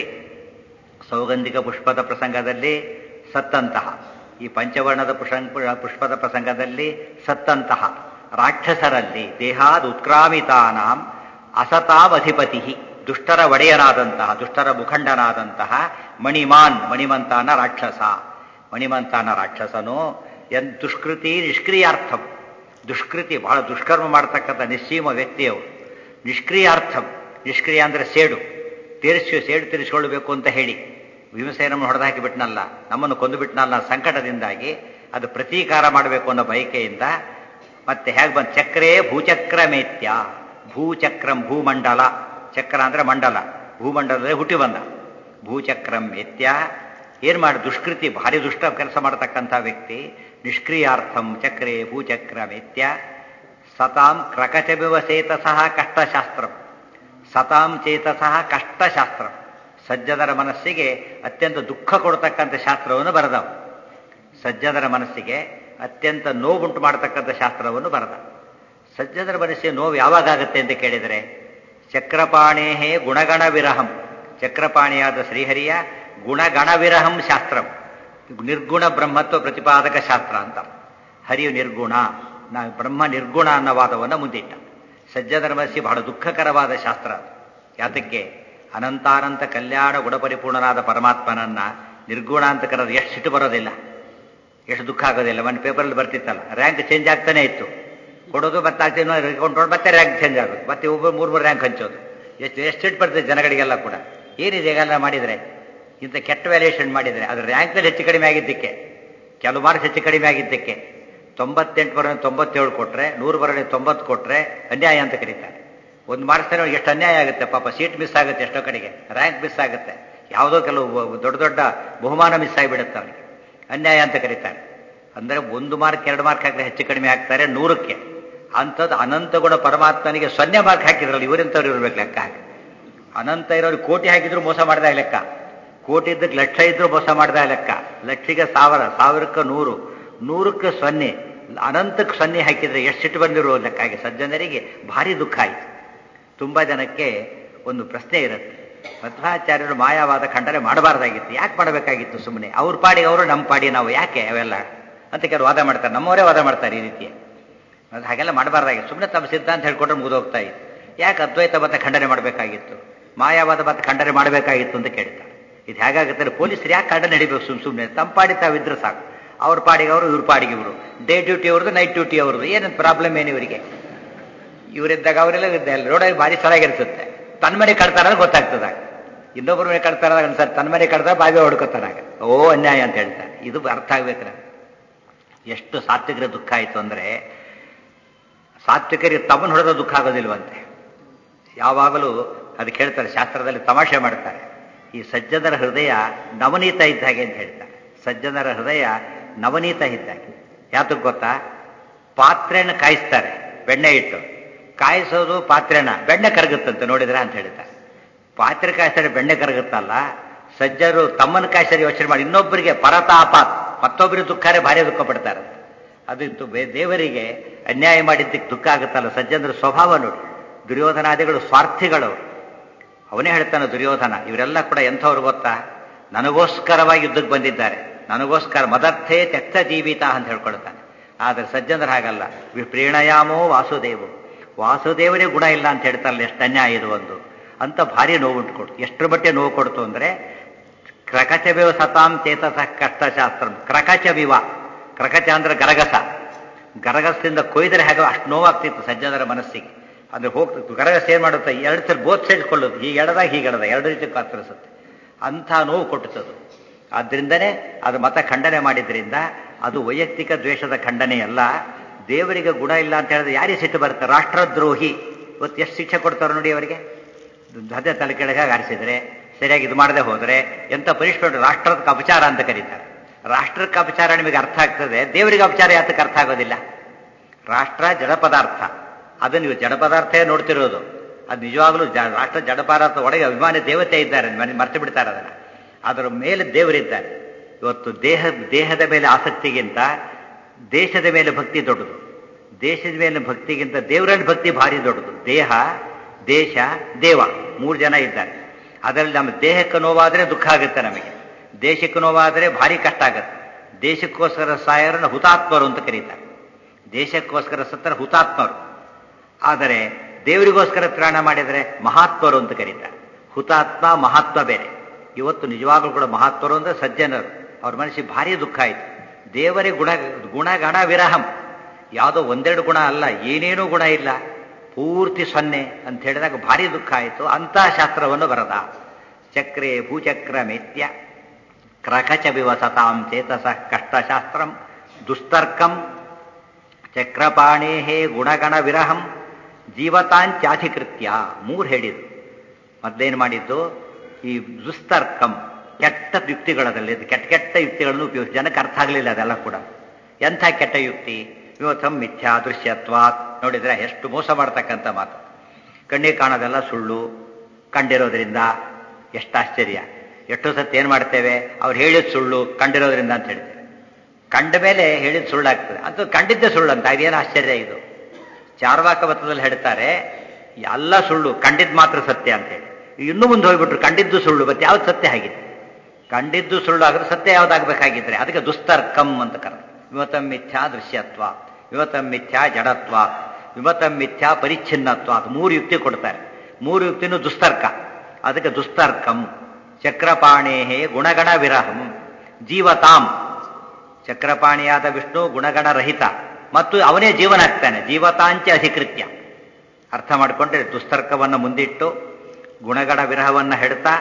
ಸೌಗಂಧಿಕ ಪುಷ್ಪದ ಪ್ರಸಂಗದಲ್ಲಿ ಸತ್ತಂತಹ, ಈ ಪಂಚವರ್ಣದ ಪುಷ್ಪದ ಪ್ರಸಂಗದಲ್ಲಿ ಸತ್ತಂತಹ ರಾಕ್ಷಸರಲ್ಲಿ ದೇಹಾದ್ ಉತ್ಕ್ರಾಮಿತಾನಾಂ ಅಸತಾಂ ಅಧಿಪತಿ, ದುಷ್ಟರ ಒಡೆಯನಾದಂತಹ, ದುಷ್ಟರ ಮುಖಂಡನಾದಂತಹ ಮಣಿಮಾನ್ ಮಣಿಮಂತಾನ ರಾಕ್ಷಸ. ಮಣಿಮಂತಾನ ರಾಕ್ಷಸನು ದುಷ್ಕೃತಿ ನಿಷ್ಕ್ರಿಯಾರ್ಥಂ, ದುಷ್ಕೃತಿ ಬಹಳ ದುಷ್ಕರ್ಮ ಮಾಡತಕ್ಕಂಥ ನಿಸ್ಸೀಮ ವ್ಯಕ್ತಿಯವರು. ನಿಷ್ಕ್ರಿಯಾರ್ಥಂ, ನಿಷ್ಕ್ರಿಯ ಅಂದರೆ ಸೇಡು ತೀರಿಸಿಕೊಳ್ಳಬೇಕು ಅಂತ ಹೇಳಿ ಭೀಮಸೇನನ್ನು ಹೊಡೆದು ಹಾಕಿಬಿಟ್ನಲ್ಲ, ನಮ್ಮನ್ನು ಕೊಂದು ಬಿಟ್ನಲ್ಲ ಸಂಕಟದಿಂದಾಗಿ ಅದು ಪ್ರತೀಕಾರ ಮಾಡಬೇಕು ಅನ್ನೋ ಬಯಕೆಯಿಂದ ಮತ್ತೆ ಹೇಗೆ ಬಂದ ಚಕ್ರೇ ಭೂಚಕ್ರಮೇತ್ಯ. ಭೂಚಕ್ರಂ ಭೂಮಂಡಲ, ಚಕ್ರ ಅಂದ್ರೆ ಮಂಡಲ, ಭೂಮಂಡಲದಲ್ಲಿ ಹುಟ್ಟಿ ಬಂದ. ಭೂಚಕ್ರಂ ಏತ್ಯ ಏನ್ ಮಾಡಿ ದುಷ್ಕೃತಿ, ಭಾರಿ ದುಷ್ಟ ಕೆಲಸ ಮಾಡತಕ್ಕಂಥ ವ್ಯಕ್ತಿ. ನಿಷ್ಕ್ರಿಯಾರ್ಥಂ ಚಕ್ರೇ ಭೂಚಕ್ರಮೇತ್ಯ ಸತಾಂ ಕ್ರಕಚಬಿವ ಚೇತಸಃ ಕಷ್ಟಶಾಸ್ತ್ರಂ. ಸತಾಂ ಚೇತಸಃ ಕಷ್ಟಶಾಸ್ತ್ರಂ, ಸಜ್ಜನರ ಮನಸ್ಸಿಗೆ ಅತ್ಯಂತ ದುಃಖ ಕೊಡ್ತಕ್ಕಂಥ ಶಾಸ್ತ್ರವನ್ನು ಬರೆದವ. ಸಜ್ಜನರ ಮನಸ್ಸಿಗೆ ಅತ್ಯಂತ ನೋವುಂಟು ಮಾಡತಕ್ಕಂಥ ಶಾಸ್ತ್ರವನ್ನು ಬರೆದ. ಸಜ್ಜನರ ಮನಸ್ಸಿಗೆ ನೋವು ಯಾವಾಗ ಆಗುತ್ತೆ ಅಂತ ಕೇಳಿದರೆ ಚಕ್ರಪಾಣೇಹೇ ಗುಣಗಣ ವಿರಹಂ, ಚಕ್ರಪಾಣಿಯಾದ ಶ್ರೀಹರಿಯ ಗುಣಗಣ ವಿರಹಂ ಶಾಸ್ತ್ರಂ, ನಿರ್ಗುಣ ಬ್ರಹ್ಮತ್ವ ಪ್ರತಿಪಾದಕ ಶಾಸ್ತ್ರ ಅಂತ. ಹರಿಯು ನಿರ್ಗುಣ, ಬ್ರಹ್ಮ ನಿರ್ಗುಣ ಅನ್ನೋ ವಾದವನ್ನು ಮುಂದಿಟ್ಟ. ಸಜ್ಜನರ ಮನಸ್ಸಿಗೆ ಬಹಳ ದುಃಖಕರವಾದ ಶಾಸ್ತ್ರ ಅದು. ಯಾತಕ್ಕೆ? ಅನಂತಾನಂತ ಕಲ್ಯಾಣ ಗುಣಪರಿಪೂರ್ಣನಾದ ಪರಮಾತ್ಮನನ್ನ ನಿರ್ಗುಣ ಅಂತ ಕರೆದು ಎಷ್ಟು ಸಿಟ್ಟು ಬರೋದಿಲ್ಲ, ಎಷ್ಟು ದುಃಖ ಆಗೋದಿಲ್ಲ. ಒಂದು ಪೇಪರಲ್ಲಿ ಬರ್ತಿತ್ತಲ್ಲ, ರ್ಯಾಂಕ್ ಚೇಂಜ್ ಆಗ್ತಾನೆ ಇತ್ತು, ಕೊಡೋದು ಮತ್ತೆ ಕೊಂಡ್ಕೊಂಡು ಮತ್ತೆ ರ್ಯಾಂಕ್ ಚೇಂಜ್ ಆಗೋದು, ಮತ್ತೆ ಒಬ್ಬರು 3 ರ್ಯಾಂಕ್ ಹಂಚೋದು. ಎಷ್ಟು ಸಿಟ್ಟು ಬರ್ತದೆ ಜನಗಳಿಗೆಲ್ಲ ಕೂಡ. ಏನಿದೆ ಈಗೆಲ್ಲ ಮಾಡಿದರೆ, ಇಂಥ ಕೆಟ್ಟ ವ್ಯಾಲ್ಯೂಯೇಷನ್ ಮಾಡಿದರೆ ಅದು ರ್ಯಾಂಕ್ನಲ್ಲಿ ಹೆಚ್ಚು ಕಡಿಮೆ ಆಗಿದ್ದಕ್ಕೆ, ಕೆಲವು ಮಾರ್ಕ್ಸ್ ಹೆಚ್ಚು ಕಡಿಮೆ ಆಗಿದ್ದಕ್ಕೆ 98 ಬರೋಣ 97 ಕೊಟ್ಟರೆ, 100 ಬರೋಣ 90 ಕೊಟ್ಟರೆ ಅನ್ಯಾಯ ಅಂತ ಕರೀತಾರೆ. ಒಂದು ಮಾರ್ಕ್ಸ್ನಲ್ಲಿ ಎಷ್ಟು ಅನ್ಯಾಯ ಆಗುತ್ತೆ ಪಾಪ, ಸೀಟ್ ಮಿಸ್ ಆಗುತ್ತೆ, ಎಷ್ಟೋ ಕಡೆಗೆ ರ್ಯಾಂಕ್ ಮಿಸ್ ಆಗುತ್ತೆ, ಯಾವುದೋ ಕೆಲವು ದೊಡ್ಡ ದೊಡ್ಡ ಬಹುಮಾನ ಮಿಸ್ ಆಗಿಬಿಡುತ್ತೆ ಅವನಿಗೆ, ಅನ್ಯಾಯ ಅಂತ ಕರೀತಾರೆ. ಅಂದರೆ 1 ಮಾರ್ಕ್ 2 ಮಾರ್ಕ್ ಹಾಕಿದ್ರೆ ಹೆಚ್ಚು ಕಡಿಮೆ ಹಾಕ್ತಾರೆ 100ಕ್ಕೆ. ಅಂಥದ್ದು ಅನಂತ ಗುಣ ಪರಮಾತ್ಮನಿಗೆ 0 ಮಾರ್ಕ್ ಹಾಕಿದ್ರಲ್ಲ, ಇವರಿಂಥವ್ರು ಇರ್ಬೇಕು ಲೆಕ್ಕ ಹಾಕಿ. ಅನಂತ ಇರೋರು ಕೋಟಿ ಹಾಕಿದ್ರು ಮೋಸ ಮಾಡ್ದ ಲೆಕ್ಕ, ಕೋಟಿ ಇದ್ದಕ್ಕೆ ಲಕ್ಷ ಇದ್ರು ಮೋಸ ಮಾಡ್ದ ಲೆಕ್ಕ, ಲಕ್ಷಕ್ಕೆ 1000, 1000ಕ್ಕೆ 100, 100ಕ್ಕೆ 0, ಅನಂತಕ್ಕೆ 0 ಹಾಕಿದ್ರೆ ಎಷ್ಟು ಸಿಟ್ಟು ಬಂದಿರೋ ಲೆಕ್ಕ. ಹಾಗೆ ಸಜ್ಜನರಿಗೆ ಭಾರಿ ದುಃಖ ಆಯಿತು. ತುಂಬ ಜನಕ್ಕೆ ಒಂದು ಪ್ರಶ್ನೆ ಇರುತ್ತೆ, ಮಧ್ವಾಚಾರ್ಯರು ಮಾಯಾವಾದ ಖಂಡನೆ ಮಾಡಬಾರ್ದಾಗಿತ್ತು, ಯಾಕೆ ಮಾಡಬೇಕಾಗಿತ್ತು? ಸುಮ್ಮನೆ ಅವ್ರ ಪಾಡಿಗೆ ಅವರು, ನಮ್ಮ ಪಾಡಿ ನಾವು, ಯಾಕೆ ಅವೆಲ್ಲ ಅಂತ ಕೆಲವರು ವಾದ ಮಾಡ್ತಾರೆ. ನಮ್ಮವರೇ ವಾದ ಮಾಡ್ತಾರೆ ಈ ರೀತಿ. ಅದು ಹಾಗೆಲ್ಲ ಮಾಡಬಾರ್ದಾಗಿತ್ತು, ಸುಮ್ಮನೆ ತಮ್ಮ ಸಿದ್ಧಾಂತ ಹೇಳ್ಕೊಂಡ್ರೆ ಮುಗಿದೋಗ್ತಾ ಇತ್ತು. ಯಾಕೆ ಅದ್ವೈತ ಮತ ಖಂಡನೆ ಮಾಡಬೇಕಾಗಿತ್ತು, ಮಾಯಾವಾದ ಮತ ಖಂಡನೆ ಮಾಡಬೇಕಾಗಿತ್ತು ಅಂತ ಕೇಳ್ತಾರೆ. ಇದು ಹೇಗಾಗುತ್ತೆ, ಪೊಲೀಸರು ಯಾಕೆ ಖಂಡನೆ ನಡಿಬೇಕು? ಸುಮ್ಮನೆ ತಮ್ಮ ಪಾಡಿ ತಾವಿದ್ರೆ ಸಾಕು. ಅವ್ರ ಪಾಡಿಗೆ ಅವರು, ಇವ್ರ ಪಾಡಿಗೆ ಇವರು, ಡೇ ಡ್ಯೂಟಿ ಅವ್ರದ್ದು, ನೈಟ್ ಡ್ಯೂಟಿ ಅವ್ರದ್ದು, ಏನೇನು ಪ್ರಾಬ್ಲಮ್ ಏನು ಇವರಿಗೆ? ಇವರಿದ್ದಾಗ ಅವರೆಲ್ಲ ಇದ್ದಲ್ಲಿ ರೋಡಾಗಿ ಭಾರಿ ಸರಾಗಿರಿಸುತ್ತೆ. ತನ್ನ ಮನೆ ಕಳ್ತಾರ ಗೊತ್ತಾಗ್ತದಾಗ, ಇನ್ನೊಬ್ಬರ ಮನೆ ಕಳ್ತಾರ ಅನ್ಸರ್, ತನ್ನ ಮನೆ ಕಳ್ತಾರೆ ಬಾವಿ ಹೊಡ್ಕೊತಾರಾಗ, ಓ ಅನ್ಯಾಯ ಅಂತ ಹೇಳ್ತಾರೆ. ಇದು ಅರ್ಥ ಆಗ್ಬೇಕು. ಎಷ್ಟು ಸಾತ್ವಿಕರ ದುಃಖ ಆಯಿತು ಅಂದರೆ, ಸಾತ್ವಿಕರಿಗೆ ತಮ್ಮನ್ನು ಹೊಡೆದ ದುಃಖ ಆಗೋದಿಲ್ವಂತೆ. ಯಾವಾಗಲೂ ಅದಕ್ಕೆ ಹೇಳ್ತಾರೆ, ಶಾಸ್ತ್ರದಲ್ಲಿ ತಮಾಷೆ ಮಾಡ್ತಾರೆ, ಈ ಸಜ್ಜನರ ಹೃದಯ ನವನೀತ ಇದ್ದ ಹಾಗೆ ಅಂತ ಹೇಳ್ತಾರೆ. ಸಜ್ಜನರ ಹೃದಯ ನವನೀತ ಇದ್ದಾಗೆ. ಯಾತಕ್ಕೆ ಗೊತ್ತಾ? ಪಾತ್ರೆನ ಕಾಯಿಸ್ತಾರೆ ಬೆಣ್ಣೆ ಇಟ್ಟು, ಕಾಯಿಸೋದು ಪಾತ್ರೆನ, ಬೆಣ್ಣೆ ಕರಗುತ್ತಂತೆ ನೋಡಿದ್ರೆ ಅಂತ ಹೇಳ್ತಾರೆ. ಪಾತ್ರೆ ಕಾಯಿಸ್ತಾರೆ ಬೆಣ್ಣೆ ಕರಗುತ್ತಲ್ಲ, ಸಜ್ಜರು ತಮ್ಮನ್ನು ಕಾಯಿಸ್ತಾರೆ. ಯೋಚನೆ ಮಾಡಿ, ಇನ್ನೊಬ್ಬರಿಗೆ ಪರತಾಪಾತ್, ಮತ್ತೊಬ್ಬರಿಗೆ ದುಃಖಾರೆ ಭಾರಿ ದುಃಖ ಪಡ್ತಾರೆ. ಅದು ದೇವರಿಗೆ ಅನ್ಯಾಯ ಮಾಡಿದ್ದಕ್ಕೆ ದುಃಖ ಆಗುತ್ತಲ್ಲ. ಸಜ್ಜನರ ಸ್ವಭಾವ ನೋಡಿ. ದುರ್ಯೋಧನಾದಿಗಳು ಸ್ವಾರ್ಥಿಗಳು. ಅವನೇ ಹೇಳ್ತಾನೆ ದುರ್ಯೋಧನ, ಇವರೆಲ್ಲ ಕೂಡ ಎಂಥವ್ರು ಗೊತ್ತಾ? ನನಗೋಸ್ಕರವಾಗಿ ಯುದ್ಧಕ್ಕೆ ಬಂದಿದ್ದಾರೆ, ನನಗೋಸ್ಕರ ಮದರ್ಥೇ ತ್ಯಕ್ತ ಜೀವಿತ ಅಂತ ಹೇಳ್ಕೊಳ್ತಾನೆ. ಆದರೆ ಸಜ್ಜನರು ಹಾಗಲ್ಲ. ವಿಪ್ರೀಣಯಾಮೋ ವಾಸುದೇವು, ವಾಸುದೇವರೇ ಗುಣ ಇಲ್ಲ ಅಂತ ಹೇಳ್ತಾರಲ್ಲ, ಎಷ್ಟು ಅನ್ಯಾಯ ಇದು ಒಂದು ಅಂತ ಭಾರಿ ನೋವು ಉಂಟು ಕೊಡ್ತು. ಎಷ್ಟರ ಮಟ್ಟಿಗೆ ನೋವು ಕೊಡ್ತು ಅಂದರೆ, ಕ್ರಕಚವಿವ ಸತಾಂ ಚೇತಸ ಕಷ್ಟಶಾಸ್ತ್ರ. ಕ್ರಕಚವಿವ, ಕ್ರಕಚ ಅಂದ್ರೆ ಗರಗಸ, ಗರಗಸದಿಂದ ಕೊಯ್ದರೆ ಹೇಗೋ ಅಷ್ಟು ನೋವಾಗ್ತಿತ್ತು ಸಜ್ಜನರ ಮನಸ್ಸಿಗೆ. ಅಂದ್ರೆ ಹೋಗ್ತಿತ್ತು ಗರಗಸ. ಏನ್ ಮಾಡುತ್ತೆ, 2 ಸಲ ಬೋತ್ ಸೈಡ್ ಕೊಳ್ಳೋದು, ಹೀಗೆ ಎಡದಾಗ ಹೀಗೆ ಎಡದ, 2 ರೀತಿ ಕಾತರಿಸುತ್ತೆ. ಅಂಥ ನೋವು ಕೊಟ್ಟುತ್ತದು. ಆದ್ರಿಂದನೇ ಅದು ಮತ ಖಂಡನೆ ಮಾಡಿದ್ರಿಂದ ಅದು ವೈಯಕ್ತಿಕ ದ್ವೇಷದ ಖಂಡನೆ ಅಲ್ಲ. ದೇವರಿಗೆ ಗುಣ ಇಲ್ಲ ಅಂತ ಹೇಳಿದ್ರೆ ಯಾರಿಗೆ ಸಿಟ್ಟು ಬರುತ್ತೆ? ರಾಷ್ಟ್ರದ್ರೋಹಿ. ಇವತ್ತು ಎಷ್ಟು ಶಿಕ್ಷೆ ಕೊಡ್ತಾರೆ ನೋಡಿ ಅವರಿಗೆ. ಅದೇ ತಲೆ ಕೆಳಗೆ ಆರಿಸಿದ್ರೆ, ಸರಿಯಾಗಿ ಇದು ಮಾಡದೆ ಹೋದರೆ ಎಂಥ ಪನಿಷ್ಮೆಂಟ್. ರಾಷ್ಟ್ರದ ಅಪಚಾರ ಅಂತ ಕರೀತಾರೆ. ರಾಷ್ಟ್ರಕ್ಕೆ ಅಪಚಾರ ನಿಮಗೆ ಅರ್ಥ ಆಗ್ತದೆ, ದೇವರಿಗೆ ಅಪಚಾರ ಯಾತಕ್ಕೆ ಅರ್ಥ ಆಗೋದಿಲ್ಲ? ರಾಷ್ಟ್ರ ಜಡ ಪದಾರ್ಥ, ಅದನ್ನು ನೀವು ಜಡ ಪದಾರ್ಥ ನೋಡ್ತಿರೋದು. ಅದು ನಿಜವಾಗ್ಲೂ ರಾಷ್ಟ್ರ ಜಡ ಪದಾರ್ಥ ಒಳಗೆ ಅಭಿಮಾನಿ ದೇವತೆ ಇದ್ದಾರೆ, ಮರ್ತು ಬಿಡ್ತಾರೆ ಅದನ್ನು. ಅದರ ಮೇಲೆ ದೇವರಿದ್ದಾರೆ. ಇವತ್ತು ದೇಹದ ಮೇಲೆ ಆಸಕ್ತಿಗಿಂತ ದೇಶದ ಮೇಲೆ ಭಕ್ತಿ ದೊಡ್ಡದು, ದೇಶದ ಮೇಲೆ ಭಕ್ತಿಗಿಂತ ದೇವರಲ್ಲಿ ಭಕ್ತಿ ಭಾರಿ ದೊಡ್ಡದು. ದೇಹ, ದೇಶ, ದೇವ 3 ಜನ ಇದ್ದಾರೆ. ಅದರಲ್ಲಿ ನಮ್ಮ ದೇಹಕ್ಕೆ ನೋವಾದರೆ ದುಃಖ ಆಗುತ್ತೆ, ನಮಗೆ ದೇಶಕ್ಕೆ ನೋವಾದರೆ ಭಾರಿ ಕಷ್ಟ ಆಗುತ್ತೆ. ದೇಶಕ್ಕೋಸ್ಕರ ಸಾಯರನ್ನು ಹುತಾತ್ಮರು ಅಂತ ಕರೀತಾರೆ. ದೇಶಕ್ಕೋಸ್ಕರ ಸತ್ತರ ಹುತಾತ್ಮರು. ಆದರೆ ದೇವರಿಗೋಸ್ಕರ ತ್ರಾಣ ಮಾಡಿದರೆ ಮಹಾತ್ಮರು ಅಂತ ಕರೀತಾರೆ. ಹುತಾತ್ಮ ಮಹಾತ್ಮ ಬೇರೆ. ಇವತ್ತು ನಿಜವಾಗ್ಲೂ ಕೂಡ ಮಹಾತ್ಮರು ಅಂದರೆ ಸಜ್ಜನರು. ಅವ್ರ ಮನಸ್ಸಿಗೆ ಭಾರಿ ದುಃಖ ಆಯಿತು. ದೇವರೇ ಗುಣಗಣ ವಿರಹಂ. ಯಾವುದೋ 1-2 ಗುಣ ಅಲ್ಲ, ಏನೇನೂ ಗುಣ ಇಲ್ಲ, ಪೂರ್ತಿ 0 ಅಂತ ಹೇಳಿದಾಗ ಭಾರಿ ದುಃಖ ಆಯಿತು. ಅಂತಹ ಶಾಸ್ತ್ರವನ್ನು ಬರದ. ಚಕ್ರೇ ಭೂಚಕ್ರ ಮೇತ್ಯ ಕ್ರಕಚ ವಿವಸತಾಂ ಚೇತಸ ಕಷ್ಟಶಾಸ್ತ್ರಂ ದುಸ್ತರ್ಕಂ ಚಕ್ರಪಾಣೇ ಗುಣಗಣ ವಿರಹಂ ಜೀವತಾಂಚಾಧಿಕೃತ್ಯ. 3 ಹೇಳಿದ್ರು. ಮೊದಲೇನು ಮಾಡಿದ್ದು? ಈ ದುಸ್ತರ್ಕಂ, ಕೆಟ್ಟ ಯುಕ್ತಿಗಳಲ್ಲಿ, ಕೆಟ್ಟ ಯುಕ್ತಿಗಳನ್ನು ಉಪಯೋಗಿಸಿ ಜನಕ್ಕೆ ಅರ್ಥ ಆಗಲಿಲ್ಲ ಅದೆಲ್ಲ ಕೂಡ. ಎಂಥ ಕೆಟ್ಟ ಯುಕ್ತಿ? ಇವತ್ತಂ ಮಿಥ್ಯಾ ದೃಶ್ಯತ್ವಾತ್. ನೋಡಿದ್ರೆ ಎಷ್ಟು ಮೋಸ ಮಾಡ್ತಕ್ಕಂಥ ಮಾತು. ಕಣ್ಣಿಗೆ ಕಾಣೋದೆಲ್ಲ ಸುಳ್ಳು, ಕಂಡಿರೋದ್ರಿಂದ. ಎಷ್ಟು ಆಶ್ಚರ್ಯ! ಎಷ್ಟೋ ಸತ್ತು ಏನು ಮಾಡ್ತೇವೆ, ಅವ್ರು ಹೇಳಿದ ಸುಳ್ಳು ಕಂಡಿರೋದ್ರಿಂದ ಅಂತ ಹೇಳ್ತೇವೆ. ಕಂಡ ಮೇಲೆ ಹೇಳಿದ ಸುಳ್ಳಾಗ್ತದೆ, ಅದು ಕಂಡಿದ್ದೇ ಸುಳ್ಳು ಅಂತ. ಇದೇನು ಆಶ್ಚರ್ಯ ಇದು? ಚಾರ್ವಾಕ ಮತದಲ್ಲಿ ಹೇಳ್ತಾರೆ ಎಲ್ಲ ಸುಳ್ಳು, ಕಂಡಿದ್ದು ಮಾತ್ರ ಸತ್ಯ ಅಂತೇಳಿ. ಇನ್ನೂ ಮುಂದೆ ಹೋಗ್ಬಿಟ್ರು, ಕಂಡಿದ್ದು ಸುಳ್ಳು, ಮತ್ತೆ ಯಾವ್ದು ಸತ್ಯ ಆಗಿದೆ? ಕಂಡಿದ್ದು ಸುಳ್ಳು ಆದ್ರೆ ಸತ್ಯ ಯಾವ್ದಾಗಬೇಕಾಗಿದ್ರೆ ಅದಕ್ಕೆ ದುಸ್ತರ್ಕಂ ಅಂತ ಕರೆದು. ವಿಮತಂ ಮಿಥ್ಯಾ ದೃಶ್ಯತ್ವ, ವಿಮತಂ ಮಿಥ್ಯಾ ಜಡತ್ವ, ವಿಮತಂ ಮಿಥ್ಯಾ ಪರಿಚ್ಛಿನ್ನತ್ವ. ಅದು 3 ಯುಕ್ತಿ ಕೊಡ್ತಾರೆ. 3 ಯುಕ್ತಿನೂ ದುಸ್ತರ್ಕ. ಅದಕ್ಕೆ ದುಸ್ತರ್ಕಂ. ಚಕ್ರಪಾಣೇ ಗುಣಗಣ ವಿರಹಂ ಜೀವತಾಂ. ಚಕ್ರಪಾಣಿಯಾದ ವಿಷ್ಣು ಗುಣಗಣ ರಹಿತ ಮತ್ತು ಅವನೇ ಜೀವನಾಗ್ತಾನೆ. ಜೀವತಾಂಚ ಅಧಿಕೃತ್ಯ. ಅರ್ಥ ಮಾಡಿಕೊಂಡ್ರೆ ದುಸ್ತರ್ಕವನ್ನು ಮುಂದಿಟ್ಟು ಗುಣಗಣ ವಿರಹವನ್ನು ಹೆಡ್ತಾ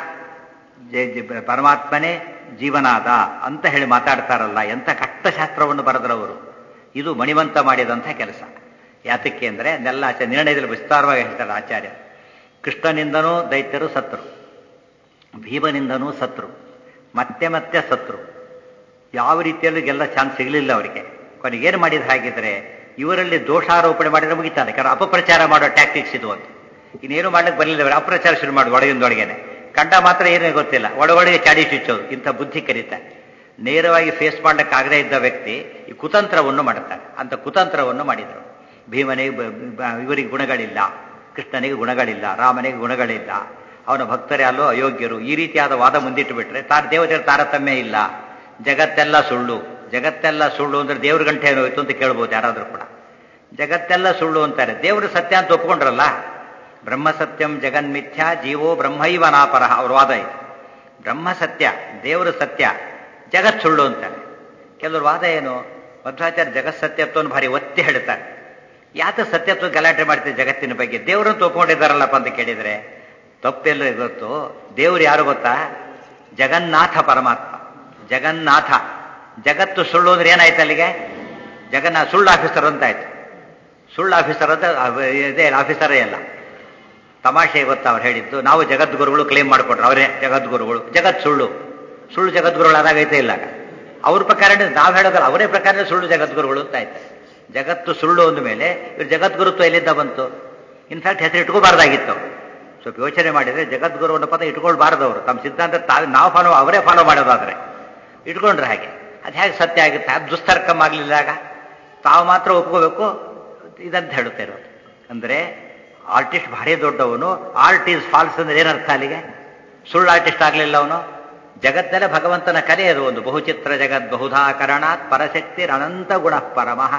ಪರಮಾತ್ಮನೇ ಜೀವನಾದ ಅಂತ ಹೇಳಿ ಮಾತಾಡ್ತಾರಲ್ಲ, ಎಂಥ ಕಟ್ಟಶಾಸ್ತ್ರವನ್ನು ಬರೆದ್ರವರು. ಇದು ಮಣಿವಂತ ಮಾಡಿದಂಥ ಕೆಲಸ. ಯಾತಕ್ಕೆ ಅಂದರೆ ಅದೆಲ್ಲ ನಿರ್ಣಯದಲ್ಲಿ ವಿಸ್ತಾರವಾಗಿ ಹೇಳ್ತಾರೆ ಆಚಾರ್ಯ. ಕೃಷ್ಣನಿಂದನೂ ದೈತ್ಯರು ಸತ್ರು, ಭೀಮನಿಂದನೂ ಸತ್ರು, ಮತ್ತೆ ಮತ್ತೆ ಸತ್ರು. ಯಾವ ರೀತಿಯಲ್ಲೂ ಗೆಲ್ಲ ಚಾನ್ಸ್ ಸಿಗಲಿಲ್ಲ ಅವರಿಗೆ. ಕೊನೆಗೆ ಏನು ಮಾಡಿದ್ರು ಹಾಗಿದ್ರೆ, ಇವರಲ್ಲಿ ದೋಷಾರೋಪಣೆ ಮಾಡಿದ್ರೆ ಮುಗಿತಾರೆ. ಕಾರಣ ಅಪಪ್ರಚಾರ ಮಾಡೋ ಟ್ಯಾಕ್ಟಿಕ್ಸ್ ಇದು ಅಂತ. ಇನ್ನೇನು ಮಾಡ್ಲಿಕ್ಕೆ ಬರಲಿಲ್ಲ ಅವರು, ಅಪಪ್ರಚಾರ ಶುರು ಮಾಡಿ ಒಳಗಿಂದೊಳಗೇನೆ. ಕಂಡ ಮಾತ್ರ ಏನೂ ಗೊತ್ತಿಲ್ಲ, ಒಳಗೊಳಗೆ ಚಾಡಿ ಚುಚ್ಚೋದು. ಇಂಥ ಬುದ್ಧಿ ಕರೀತಾರೆ. ನೇರವಾಗಿ ಫೇಸ್ ಮಾಡ್ಲಿಕ್ಕಾಗದೇ ಇದ್ದ ವ್ಯಕ್ತಿ ಈ ಕುತಂತ್ರವನ್ನು ಮಾಡುತ್ತಾರೆ. ಅಂತ ಕುತಂತ್ರವನ್ನು ಮಾಡಿದರು. ಭೀಮನಿಗೆ ಇವರಿಗೆ ಗುಣಗಳಿಲ್ಲ, ಕೃಷ್ಣನಿಗೆ ಗುಣಗಳಿಲ್ಲ, ರಾಮನಿಗೆ ಗುಣಗಳಿಲ್ಲ, ಅವನ ಭಕ್ತರೇ ಅಲ್ಲೋ ಅಯೋಗ್ಯರು, ಈ ರೀತಿಯಾದ ವಾದ ಮುಂದಿಟ್ಟು ಬಿಟ್ರೆ ದೇವತೆಗಳ ತಾರತಮ್ಯ ಇಲ್ಲ, ಜಗತ್ತೆಲ್ಲ ಸುಳ್ಳು. ಜಗತ್ತೆಲ್ಲ ಸುಳ್ಳು ಅಂದ್ರೆ ದೇವ್ರ ಗಂಟೆ ಏನೋಯ್ತು ಅಂತ ಕೇಳ್ಬೋದು ಯಾರಾದ್ರೂ ಕೂಡ. ಜಗತ್ತೆಲ್ಲ ಸುಳ್ಳು ಅಂತಾರೆ, ದೇವರು ಸತ್ಯ ಅಂತ ಒಪ್ಕೊಂಡ್ರಲ್ಲ. ಬ್ರಹ್ಮ ಸತ್ಯಂ ಜಗನ್ಮಿಥ್ಯಾ ಜೀವೋ ಬ್ರಹ್ಮೈವ ನಾಪರಃ ಅವ್ರ ವಾದ ಇದು. ಬ್ರಹ್ಮ ಸತ್ಯ, ದೇವರು ಸತ್ಯ, ಜಗತ್ ಸುಳ್ಳು ಅಂತಾರೆ. ಕೆಲವರು ವಾದ ಏನು, ಮಧ್ವಾಚಾರ್ಯ ಜಗತ್ ಸತ್ಯತ್ವವನ್ನು ಭಾರಿ ಒತ್ತಿ ಹೇಳ್ತಾರೆ. ಯಾತ ಸತ್ಯತ್ವ ಗಲಾಟೆ ಮಾಡ್ತೀವಿ ಜಗತ್ತಿನ ಬಗ್ಗೆ, ದೇವರನ್ನು ಒಪ್ಕೊಂಡಿದ್ದಾರಲ್ಲಪ್ಪ ಅಂತ ಕೇಳಿದರೆ ತಪ್ಪೆಲ್ಲ ಗೊತ್ತು. ದೇವರು ಯಾರು ಗೊತ್ತಾ? ಜಗನ್ನಾಥ ಪರಮಾತ್ಮ, ಜಗನ್ನಾಥ. ಜಗತ್ತು ಸುಳ್ಳು ಅಂದ್ರೆ ಏನಾಯ್ತು ಅಲ್ಲಿಗೆ? ಜಗನ್ನಾಥ ಸುಳ್ಳು ಆಫೀಸರ್ ಅಂತ ಆಯ್ತು. ಸುಳ್ಳು ಆಫೀಸರ್ ಅಂತ ಇದೇ ಆಫೀಸರೇ ಅಲ್ಲ. ತಮಾಷೆ ಗೊತ್ತಾ ಅವ್ರು ಹೇಳಿದ್ದು? ನಾವು ಜಗದ್ಗುರುಗಳು ಕ್ಲೇಮ್ ಮಾಡಿಕೊಟ್ರು, ಅವರೇ ಜಗದ್ಗುರುಗಳು. ಜಗತ್ ಸುಳ್ಳು, ಸುಳ್ಳು ಜಗದ್ಗುರುಗಳು ಅದಾಗೈತೆ ಇಲ್ಲ. ಅವ್ರ ಪ್ರಕಾರ ನಾವು ಹೇಳೋದಲ್ಲ, ಅವರೇ ಪ್ರಕಾರ ಸುಳ್ಳು ಜಗದ್ಗುರುಗಳು ಅಂತ ಆಯ್ತು. ಜಗತ್ತು ಸುಳ್ಳು ಅಂದ ಮೇಲೆ ಇವ್ರು ಜಗದ್ಗುರುತ್ವ ಎಲ್ಲಿಂದ ಬಂತು? ಇನ್ಫ್ಯಾಕ್ಟ್ ಹೆಸರು ಇಟ್ಕೋಬಾರ್ದಾಗಿತ್ತು. ಸ್ವಲ್ಪ ಯೋಚನೆ ಮಾಡಿದರೆ ಜಗದ್ಗುರು ಅನ್ನೋ ಪದ ಇಟ್ಕೊಳ್ಬಾರ್ದವರು. ತಮ್ಮ ಸಿದ್ಧಾಂತ ನಾವು ಅವರೇ ಫಾಲೋ ಮಾಡೋದಾದ್ರೆ ಇಟ್ಕೊಂಡ್ರೆ ಹಾಗೆ ಅದು ಹೇಗೆ ಸತ್ಯ ಆಗುತ್ತೆ? ಅದು ದುಸ್ತರ್ಕಮ್ ಆಗಲಿಲ್ಲಾಗ ತಾವು ಮಾತ್ರ ಒಪ್ಕೋಬೇಕು ಇದಂತ ಹೇಳುತ್ತೆ ಇರೋದು. ಅಂದರೆ ಆರ್ಟಿಸ್ಟ್ ಭಾರಿ ದೊಡ್ಡವನು, ಆರ್ಟ್ ಈಸ್ ಫಾಲ್ಸ್ ಅಂದ್ರೆ ಏನರ್ಥ ಅಲ್ಲಿಗೆ? ಸುಳ್ಳು ಆರ್ಟಿಸ್ಟ್ ಆಗಲಿಲ್ಲ ಅವನು. ಜಗತ್ತಲ್ಲೇ ಭಗವಂತನ ಕಲೆ ಅದು ಒಂದು. ಬಹುಚಿತ್ರ ಜಗದ್ ಬಹುಧಾಕರಣಾತ್ ಪರಶಕ್ತಿ ಅನಂತ ಗುಣ ಪರಮಃ.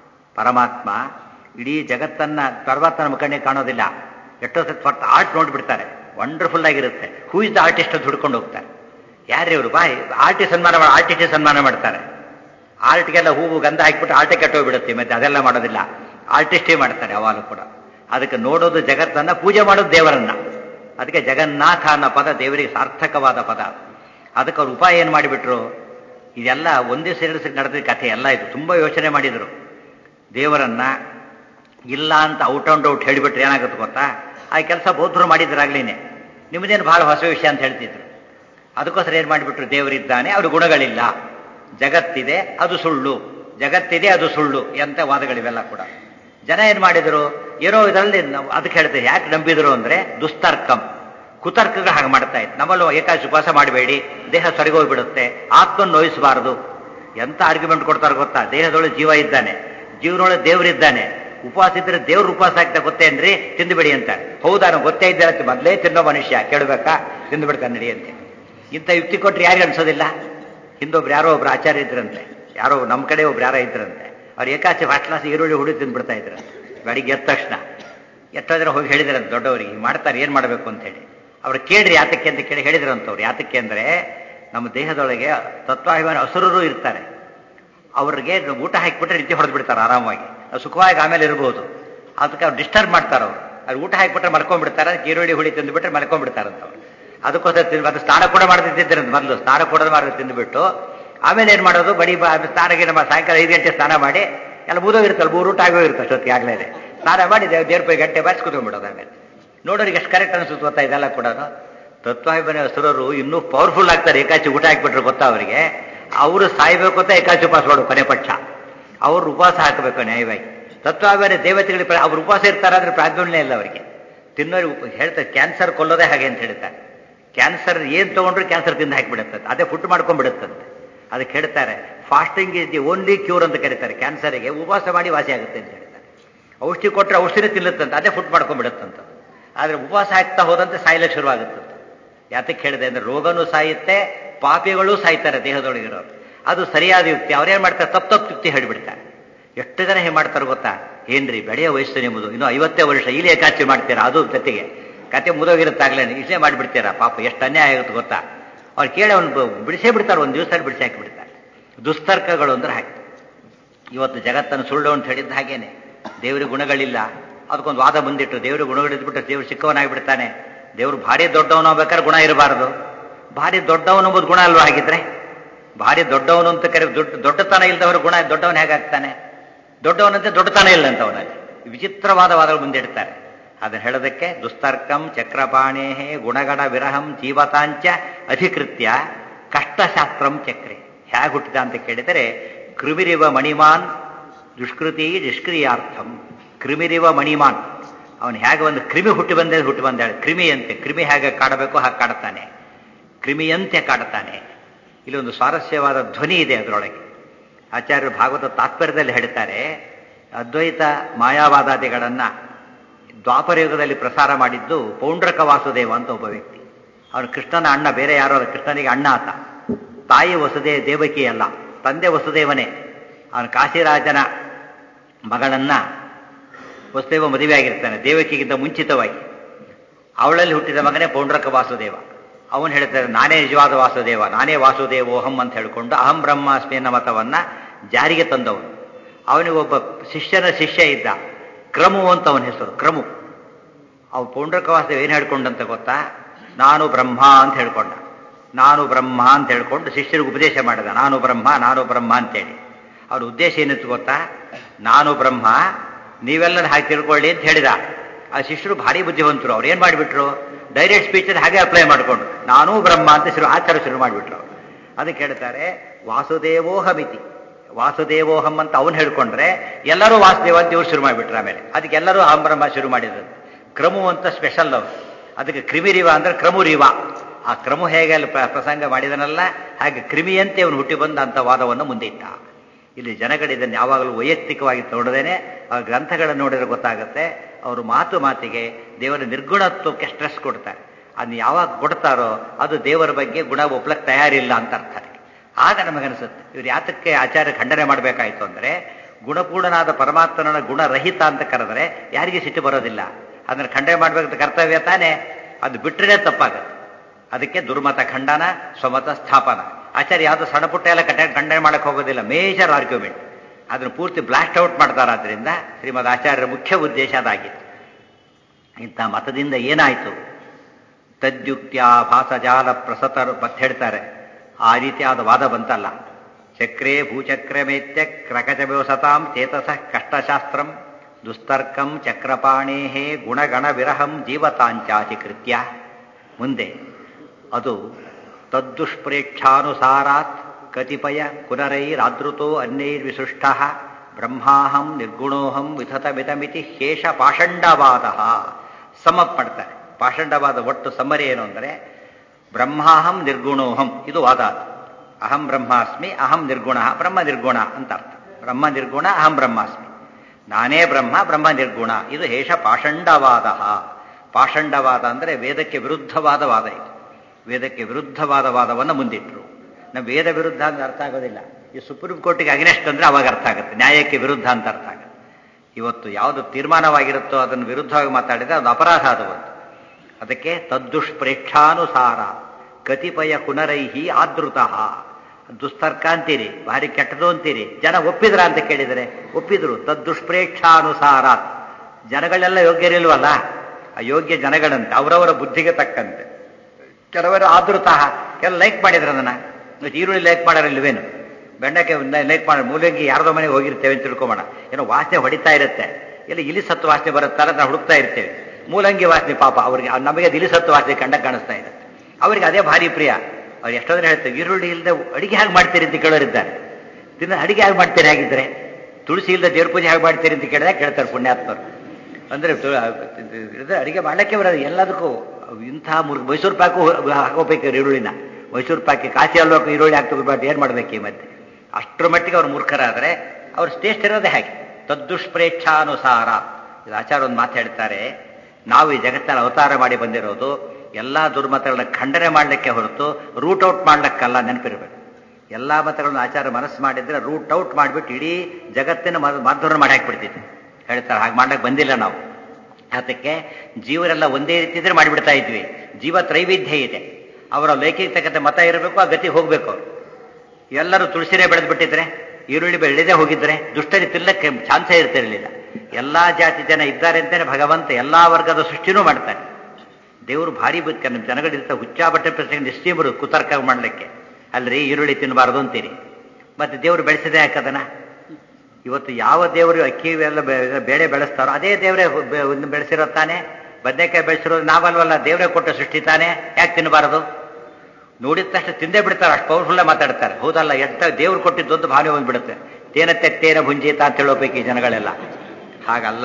ಪರಮಾತ್ಮ ಇಡೀ ಜಗತ್ತನ್ನ ಪರಮಾತ್ಮನ ಮುಖಂಡೆ ಕಾಣೋದಿಲ್ಲ. ಎಷ್ಟೋ ಸತ್ ಆರ್ಟ್ ನೋಡ್ಬಿಡ್ತಾರೆ, ವಂಡರ್ಫುಲ್ ಆಗಿರುತ್ತೆ. ಹೂ ಇಸ್ ದ ಆರ್ಟಿಸ್ಟ್ ಅಂತ ಹುಡ್ಕೊಂಡು ಹೋಗ್ತಾರೆ. ಯಾರೇ ಇವರು ಬಾಯ್ ಆರ್ಟಿಸ್ಟ್ ಸನ್ಮಾನ ಮಾಡ್ತಾರೆ. ಆರ್ಟ್ಗೆಲ್ಲ ಹೂವು ಗಂಧ ಹಾಕಿಬಿಟ್ಟು ಆರ್ಟೇ ಕೆಟ್ಟೋಗ್ಬಿಡುತ್ತೆ. ಮತ್ತೆ ಅದೆಲ್ಲ ಮಾಡೋದಿಲ್ಲ, ಆರ್ಟಿಸ್ಟೇ ಮಾಡ್ತಾರೆ ಅವಾಗಲೂ ಕೂಡ. ಅದಕ್ಕೆ ನೋಡೋದು ಜಗತ್ತನ್ನ, ಪೂಜೆ ಮಾಡೋದು ದೇವರನ್ನ. ಅದಕ್ಕೆ ಜಗನ್ನಾಥ ಅನ್ನೋ ಪದ ದೇವರಿಗೆ ಸಾರ್ಥಕವಾದ ಪದ. ಅದಕ್ಕೆ ಅವ್ರು ಉಪಾಯ ಏನು ಮಾಡಿಬಿಟ್ರು? ಇದೆಲ್ಲ ಒಂದೇ ಸೇರಿಸಿ ನಡೆದ ಕಥೆ ಎಲ್ಲ ಇದು. ತುಂಬ ಯೋಚನೆ ಮಾಡಿದರು. ದೇವರನ್ನ ಇಲ್ಲ ಅಂತ ಔಟ್ ಅಂಡ್ ಔಟ್ ಹೇಳಿಬಿಟ್ರೆ ಏನಾಗುತ್ತೆ ಗೊತ್ತಾ? ಆ ಕೆಲಸ ಬೌದ್ಧರು ಮಾಡಿದ್ರಾಗ್ಲೇನೆ. ನಿಮ್ಮದೇನು ಬಹಳ ಹೊಸ ವಿಷಯ ಅಂತ ಹೇಳ್ತಿದ್ರು. ಅದಕ್ಕೋಸ್ಕರ ಏನು ಮಾಡಿಬಿಟ್ರು? ದೇವರಿದ್ದಾನೆ, ಅವ್ರ ಗುಣಗಳಿಲ್ಲ, ಜಗತ್ತಿದೆ ಅದು ಸುಳ್ಳು, ಜಗತ್ತಿದೆ ಅದು ಸುಳ್ಳು ಎಂತ ವಾದಗಳಿವೆಲ್ಲ ಕೂಡ. ಜನ ಏನು ಮಾಡಿದರು? ಏನೋ ಇದರಲ್ಲಿ ಅದಕ್ಕೆ ಹೇಳ್ತಾರೆ. ಯಾಕೆ ನಂಬಿದರು ಅಂದರೆ ದುಸ್ತರ್ಕಂ, ಕುತರ್ಕಗಳು ಹಾಗೆ ಮಾಡ್ತಾ ಇತ್ತು. ನಮ್ಮಲ್ಲೂ ಏಕಾದಶಿ ಉಪವಾಸ ಮಾಡಬೇಡಿ, ದೇಹ ಸರಿಗೋಗ್ಬಿಡುತ್ತೆ, ಆತ್ಮನ್ನು ನೋಯಿಸಬಾರದು. ಎಂತ ಆರ್ಗ್ಯುಮೆಂಟ್ ಕೊಡ್ತಾರೆ ಗೊತ್ತಾ? ದೇಹದೊಳಗೆ ಜೀವ ಇದ್ದಾನೆ, ಜೀವನೊಳಗೆ ದೇವರಿದ್ದಾನೆ, ಉಪವಾಸ ಇದ್ರೆ ದೇವ್ರ ಉಪವಾಸ ಆಗ್ತಾ ಗೊತ್ತೇನ್ರಿ, ತಿಂದುಬಿಡಿ ಅಂತಾರೆ. ಹೌದಾ, ನಾವು ಗೊತ್ತೇ ಇದ್ದಾರೆ, ಮೊದಲೇ ತಿನ್ನೋ ಮನುಷ್ಯ, ಕೇಳಬೇಕಾ? ತಿಂದುಬಿಡ್ತಾನೆ ನಡಿಯಂತೆ. ಇಂಥ ಯುಕ್ತಿ ಕೊಟ್ಟರೆ ಯಾರಿಗೆ ಅನ್ಸೋದಿಲ್ಲ? ಹಿಂದೊಬ್ರು ಯಾರೋ ಒಬ್ರು ಆಚಾರ್ಯ ಇದ್ರಂತೆ, ಯಾರೋ ನಮ್ಮ ಕಡೆ ಒಬ್ರು ಯಾರೋ ಇದ್ರಂತೆ. ಅವ್ರು ಏಕಾಚೆ ಫಸ್ಟ್ ಕ್ಲಾಸ್ ಈರುಳ್ಳಿ ಹುಡಿ ತಿಂದ್ಬಿಡ್ತಾ ಇದ್ರಂತೆ ಬೆಳಿಗ್ಗೆ ಎದ್ದ ತಕ್ಷಣ. ಎಷ್ಟೋ ಜನ ಹೋಗಿ ಹೇಳಿದ್ರಂತೆ ದೊಡ್ಡವರಿಗೆ, ಮಾಡ್ತಾರೆ, ಏನು ಮಾಡಬೇಕು ಅಂತ ಹೇಳಿ. ಅವ್ರು ಕೇಳ್ರಿ ಯಾತಕ್ಕೆ ಅಂತ ಕೇಳಿ ಹೇಳಿದ್ರಂತವ್ರು. ಯಾತಕ್ಕೆ ಅಂದರೆ ನಮ್ಮ ದೇಹದೊಳಗೆ ತತ್ವಾಭಿಮಾನ ಅಸುರರು ಇರ್ತಾರೆ. ಅವ್ರಿಗೆ ಊಟ ಹಾಕಿಬಿಟ್ರೆ ನಿದ್ದೆ ಹೊಡೆದು ಬಿಡ್ತಾರೆ ಆರಾಮಾಗಿ, ಸುಖವಾಗಿ ಆಮೇಲೆ ಇರಬಹುದು. ಅದಕ್ಕೆ ಅವ್ರು ಡಿಸ್ಟರ್ಬ್ ಮಾಡ್ತಾರೆ. ಅವ್ರು ಊಟ ಹಾಕಿಬಿಟ್ರೆ ಮಲ್ಕೊಂಡ್ಬಿಡ್ತಾರೆ, ಈರುಳ್ಳಿ ಹುಳಿ ತಿಂದುಬಿಟ್ರೆ ಮಲ್ಕೊಂಡ್ಬಿಡ್ತಾರಂತವ್ರು. ಅದಕ್ಕೋಸ್ಕರ ಅದು ಸ್ನಾನ ಕೂಡ ಮಾಡ್ತಿದ್ದಿದ್ರಂತ. ಮೊದಲು ಸ್ನಾನ ಕೂಡ ಮಾಡಿ ತಿಂದುಬಿಟ್ಟು ಆಮೇಲೆ ಏನು ಮಾಡೋದು? ಬಡಿ ಸ್ನಾನಕ್ಕೆ ನಮ್ಮ ಸಾಯಂಕಾಲ 5 ಗಂಟೆ ಸ್ನಾನ ಮಾಡಿ ಎಲ್ಲ ಮುದೋಗಿರ್ತಲ್ಲ, 3 ಊಟ ಆಗೋಗಿರುತ್ತೆ ಅಷ್ಟೊತ್ತಿಗೆ ಆಗಲೇ. ಸ್ನಾನ ಮಾಡಿ ದೇವ್ರ ಪೈ ಗಂಟೆ ಬಾರಿಸಿ ಕೂತ್ಕೊಂಡ್ಬಿಡೋದು. ಆಮೇಲೆ ನೋಡೋರಿಗೆ ಎಷ್ಟು ಕರೆಕ್ಟ್ ಅನಿಸುತ್ತೆ ಗೊತ್ತಾ ಇದೆಲ್ಲ ಕೂಡ. ತತ್ವಾಭಿಮಾನಿ ಹಸುರರು ಇನ್ನೂ ಪವರ್ಫುಲ್ ಆಗ್ತಾರೆ. ಏಕಾಚಿ ಊಟ ಹಾಕಿಬಿಟ್ರೆ ಗೊತ್ತಾ ಅವರಿಗೆ? ಅವರು ಸಾಯ್ಬೇಕು ಅಂತ ಏಕಾಚಿ ಉಪವಾಸ ಮಾಡು ಕೊನೆ ಪಕ್ಷ. ಅವ್ರು ಉಪವಾಸ ಹಾಕಬೇಕು ನ್ಯಾಯವಾಗಿ. ತತ್ವಾಭಿಮಾನಿ ದೇವತೆಗಳಿಗೆ ಅವ್ರು ಉಪವಾಸ ಇರ್ತಾರಾದ್ರೆ ಪ್ರಾಜ್ಞೆ ಇಲ್ಲ ಅವರಿಗೆ. ತಿನ್ನೋರು ಹೇಳ್ತಾರೆ ಕ್ಯಾನ್ಸರ್ ಕೊಲ್ಲೋದೇ ಹಾಗೆ ಅಂತ ಹೇಳ್ತಾರೆ. ಕ್ಯಾನ್ಸರ್ ಏನು ತೊಗೊಂಡ್ರು ಕ್ಯಾನ್ಸರ್ ತಿಂದು ಹಾಕಿಬಿಡುತ್ತೆ, ಅದೇ ಫುಡ್ ಮಾಡ್ಕೊಂಡ್ಬಿಡುತ್ತಂತೆ. ಅದಕ್ಕೆ ಹೇಳ್ತಾರೆ fasting is the only cure ಅಂತ ಕರೀತಾರೆ. ಕ್ಯಾನ್ಸರಿಗೆ ಉಪವಾಸ ಮಾಡಿ ವಾಸಿ ಆಗುತ್ತೆ ಅಂತ ಹೇಳ್ತಾರೆ. ಔಷಧಿ ಕೊಟ್ಟರೆ ಔಷಧಿನೇ ತಿನ್ನುತ್ತಂತೆ, ಅದೇ ಫುಡ್ ಮಾಡ್ಕೊಂಡ್ಬಿಡುತ್ತಂತ. ಆದರೆ ಉಪವಾಸ ಹಾಕ್ತಾ ಹೋದಂತೆ ಸಾಯ್ಲಿಕ್ಕೆ ಶುರುವಾಗುತ್ತಂತೆ. ಯಾತಕ್ಕೆ ಹೇಳಿದೆ ಅಂದರೆ ರೋಗನೂ ಸಾಯುತ್ತೆ, ಪಾಪಿಗಳೂ ಸಾಯ್ತಾರೆ ದೇಹದೊಳಗಿರೋರು. ಅದು ಸರಿಯಾದ ಯುಕ್ತಿ. ಅವ್ರೇನು ಮಾಡ್ತಾರೆ? ತಪ್ಪು ಯುಕ್ತಿ ಹೇಳಿಬಿಡ್ತಾರೆ. ಎಷ್ಟು ಜನ ಹೇಗೆ ಮಾಡ್ತಾರೆ ಗೊತ್ತಾ? ಏನ್ರಿ ಬೆಳೆಯೋ ವಯಸ್ಸು ನಿಮ್ಮದು, ಇನ್ನೂ 50 ವರ್ಷ ಇಲ್ಲಿ ಏಕಾಚಿ ಮಾಡ್ತೀರಾ? ಅದು ಜೊತೆಗೆ ಕತೆ ಮುದೋಗಿರುತ್ತಾಗಲೇ ಇಷ್ಟೇ ಮಾಡಿಬಿಡ್ತೀರಾ? ಪಾಪ ಎಷ್ಟು ಅನ್ಯಾಯ ಆಗುತ್ತೆ ಗೊತ್ತಾ? ಅವ್ರು ಕೇಳಿ ಅವ್ನು ಬಿಡಿಸೇ ಬಿಡ್ತಾರೆ, ಒಂದು ದಿವಸ ಬಿಡಿಸಿ ಹಾಕಿಬಿಡ್ತಾರೆ. ದುಸ್ತರ್ಕಗಳು ಅಂದ್ರೆ ಹಾಗೆ. ಇವತ್ತು ಜಗತ್ತನ್ನು ಸುಳ್ಳು ಅಂತ ಹೇಳಿದ್ದು ಹಾಗೇನೆ. ದೇವರಿಗೆ ಗುಣಗಳಿಲ್ಲ, ಅದಕ್ಕೊಂದು ವಾದ ಬಂದಿಟ್ಟು ದೇವ್ರಿಗೆ ಗುಣಗಳಿದ್ಬಿಟ್ರೆ ದೇವ್ರು ಚಿಕ್ಕವನಾಗಿಬಿಡ್ತಾನೆ. ದೇವ್ರು ಭಾರಿ ದೊಡ್ಡವನು ಬೇಕಾದ್ರೆ ಗುಣ ಇರಬಾರ್ದು. ಭಾರಿ ದೊಡ್ಡವನು ಎಂಬುದು ಗುಣ ಅಲ್ವಾ ಹಾಗಿದ್ರೆ? ಭಾರಿ ದೊಡ್ಡವನು ಅಂತ ಕರೆ ದೊಡ್ಡತನ ಇಲ್ಲದವರು ಗುಣ ದೊಡ್ಡವನು ಹೇಗಾಗ್ತಾನೆ? ದೊಡ್ಡವನಂತೆ ದೊಡ್ಡತನ ಇಲ್ಲ ಅಂತ ಅವನಲ್ಲಿ ವಿಚಿತ್ರವಾದ ವಾದಗಳು ಮುಂದಿಡ್ತಾರೆ. ಅದನ್ನು ಹೇಳೋದಕ್ಕೆ ದುಸ್ತರ್ಕಂ ಚಕ್ರಪಾಣೇಹೇ ಗುಣಗಣ ವಿರಹಂ ಜೀವತಾಂಚ ಅಧಿಕೃತ್ಯ ಕಷ್ಟಶಾಸ್ತ್ರಂ ಚಕ್ರೆ. ಹೇಗೆ ಹುಟ್ಟಿದ ಅಂತ ಕೇಳಿದರೆ ಕೃಮಿರಿವ ಮಣಿಮಾನ್ ದುಷ್ಕೃತಿ ನಿಷ್ಕ್ರಿಯಾರ್ಥಂ. ಕೃಮಿರಿವ ಮಣಿಮಾನ್, ಅವನು ಹೇಗೆ ಒಂದು ಕ್ರಿಮಿ ಹುಟ್ಟಿ ಬಂದ ಕ್ರಿಮಿಯಂತೆ, ಕ್ರಿಮಿ ಹೇಗೆ ಕಾಡಬೇಕು ಹಾಗೆ ಕಾಡುತ್ತಾನೆ, ಕ್ರಿಮಿಯಂತೆ ಕಾಡುತ್ತಾನೆ. ಇಲ್ಲೊಂದು ಸ್ವಾರಸ್ಯವಾದ ಧ್ವನಿ ಇದೆ ಅದರೊಳಗೆ. ಆಚಾರ್ಯರು ಭಾಗವತ ತಾತ್ಪರ್ಯದಲ್ಲಿ ಹೇಳ್ತಾರೆ, ಅದ್ವೈತ ಮಾಯಾವಾದಾದಿಗಳನ್ನ ದ್ವಾಪರಯುಗದಲ್ಲಿ ಪ್ರಸಾರ ಮಾಡಿದ್ದು ಪೌಂಡ್ರಕ ವಾಸುದೇವ ಅಂತ ಒಬ್ಬ ವ್ಯಕ್ತಿ. ಅವನು ಕೃಷ್ಣನ ಅಣ್ಣ, ಬೇರೆ ಯಾರೋ ಅಲ್ಲ, ಕೃಷ್ಣನಿಗೆ ಅಣ್ಣ ಆತ. ತಾಯಿ ವಸುದೇ ದೇವಕಿ ಅಲ್ಲ, ತಂದೆ ವಸುದೇವನೇ. ಅವನು ಕಾಶಿರಾಜನ ಮಗಳನ್ನ ವಸುದೇವ ಮದುವೆ ಆಗಿರ್ತಾನೆ ದೇವಕಿಗಿಂತ ಮುಂಚಿತವಾಗಿ. ಅವಳಲ್ಲಿ ಹುಟ್ಟಿದ ಮಗನೇ ಪೌಂಡ್ರಕ ವಾಸುದೇವ. ಅವನು ಹೇಳ್ತಾರೆ, ನಾನೇ ನಿಜವಾದ ವಾಸುದೇವ, ನಾನೇ ವಾಸುದೇವೋಹಂ ಅಂತ ಹೇಳಿಕೊಂಡು ಅಹಂ ಬ್ರಹ್ಮಾಸ್ಮಿ ಅನ್ನೋ ಮತವನ್ನ ಜಾರಿಗೆ ತಂದವನು. ಅವನಿಗೊಬ್ಬ ಶಿಷ್ಯನ ಶಿಷ್ಯ ಇದ್ದ, ಕ್ರಮು ಅಂತ ಅವನ ಹೆಸರು, ಕ್ರಮು. ಅವು ಪೌಂಡ್ರಕ ವಾಸುದೇವ ಏನು ಹೇಳ್ಕೊಂಡಂತ ಗೊತ್ತಾ, ನಾನು ಬ್ರಹ್ಮ ಅಂತ ಹೇಳ್ಕೊಂಡ. ನಾನು ಬ್ರಹ್ಮ ಅಂತ ಹೇಳ್ಕೊಂಡು ಶಿಷ್ಯರಿಗೆ ಉಪದೇಶ ಮಾಡಿದ, ನಾನು ಬ್ರಹ್ಮ ಅಂತೇಳಿ. ಅವ್ರ ಉದ್ದೇಶ ಏನಿತ್ತು ಗೊತ್ತಾ, ನಾನು ಬ್ರಹ್ಮ, ನೀವೆಲ್ಲ ಹಾಗೆ ತಿಳ್ಕೊಳ್ಳಿ ಅಂತ ಹೇಳಿದ. ಆ ಶಿಷ್ಯರು ಭಾರಿ ಬುದ್ಧಿವಂತರು. ಅವ್ರು ಏನ್ ಮಾಡಿಬಿಟ್ರು, ಡೈರೆಕ್ಟ್ ಸ್ಪೀಚ್ ಹಾಗೆ ಅಪ್ಲೈ ಮಾಡಿಕೊಂಡು ನಾನೂ ಬ್ರಹ್ಮ ಅಂತ ಆಚಾರ ಶುರು ಮಾಡಿಬಿಟ್ರು ಅವರು. ಅದಕ್ಕೆ ಹೇಳ್ತಾರೆ ವಾಸುದೇವೋಹಮಿತಿ. ವಾಸುದೇವೋಹಂ ಅಂತ ಅವನು ಹೇಳ್ಕೊಂಡ್ರೆ ಎಲ್ಲರೂ ವಾಸುದೇವ ಅಂತ ಇವ್ರು ಶುರು ಮಾಡಿಬಿಟ್ರು. ಆಮೇಲೆ ಅದಕ್ಕೆ ಎಲ್ಲರೂ ಅಹಂ ಬ್ರಹ್ಮ ಶುರು ಮಾಡಿದ್ರು. ಕ್ರಮು ಅಂತ ಸ್ಪೆಷಲ್ ಅವರು. ಅದಕ್ಕೆ ಕ್ರಿಮಿರಿವ ಅಂದ್ರೆ ಕ್ರಮುರಿವ. ಆ ಕ್ರಮು ಹೇಗೆ ಅಲ್ಲಿ ಪ್ರಸಂಗ ಮಾಡಿದನಲ್ಲ, ಹಾಗೆ ಕ್ರಿಮಿಯಂತೆ ಅವನು ಹುಟ್ಟಿ ಬಂದ ಅಂತ ವಾದವನ್ನು ಮುಂದೆ ಇಟ್ಟ. ಇಲ್ಲಿ ಜನಗಳು ಇದನ್ನು ಯಾವಾಗಲೂ ವೈಯಕ್ತಿಕವಾಗಿ ನೋಡದೇನೆ ಆ ಗ್ರಂಥಗಳನ್ನು ನೋಡಿದ್ರೆ ಗೊತ್ತಾಗುತ್ತೆ. ಅವರು ಮಾತಿಗೆ ದೇವರ ನಿರ್ಗುಣತ್ವಕ್ಕೆ ಸ್ಟ್ರೆಸ್ ಕೊಡ್ತಾರೆ. ಅದನ್ನ ಯಾವಾಗ ಕೊಡ್ತಾರೋ ಅದು ದೇವರ ಬಗ್ಗೆ ಗುಣ ಒಪ್ಲಕ್ಕೆ ತಯಾರಿಲ್ಲ ಅಂತ ಅರ್ಥ. ಆಗ ನಮಗನಿಸುತ್ತೆ ಇವ್ರು ಯಾತಕ್ಕೆ ಆಚಾರ್ಯ ಖಂಡನೆ ಮಾಡಬೇಕಾಯ್ತು ಅಂದ್ರೆ, ಗುಣಪೂರ್ಣನಾದ ಪರಮಾತ್ಮನ ಗುಣರಹಿತ ಅಂತ ಕರೆದ್ರೆ ಯಾರಿಗೆ ಸಿಟ್ಟು ಬರೋದಿಲ್ಲ. ಅದನ್ನು ಖಂಡನೆ ಮಾಡಬೇಕಂತ ಕರ್ತವ್ಯ ತಾನೇ, ಅದು ಬಿಟ್ಟರೆ ತಪ್ಪಾಗುತ್ತೆ. ಅದಕ್ಕೆ ದುರ್ಮತ ಖಂಡನ, ಸ್ವಮತ ಸ್ಥಾಪನ. ಆಚಾರ್ಯ ಯಾವುದು ಸಣ್ಣ ಪುಟ್ಟ ಎಲ್ಲ ಖಂಡನೆ ಮಾಡಕ್ಕೆ ಹೋಗೋದಿಲ್ಲ, ಮೇಜರ್ ಆರ್ಗ್ಯುಮೆಂಟ್ ಅದನ್ನು ಪೂರ್ತಿ ಬ್ಲಾಸ್ಟ್ ಔಟ್ ಮಾಡ್ತಾರಾದ್ರಿಂದ ಶ್ರೀಮದ್ ಆಚಾರ್ಯರ ಮುಖ್ಯ ಉದ್ದೇಶ ಅದಾಗಿತ್ತು. ಇಂಥ ಮತದಿಂದ ಏನಾಯಿತು, ತದ್ಯುಕ್ತ್ಯ ಭಾಸಜಾಲ ಪ್ರಸತರು ಅಂತ ಹೇಳ್ತಾರೆ. ಆ ರೀತಿಯಾದ ವಾದ ಬಂತಲ್ಲ. ಚಕ್ರೇ ಭೂಚಕ್ರಮೇತ್ಯ ಕ್ರಕಚವ್ಯವಸತಾಂ ಚೇತಸಃ ಕಷ್ಟಶಾಸ್ತ್ರಂ ದುಸ್ತರ್ಕಂ ಚಕ್ರಪಾಣೇಹೇ ಗುಣಗಣ ವಿರಹಂ ಜೀವತಾಂಚಾಧಿಕೃತ್ಯ. ಮುಂದೆ ಅದು ತದ್ದುಷ್ಪ್ರೇಕ್ಷಾನುಸಾರಾತ್ ಕತಿಪಯ ಪುನರೈರಾದೃತೋ ಅನ್ಯೈರ್ವಿಸೃಷ್ಟ ಬ್ರಹ್ಮಾಹಂ ನಿರ್ಗುಣೋಹಂ ವಿತತಮಿತಮಿತಿ ಶೇಷ ಪಾಷಂಡವಾದ. ಸಮಪ್ ಮಾಡ್ತಾರೆ. ಪಾಷಂಡವಾದ ಒಟ್ಟು ಸಮ್ಮರಿ ಏನು ಅಂದರೆ, ಬ್ರಹ್ಮಾಹಂ ನಿರ್ಗುಣೋಹಂ ಇದು ವಾದ. ಅಹಂ ಬ್ರಹ್ಮಾಸ್ಮಿ, ಅಹಂ ನಿರ್ಗುಣ, ಬ್ರಹ್ಮ ನಿರ್ಗುಣ ಅಂತ ಅರ್ಥ. ಬ್ರಹ್ಮ ನಿರ್ಗುಣ, ಅಹಂ ಬ್ರಹ್ಮಾಸ್ಮಿ, ನಾನೇ ಬ್ರಹ್ಮ, ಬ್ರಹ್ಮ ನಿರ್ಗುಣ. ಇದು ಹೇಷ ಪಾಷಂಡವಾದ. ಪಾಷಂಡವಾದ ಅಂದರೆ ವೇದಕ್ಕೆ ವಿರುದ್ಧವಾದ ವಾದ. ಇದು ವೇದಕ್ಕೆ ವಿರುದ್ಧವಾದ ವಾದವನ್ನು ಮುಂದಿಟ್ಟರು. ನಾವು ವೇದ ವಿರುದ್ಧ ಅಂತ ಅರ್ಥ ಆಗೋದಿಲ್ಲ. ಈ ಸುಪ್ರೀಂ ಕೋರ್ಟಿಗೆ ಅಗ್ನೆಸ್ಟ್ ಅಂದ್ರೆ ಅವಾಗ ಅರ್ಥ ಆಗುತ್ತೆ, ನ್ಯಾಯಕ್ಕೆ ವಿರುದ್ಧ ಅಂತ ಅರ್ಥ ಆಗುತ್ತೆ. ಇವತ್ತು ಯಾವುದು ತೀರ್ಮಾನವಾಗಿರುತ್ತೋ ಅದನ್ನು ವಿರುದ್ಧವಾಗಿ ಮಾತಾಡಿದ್ರೆ ಅದು ಅಪರಾಧ. ಅದು ಒಂದು. ಅದಕ್ಕೆ ತದ್ದುಷ್ಪ್ರೇಕ್ಷಾನುಸಾರ ಕತಿಪಯ ಪುನರೈಹಿ ಆದೃತಃ. ದುಸ್ತರ್ಕ ಅಂತೀರಿ, ಭಾರಿ ಕೆಟ್ಟದು ಅಂತೀರಿ, ಜನ ಒಪ್ಪಿದ್ರ ಅಂತ ಕೇಳಿದರೆ ಒಪ್ಪಿದ್ರು. ತದ್ದುಷ್ಪ್ರೇಕ್ಷಾನುಸಾರ. ಜನಗಳೆಲ್ಲ ಯೋಗ್ಯರಿಲ್ವಲ್ಲ, ಆ ಯೋಗ್ಯ ಜನಗಳಂತೆ ಅವರವರ ಬುದ್ಧಿಗೆ ತಕ್ಕಂತೆ. ಕೆಲವರು ಆದೃತಃ, ಕೆಲವು ಲೈಕ್ ಮಾಡಿದ್ರು ಅದನ್ನ. ಈರುಳ್ಳಿ ಲೈಕ್ ಮಾಡೋರಿಲ್ವೇನು, ಬೆಂಡಕ್ಕೆ ಲೈಕ್ ಮಾಡಿ, ಮೂಲಂಗಿ ಯಾರ್ದೋ ಮನೆಗೆ ಹೋಗಿರ್ತೇವೆ ಅಂತ ತಿಳ್ಕೊಬೋಣ, ಏನೋ ವಾಸನೆ ಹೊಡಿತಾ ಇರುತ್ತೆ, ಇಲ್ಲ ಇಲಿ ಸತ್ತು ವಾಸನೆ ಬರುತ್ತಲ್ಲ ನಾವು ಹುಡುಕ್ತಾ ಇರ್ತೇವೆ. ಮೂಲಂಗಿ ವಾಸನೆ ಪಾಪ ಅವ್ರಿಗೆ, ನಮಗೆ ಅದು ಇಲಿ ಸತ್ತು ವಾಸನೆ ಕಂಡ ಕಾಣಿಸ್ತಾ ಇರುತ್ತೆ. ಅವರಿಗೆ ಅದೇ ಭಾರಿ ಪ್ರಿಯ. ಅವ್ರು ಎಷ್ಟೋ ಜನ ಹೇಳ್ತೇವೆ ಈರುಳ್ಳಿ ಇಲ್ಲದೆ ಅಡಿಗೆ ಹೇಗೆ ಮಾಡ್ತೀರಿ ಅಂತ ಕೇಳೋರಿದ್ದಾರೆ. ದಿನ ಅಡಿಗೆ ಹೇಗೆ ಮಾಡ್ತೀರಿ ಹಾಗಿದ್ರೆ, ತುಳಸಿ ಇಲ್ಲದೆ ದೇವ್ರ ಪೂಜೆ ಹೇಗೆ ಮಾಡ್ತೀರಿ ಅಂತ ಕೇಳಿದಾಗ ಕೇಳ್ತಾರೆ ಪುಣ್ಯಾತ್ಮರು. ಅಂದ್ರೆ ಅಡಿಗೆ ಮಾಡ್ಲಿಕ್ಕೆ ಬರೋದು ಎಲ್ಲದಕ್ಕೂ. ಇಂಥ ಮೈಸೂರು ಪಾಕು ಹಾಕೋಬೇಕು ಈರುಳ್ಳಿನ, ಮೈಸೂರು ಪಾಕಿ ಕಾಶಿ ಅಲ್ವಕ್ಕೂ ಈರುಳ್ಳಿ ಹಾಕ್ತೋಗ್ಬಾರ್ದು, ಏನ್ ಮಾಡ್ಬೇಕು ಈ ಮಧ್ಯೆ. ಅಷ್ಟರ ಮಟ್ಟಿಗೆ ಅವ್ರು ಮೂರ್ಖರಾದ್ರೆ ಅವ್ರ ಟೇಸ್ಟ್ ಇರೋದೇ ಹಾಗೆ. ತದ್ದುಷ್ಪ್ರೇಕ್ಷಾನುಸಾರ. ಇದು ಆಚಾರ ಒಂದು ಮಾತು ಹೇಳ್ತಾರೆ, ನಾವು ಈ ಜಗತ್ತಲ್ಲಿ ಅವತಾರ ಮಾಡಿ ಬಂದಿರೋದು ಎಲ್ಲಾ ದುರ್ಮತಗಳನ್ನ ಖಂಡನೆ ಮಾಡ್ಲಿಕ್ಕೆ ಹೊರತು ರೂಟ್ ಔಟ್ ಮಾಡ್ಲಿಕ್ಕಲ್ಲ, ನೆನಪಿರ್ಬೇಕು. ಎಲ್ಲಾ ಮತಗಳನ್ನ ಆಚಾರ ಮನಸ್ಸು ಮಾಡಿದ್ರೆ ರೂಟ್ ಔಟ್ ಮಾಡಿಬಿಟ್ಟು ಇಡೀ ಜಗತ್ತಿನ ಮಾರ್ಧವನ್ನ ಮಾಡಿ ಹಾಕ್ಬಿಡ್ತಿದ್ವಿ. ಹೇಳ್ತಾರೆ ಹಾಗೆ ಮಾಡ್ಲಿಕ್ಕೆ ಬಂದಿಲ್ಲ ನಾವು. ಅದಕ್ಕೆ ಜೀವರೆಲ್ಲ ಒಂದೇ ರೀತಿ ಇದ್ರೆ ಮಾಡಿಬಿಡ್ತಾ ಇದ್ವಿ. ಜೀವ ತ್ರೈವಿಧ್ಯ ಇದೆ, ಅವರ ಲೈಂಗಿಕತೆ ಮತ ಇರಬೇಕು, ಆ ಗತಿಗೆ ಹೋಗ್ಬೇಕು. ಅವರು ಎಲ್ಲರೂ ತುಳಸಿರೇ ಬೆಳೆದು ಬಿಟ್ಟಿದ್ರೆ, ಈರುಳ್ಳಿ ಬೆಳೆದೇ ಹೋಗಿದ್ರೆ ದುಷ್ಟರಿ ತಿನ್ನಕ್ಕೆ ಚಾನ್ಸೇ ಇರ್ತಿರಲಿಲ್ಲ. ಎಲ್ಲಾ ಜಾತಿ ಜನ ಇದ್ದಾರೆ ಅಂತಾನೆ ಭಗವಂತ ಎಲ್ಲಾ ವರ್ಗದ ಸೃಷ್ಟಿನೂ ಮಾಡ್ತಾನೆ. ದೇವರು ಭಾರಿ ಬದುಕ. ನಮ್ಮ ಜನಗಳಿರ್ತ ಹುಚ್ಚಾ ಬಟ್ಟೆ ಪ್ರಶ್ನೆ ನಿಶ್ಚೀಮರು ಕುತರ್ಕ ಮಾಡ್ಲಿಕ್ಕೆ, ಅಲ್ರಿ ಈರುಳ್ಳಿ ತಿನ್ನಬಾರದು ಅಂತೀರಿ. ಮತ್ತೆ ದೇವರು ಬೆಳೆಸದೇ ಹಾಕದನ. ಇವತ್ತು ಯಾವ ದೇವರು ಅಕ್ಕಿ ಎಲ್ಲ ಬೇಳೆ ಬೆಳೆಸ್ತಾರೋ ಅದೇ ದೇವರೇ ಬೆಳೆಸಿರೋ ತಾನೆ. ಬದನೆಕಾಯಿ ಬೆಳೆಸಿರೋದು ನಾವಲ್ವಲ್ಲ, ದೇವರೇ ಕೊಟ್ಟ ಸೃಷ್ಟಿ ತಾನೆ, ಯಾಕೆ ತಿನ್ನಬಾರದು? ನೋಡಿದ ತಕ್ಷಣ ತಿಂದೇ ಬಿಡ್ತಾರೆ, ಅಷ್ಟು ಪವರ್ಫುಲ್ಲೇ ಮಾತಾಡ್ತಾರೆ. ಹೌದಲ್ಲ, ಎಂತ ದೇವ್ರು ಕೊಟ್ಟಿದ್ದೊಂದು ಭಾವನೆ ಬಂದ್ಬಿಡುತ್ತೆ. ತೇನ ತೆತ್ತೇನ ಭುಂಜಿತ ಅಂತ ಹೇಳೋ ಪೈಕಿ ಜನಗಳೆಲ್ಲ. ಹಾಗಲ್ಲ,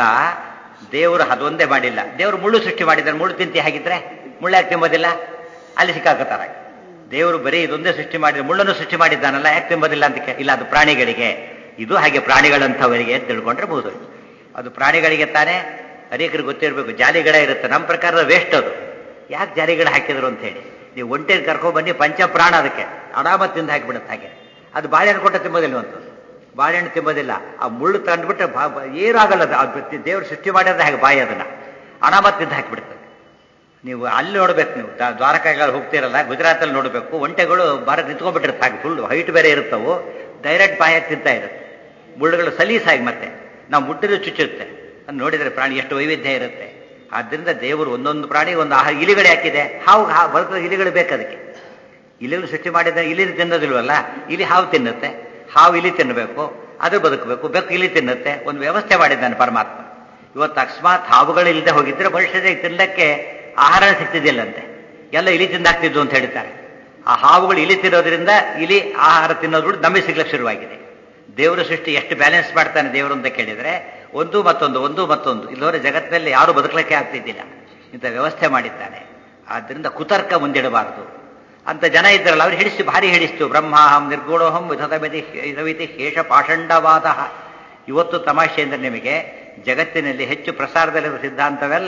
ದೇವರು ಅದೊಂದೇ ಮಾಡಿಲ್ಲ. ದೇವರು ಮುಳ್ಳು ಸೃಷ್ಟಿ ಮಾಡಿದ್ದಾರೆ, ಮುಳ್ಳು ತಿಂತಿ ಹಾಗಿದ್ರೆ ಮುಳ್ಳು ಯಾಕೆ ತಿಂಬೋದಿಲ್ಲ? ಅಲ್ಲಿ ಸಿಕ್ಕಾಕತ್ತಾರ. ದೇವರು ಬರೀ ಇದೊಂದೇ ಸೃಷ್ಟಿ ಮಾಡಿದ್ರೆ ಮುಳ್ಳನ್ನು ಸೃಷ್ಟಿ ಮಾಡಿದ್ದಾನಲ್ಲ, ಯಾಕೆ ತಿಂಬೋದಿಲ್ಲ ಅಂತ ಇಲ್ಲ, ಅದು ಪ್ರಾಣಿಗಳಿಗೆ, ಇದು ಹಾಗೆ ಪ್ರಾಣಿಗಳಂಥವರಿಗೆ ಅಂತ ತಿಳ್ಕೊಂಡ್ರೆ ಬಹುದು. ಅದು ಪ್ರಾಣಿಗಳಿಗೆ ತಾನೇ, ಅನೇಕರಿಗೆ ಗೊತ್ತಿರಬೇಕು. ಜಾಲಿಗಡ ಇರುತ್ತೆ, ನಮ್ಮ ಪ್ರಕಾರದ ವೇಸ್ಟ್ ಅದು. ಯಾಕೆ ಜಾಲಿಗಡ ಹಾಕಿದ್ರು ಅಂತ ಹೇಳಿ ನೀವು ಒಂಟೆ ಕರ್ಕೊಂಡ್ಬನ್ನಿ, ಪಂಚಪ್ರಾಣ ಅದಕ್ಕೆ ಅಡಾಮತ್ ತಿಂದು ಹಾಕಿಬಿಡುತ್ತೆ. ಹಾಗೆ ಅದು ಬಾಳೆಹಣ್ಣು ಕೊಟ್ಟ ತಿಂಬೋದಿಲ್ವಂತ, ಬಾಳೆಹಣ್ಣು ತಿಂಬೋದಿಲ್ಲ. ಆ ಮುಳ್ಳು ತಂದುಬಿಟ್ರೆ ಏನಾಗಲ್ಲ. ದೇವರು ಸೃಷ್ಟಿ ಮಾಡಿದ್ರೆ ಹಾಗೆ ಬಾಯಿ ಅದನ್ನ ಅಡಾಮತ್ ತಿಂದು ಹಾಕಿಬಿಡ್ತದೆ. ನೀವು ಅಲ್ಲಿ ನೋಡ್ಬೇಕು, ನೀವು ದ್ವಾರಕಾಗಳು ಹೋಗ್ತಿರಲ್ಲ, ಗುಜರಾತಲ್ಲಿ ನೋಡಬೇಕು. ಒಂಟೆಗಳು ಭಾರತ ನಿಂತ್ಕೊಂಡ್ಬಿಟ್ಟಿರುತ್ತೆ, ಹಾಗೆ ಫುಲ್ ಹೈಟ್ ಬೇರೆ ಇರುತ್ತವು, ಡೈರೆಕ್ಟ್ ಬಾಯಾಗಿ ತಿಂತಾ ಇರುತ್ತೆ. ಮುಳ್ಳುಗಳು ಸಲೀಸಾಗಿ ಮತ್ತೆ ನಾವು ಮುಟ್ಟಿದ್ರೆ ಚುಚ್ಚುತ್ತೆ. ಅದು ನೋಡಿದರೆ ಪ್ರಾಣಿ ಎಷ್ಟು ವೈವಿಧ್ಯ ಇರುತ್ತೆ. ಆದ್ದರಿಂದ ದೇವರು ಒಂದೊಂದು ಪ್ರಾಣಿ ಒಂದು ಆಹಾರ. ಇಲಿಗಳು ಯಾಕಿದೆ? ಹಾವು ಬದುಕೋ ಇಲಿಗಳು ಬೇಕು ಅದಕ್ಕೆ. ಇಲಿಗಳು ಸೃಷ್ಟಿ ಮಾಡಿದ ಇಲಿ ತಿನ್ನೋದಿಲ್ವಲ್ಲ, ಇಲಿ ಹಾವು ತಿನ್ನುತ್ತೆ, ಹಾವು ಇಲಿ ತಿನ್ನಬೇಕು, ಅದು ಬದುಕಬೇಕು, ಬೆಕ್ಕು ಇಲಿ ತಿನ್ನುತ್ತೆ. ಒಂದು ವ್ಯವಸ್ಥೆ ಮಾಡಿದ್ದಾನೆ ಪರಮಾತ್ಮ. ಇವತ್ತು ಅಕಸ್ಮಾತ್ ಹಾವುಗಳಿಲ್ಲದೆ ಹೋಗಿದ್ರೆ ಮನುಷ್ಯರಿಗೆ ತಿನ್ನಕ್ಕೆ ಆಹಾರ ಸಿಗ್ತಿದ್ದಿಲ್ಲಂತೆ, ಎಲ್ಲ ಇಲಿ ತಿಂದಾಗ್ತಿದ್ದು ಅಂತ ಹೇಳ್ತಾರೆ. ಆ ಹಾವುಗಳು ಇಲಿ ತಿನ್ನೋದ್ರಿಂದ ಇಲಿ ಆಹಾರ ತಿನ್ನೋದು ನಮಗೆ ಸಿಗ್ಲಿಕ್ಕೆ ಶುರುವಾಗಿದೆ. ದೇವರ ಸೃಷ್ಟಿ ಎಷ್ಟು ಬ್ಯಾಲೆನ್ಸ್ ಮಾಡ್ತಾನೆ ದೇವರು ಅಂತ ಕೇಳಿದ್ರೆ, ಒಂದು ಮತ್ತೊಂದು ಇಲ್ಲವರೆ ಜಗತ್ತಿನಲ್ಲಿ ಯಾರು ಬದುಕಲಿಕ್ಕೆ ಆಗ್ತಿದ್ದಿಲ್ಲ. ಇಂಥ ವ್ಯವಸ್ಥೆ ಮಾಡಿದ್ದಾನೆ. ಆದ್ದರಿಂದ ಕುತರ್ಕ ಮುಂದಿಡಬಾರದು ಅಂತ ಜನ ಇದ್ರಲ್ಲ, ಅವ್ರು ಭಾರಿ ಹಿಡಿಸ್ತು. ಬ್ರಹ್ಮಾಹಂ ನಿರ್ಗುಣೋಹಂ ವಿಧವಿತಿ ಶೇಷ ಪಾಷಂಡವಾದ. ಇವತ್ತು ತಮಾಷೆ ಅಂದರೆ ನಿಮಗೆ ಜಗತ್ತಿನಲ್ಲಿ ಹೆಚ್ಚು ಪ್ರಸಾರದಲ್ಲಿರುವ ಸಿದ್ಧಾಂತವೆಲ್ಲ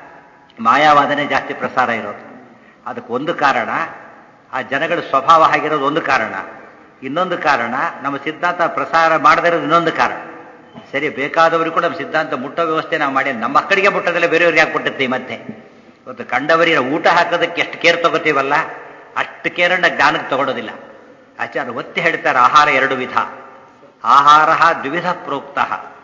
ಮಾಯಾವಾದನೆ ಜಾಸ್ತಿ ಪ್ರಸಾರ ಇರೋದು. ಅದಕ್ಕೆ ಒಂದು ಕಾರಣ ಆ ಜನಗಳ ಸ್ವಭಾವ ಆಗಿರೋದು ಒಂದು ಕಾರಣ. ಇನ್ನೊಂದು ಕಾರಣ ನಮ್ಮ ಸಿದ್ಧಾಂತ ಪ್ರಸಾರ ಮಾಡದೇ ಇರೋದು ಇನ್ನೊಂದು ಕಾರಣ. ಸರಿ, ಬೇಕಾದವರಿಗೂ ಕೂಡ ನಮ್ಮ ಸಿದ್ಧಾಂತ ಮುಟ್ಟೋ ವ್ಯವಸ್ಥೆ ನಾವು ಮಾಡಿ, ನಮ್ಮ ಮಕ್ಕಳಿಗೆ ಮುಟ್ಟೋದಲ್ಲ, ಬೇರೆಯವ್ರಿಗೆ ಯಾಕೆ ಮುಟ್ಟುತ್ತೆ ಮತ್ತೆ. ಇವತ್ತು ಕಂಡವರಿಗೆ ಊಟ ಹಾಕೋದಕ್ಕೆ ಎಷ್ಟು ಕೇರ್ ತಗೋತೀವಲ್ಲ, ಅಷ್ಟು ಕೇರನ್ನ ಜ್ಞಾನಕ್ಕೆ ತಗೊಳ್ಳೋದಿಲ್ಲ. ಆಚಾರ್ಯ ಒತ್ತಿ ಹೇಳ್ತಾರೆ, ಆಹಾರ ಎರಡು ವಿಧ. ಆಹಾರ ದ್ವಿವಿಧ ಪ್ರೋಕ್ತ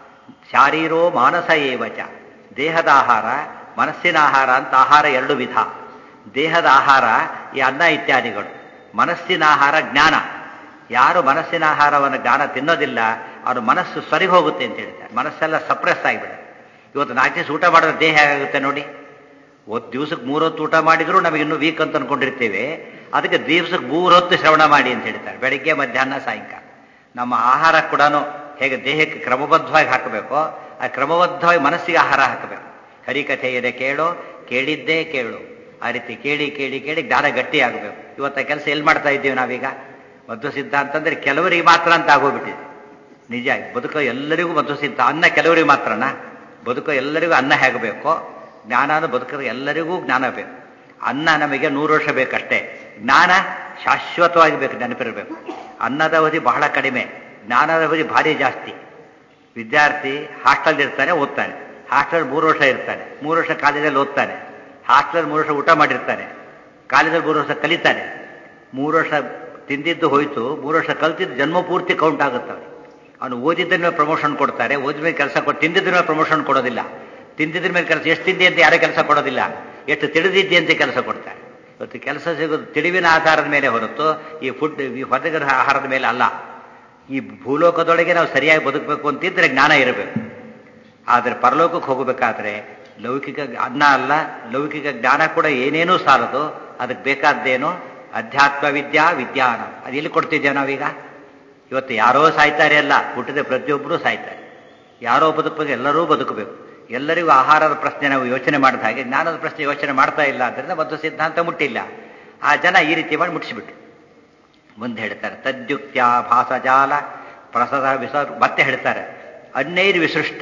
ಶಾರೀರೋ ಮಾನಸ ಏವಚ. ದೇಹದ ಆಹಾರ, ಮನಸ್ಸಿನ ಆಹಾರ ಅಂತ ಆಹಾರ ಎರಡು ವಿಧ. ದೇಹದ ಆಹಾರ ಈ ಅನ್ನ ಇತ್ಯಾದಿಗಳು, ಮನಸ್ಸಿನ ಆಹಾರ ಜ್ಞಾನ. ಯಾರು ಮನಸ್ಸಿನ ಆಹಾರವನ್ನು ಜ್ಞಾನ ತಿನ್ನೋದಿಲ್ಲ ಅವ್ರ ಮನಸ್ಸು ಸರಿ ಹೋಗುತ್ತೆ ಅಂತ ಹೇಳ್ತಾರೆ. ಮನಸ್ಸೆಲ್ಲ ಸಪ್ರೆಸ್ ಆಗಿಬಿಡುತ್ತೆ. ಇವತ್ತು 4 ದಿವಸ ಊಟ ಮಾಡಿದ್ರೆ ದೇಹ ಹೇಗಾಗುತ್ತೆ ನೋಡಿ. ಒಂದು ದಿವಸಕ್ಕೆ 3 ಹೊತ್ತು ಊಟ ಮಾಡಿದ್ರು ನಮಗೆ ಇನ್ನೂ ವೀಕ್ ಅಂತ ಅನ್ಕೊಂಡಿರ್ತೇವೆ. ಅದಕ್ಕೆ ದಿವಸಕ್ಕೆ 3 ಹೊತ್ತು ಶ್ರವಣ ಮಾಡಿ ಅಂತ ಹೇಳ್ತಾರೆ, ಬೆಳಿಗ್ಗೆ ಮಧ್ಯಾಹ್ನ ಸಾಯಂಕಾಲ. ನಮ್ಮ ಆಹಾರ ಕೂಡ ಹೇಗೆ ದೇಹಕ್ಕೆ ಕ್ರಮಬದ್ಧವಾಗಿ ಹಾಕಬೇಕೋ ಆ ಕ್ರಮಬದ್ಧವಾಗಿ ಮನಸ್ಸಿಗೆ ಆಹಾರ ಹಾಕಬೇಕು. ಹರಿಕಥೆ ಇದೆ ಕೇಳೋ, ಕೇಳಿದ್ದೇ ಕೇಳು. ಆ ರೀತಿ ಕೇಳಿ ಕೇಳಿ ಕೇಳಿ ಜ್ಞಾನ ಗಟ್ಟಿ ಆಗಬೇಕು. ಇವತ್ತ ಕೆಲಸ ಎಲ್ಲಿ ಮಾಡ್ತಾ ಇದ್ದೀವಿ ನಾವೀಗ? ಮಧ್ವ ಸಿದ್ಧಾಂತ ಅಂದರೆ ಕೆಲವರಿಗೆ ಮಾತ್ರ ಅಂತ ಆಗೋಗ್ಬಿಟ್ಟಿದೆ. ನಿಜ, ಬದುಕೋ ಎಲ್ಲರಿಗೂ ಮಧ್ವ ಸಿದ್ಧ. ಅನ್ನ ಕೆಲವರಿಗೆ ಮಾತ್ರನಾ? ಬದುಕೋ ಎಲ್ಲರಿಗೂ ಅನ್ನ ಹೇಗಬೇಕೋ, ಜ್ಞಾನ ಬದುಕೋ ಎಲ್ಲರಿಗೂ ಜ್ಞಾನ ಬೇಕು. ಅನ್ನ ನಮಗೆ 100 ವರ್ಷ ಬೇಕಷ್ಟೇ, ಜ್ಞಾನ ಶಾಶ್ವತವಾಗಿ ಬೇಕು, ನೆನಪಿರಬೇಕು. ಅನ್ನದ ಅವಧಿ ಬಹಳ ಕಡಿಮೆ, ಜ್ಞಾನದ ಅವಧಿ ಭಾರಿ ಜಾಸ್ತಿ. ವಿದ್ಯಾರ್ಥಿ ಹಾಸ್ಟೆಲ್ ಇರ್ತಾನೆ, ಓದ್ತಾನೆ. ಹಾಸ್ಟೆಲ್ 3 ವರ್ಷ ಇರ್ತಾನೆ, 3 ವರ್ಷ ಕಾಲೇಜಲ್ಲಿ ಓದ್ತಾನೆ. ಹಾಸ್ಟೆಲ್ 3 ವರ್ಷ ಊಟ ಮಾಡಿರ್ತಾನೆ, ಕಾಲೇಜಲ್ಲಿ 3 ವರ್ಷ ಕಲಿತಾನೆ. 3 ವರ್ಷ ತಿಂದಿದ್ದು ಹೋಯ್ತು, 3 ವರ್ಷ ಕಲ್ತಿದ್ದು ಜನ್ಮ ಪೂರ್ತಿ ಕೌಂಟ್ ಆಗುತ್ತವೆ. ಅವನು ಓದಿದ್ದ ಮೇಲೆ ಪ್ರಮೋಷನ್ ಕೊಡ್ತಾರೆ, ಓದಿದ ಮೇಲೆ ಕೆಲಸ ತಿಂದಿದ್ರ ಮೇಲೆ ಪ್ರಮೋಷನ್ ಕೊಡೋದಿಲ್ಲ. ತಿಂದಿದ್ರ ಮೇಲೆ ಕೆಲಸ, ಎಷ್ಟು ತಿಂದಿ ಅಂತ ಯಾರೇ ಕೆಲಸ ಕೊಡೋದಿಲ್ಲ, ಎಷ್ಟು ತಿಳಿದಿದ್ದಿ ಅಂತ ಕೆಲಸ ಕೊಡ್ತಾರೆ. ಇವತ್ತು ಕೆಲಸ ಸಿಗೋದು ತಿಳಿವಿನ ಆಧಾರದ ಮೇಲೆ ಹೊರತು ಈ ಹೊರಗಿನ ಆಹಾರದ ಮೇಲೆ ಅಲ್ಲ. ಈ ಭೂಲೋಕದೊಳಗೆ ನಾವು ಸರಿಯಾಗಿ ಬದುಕಬೇಕು ಅಂತಿದ್ರೆ ಜ್ಞಾನ ಇರಬೇಕು. ಆದರೆ ಪರಲೋಕಕ್ಕೆ ಹೋಗಬೇಕಾದ್ರೆ ಲೌಕಿಕ ಅನ್ನ ಅಲ್ಲ, ಲೌಕಿಕ ಜ್ಞಾನ ಕೂಡ ಏನೇನೂ ಸಾಲದು. ಅದಕ್ಕೆ ಬೇಕಾದ್ದೇನು? ಅಧ್ಯಾತ್ಮ ವಿಜ್ಞಾನ. ಅದು ಎಲ್ಲಿ ಕೊಡ್ತಿದ್ದೇವೆ ನಾವೀಗ? ಇವತ್ತು ಯಾರೋ ಸಾಯ್ತಾರೆ ಅಲ್ಲ, ಹುಟ್ಟಿದ ಪ್ರತಿಯೊಬ್ಬರೂ ಸಾಯ್ತಾರೆ. ಯಾರೋ ಬದುಕಬೇಕು, ಎಲ್ಲರೂ ಬದುಕಬೇಕು. ಎಲ್ಲರಿಗೂ ಆಹಾರದ ಪ್ರಶ್ನೆ ನಾವು ಯೋಚನೆ ಮಾಡಿದ ಹಾಗೆ ಜ್ಞಾನದ ಪ್ರಶ್ನೆ ಯೋಚನೆ ಮಾಡ್ತಾ ಇಲ್ಲ. ಆದ್ದರಿಂದ ಮಧ್ವ ಸಿದ್ಧಾಂತ ಮುಟ್ಟಿಲ್ಲ. ಆ ಜನ ಈ ರೀತಿ ಮಾಡಿ ಮುಟ್ಟಿಸಿಬಿಟ್ರು. ಮುಂದೆ ಹೇಳ್ತಾರೆ, ತದ್ಯುಕ್ತ್ಯ ಭಾಸಜಾಲ ಪ್ರಸದ ಮತ್ತೆ ಹೇಳ್ತಾರೆ, ಅನ್ನೈರ್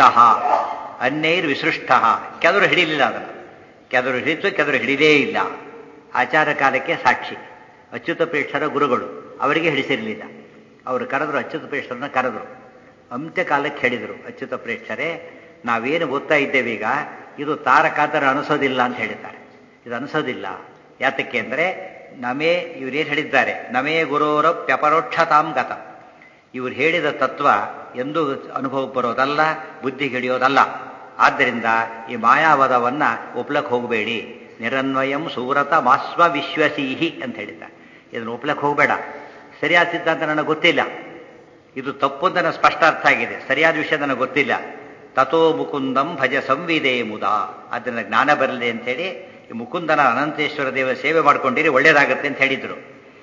ವಿಸೃಷ್ಟ. ಕೆದರು ಹಿಡಿಲಿಲ್ಲ ಅದನ್ನು. ಕೆದರು ಹಿಡಿತು, ಕೆದರು ಹಿಡಿದೇ ಇಲ್ಲ. ಆಚಾರ ಕಾಲಕ್ಕೆ ಸಾಕ್ಷಿ. ಅಚ್ಯುತ ಪ್ರೇಷ್ಠರ ಗುರುಗಳು ಅವರಿಗೆ ಹಿಡಿಸಿರಲಿಲ್ಲ. ಅವರು ಕರೆದ್ರು, ಅಚ್ಯುತ ಪ್ರೇಷ್ಠರನ್ನ ಕರೆದ್ರು. ಅಂತ್ಯ ಕಾಲಕ್ಕೆ ಹೇಳಿದರು, ಅಚ್ಯುತ ಪ್ರೇಷ್ಠರೇ, ನಾವೇನು ಓದ್ತಾ ಇದ್ದೇವೆ ಈಗ, ಇದು ತಾರಕಾತರ ಅನಿಸೋದಿಲ್ಲ ಅಂತ ಹೇಳಿದ್ದಾರೆ. ಇದು ಅನಿಸೋದಿಲ್ಲ. ಯಾತಕ್ಕೆ ಅಂದರೆ ಇವರೇನು ಹೇಳಿದ್ದಾರೆ, ನಮೇ ಗುರೋರ ಪ್ಯಪರೋಕ್ಷತಾಂ ಗತ. ಇವರು ಹೇಳಿದ ತತ್ವ ಎಂದೂ ಅನುಭವಕ್ಕೆ ಬರೋದಲ್ಲ, ಬುದ್ಧಿಗೆ ಹಿಡಿಯೋದಲ್ಲ. ಆದ್ದರಿಂದ ಈ ಮಾಯಾವಾದವನ್ನ ಒಪ್ಲಕ್ಕೆ ಹೋಗಬೇಡಿ. ನಿರನ್ವಯಂ ಸೂರತ ಮಾಸ್ವ ವಿಶ್ವಸೀಹಿ ಅಂತ ಹೇಳಿದ್ದಾರೆ. ಇದನ್ನು ಒಪ್ಲಕ್ಕೆ ಹೋಗಬೇಡ. ಸರಿಯಾದ ಸಿದ್ಧಾಂತ ನನಗೆ ಗೊತ್ತಿಲ್ಲ, ಇದು ತಪ್ಪು ಅಂತ ನನಗೆ ಸ್ಪಷ್ಟ ಅರ್ಥ ಆಗಿದೆ, ಸರಿಯಾದ ವಿಷಯ ನನಗೆ ಗೊತ್ತಿಲ್ಲ. ತಥೋ ಮುಕುಂದಂ ಭಜ ಸಂವಿದೇ ಮುದ. ಅದರಿಂದ ಜ್ಞಾನ ಬರಲಿ ಅಂತೇಳಿ ಈ ಮುಕುಂದನ ಅನಂತೇಶ್ವರ ದೇವರ ಸೇವೆ ಮಾಡ್ಕೊಂಡಿರಿ, ಒಳ್ಳೇದಾಗತ್ತೆ ಅಂತ ಹೇಳಿದ್ರು.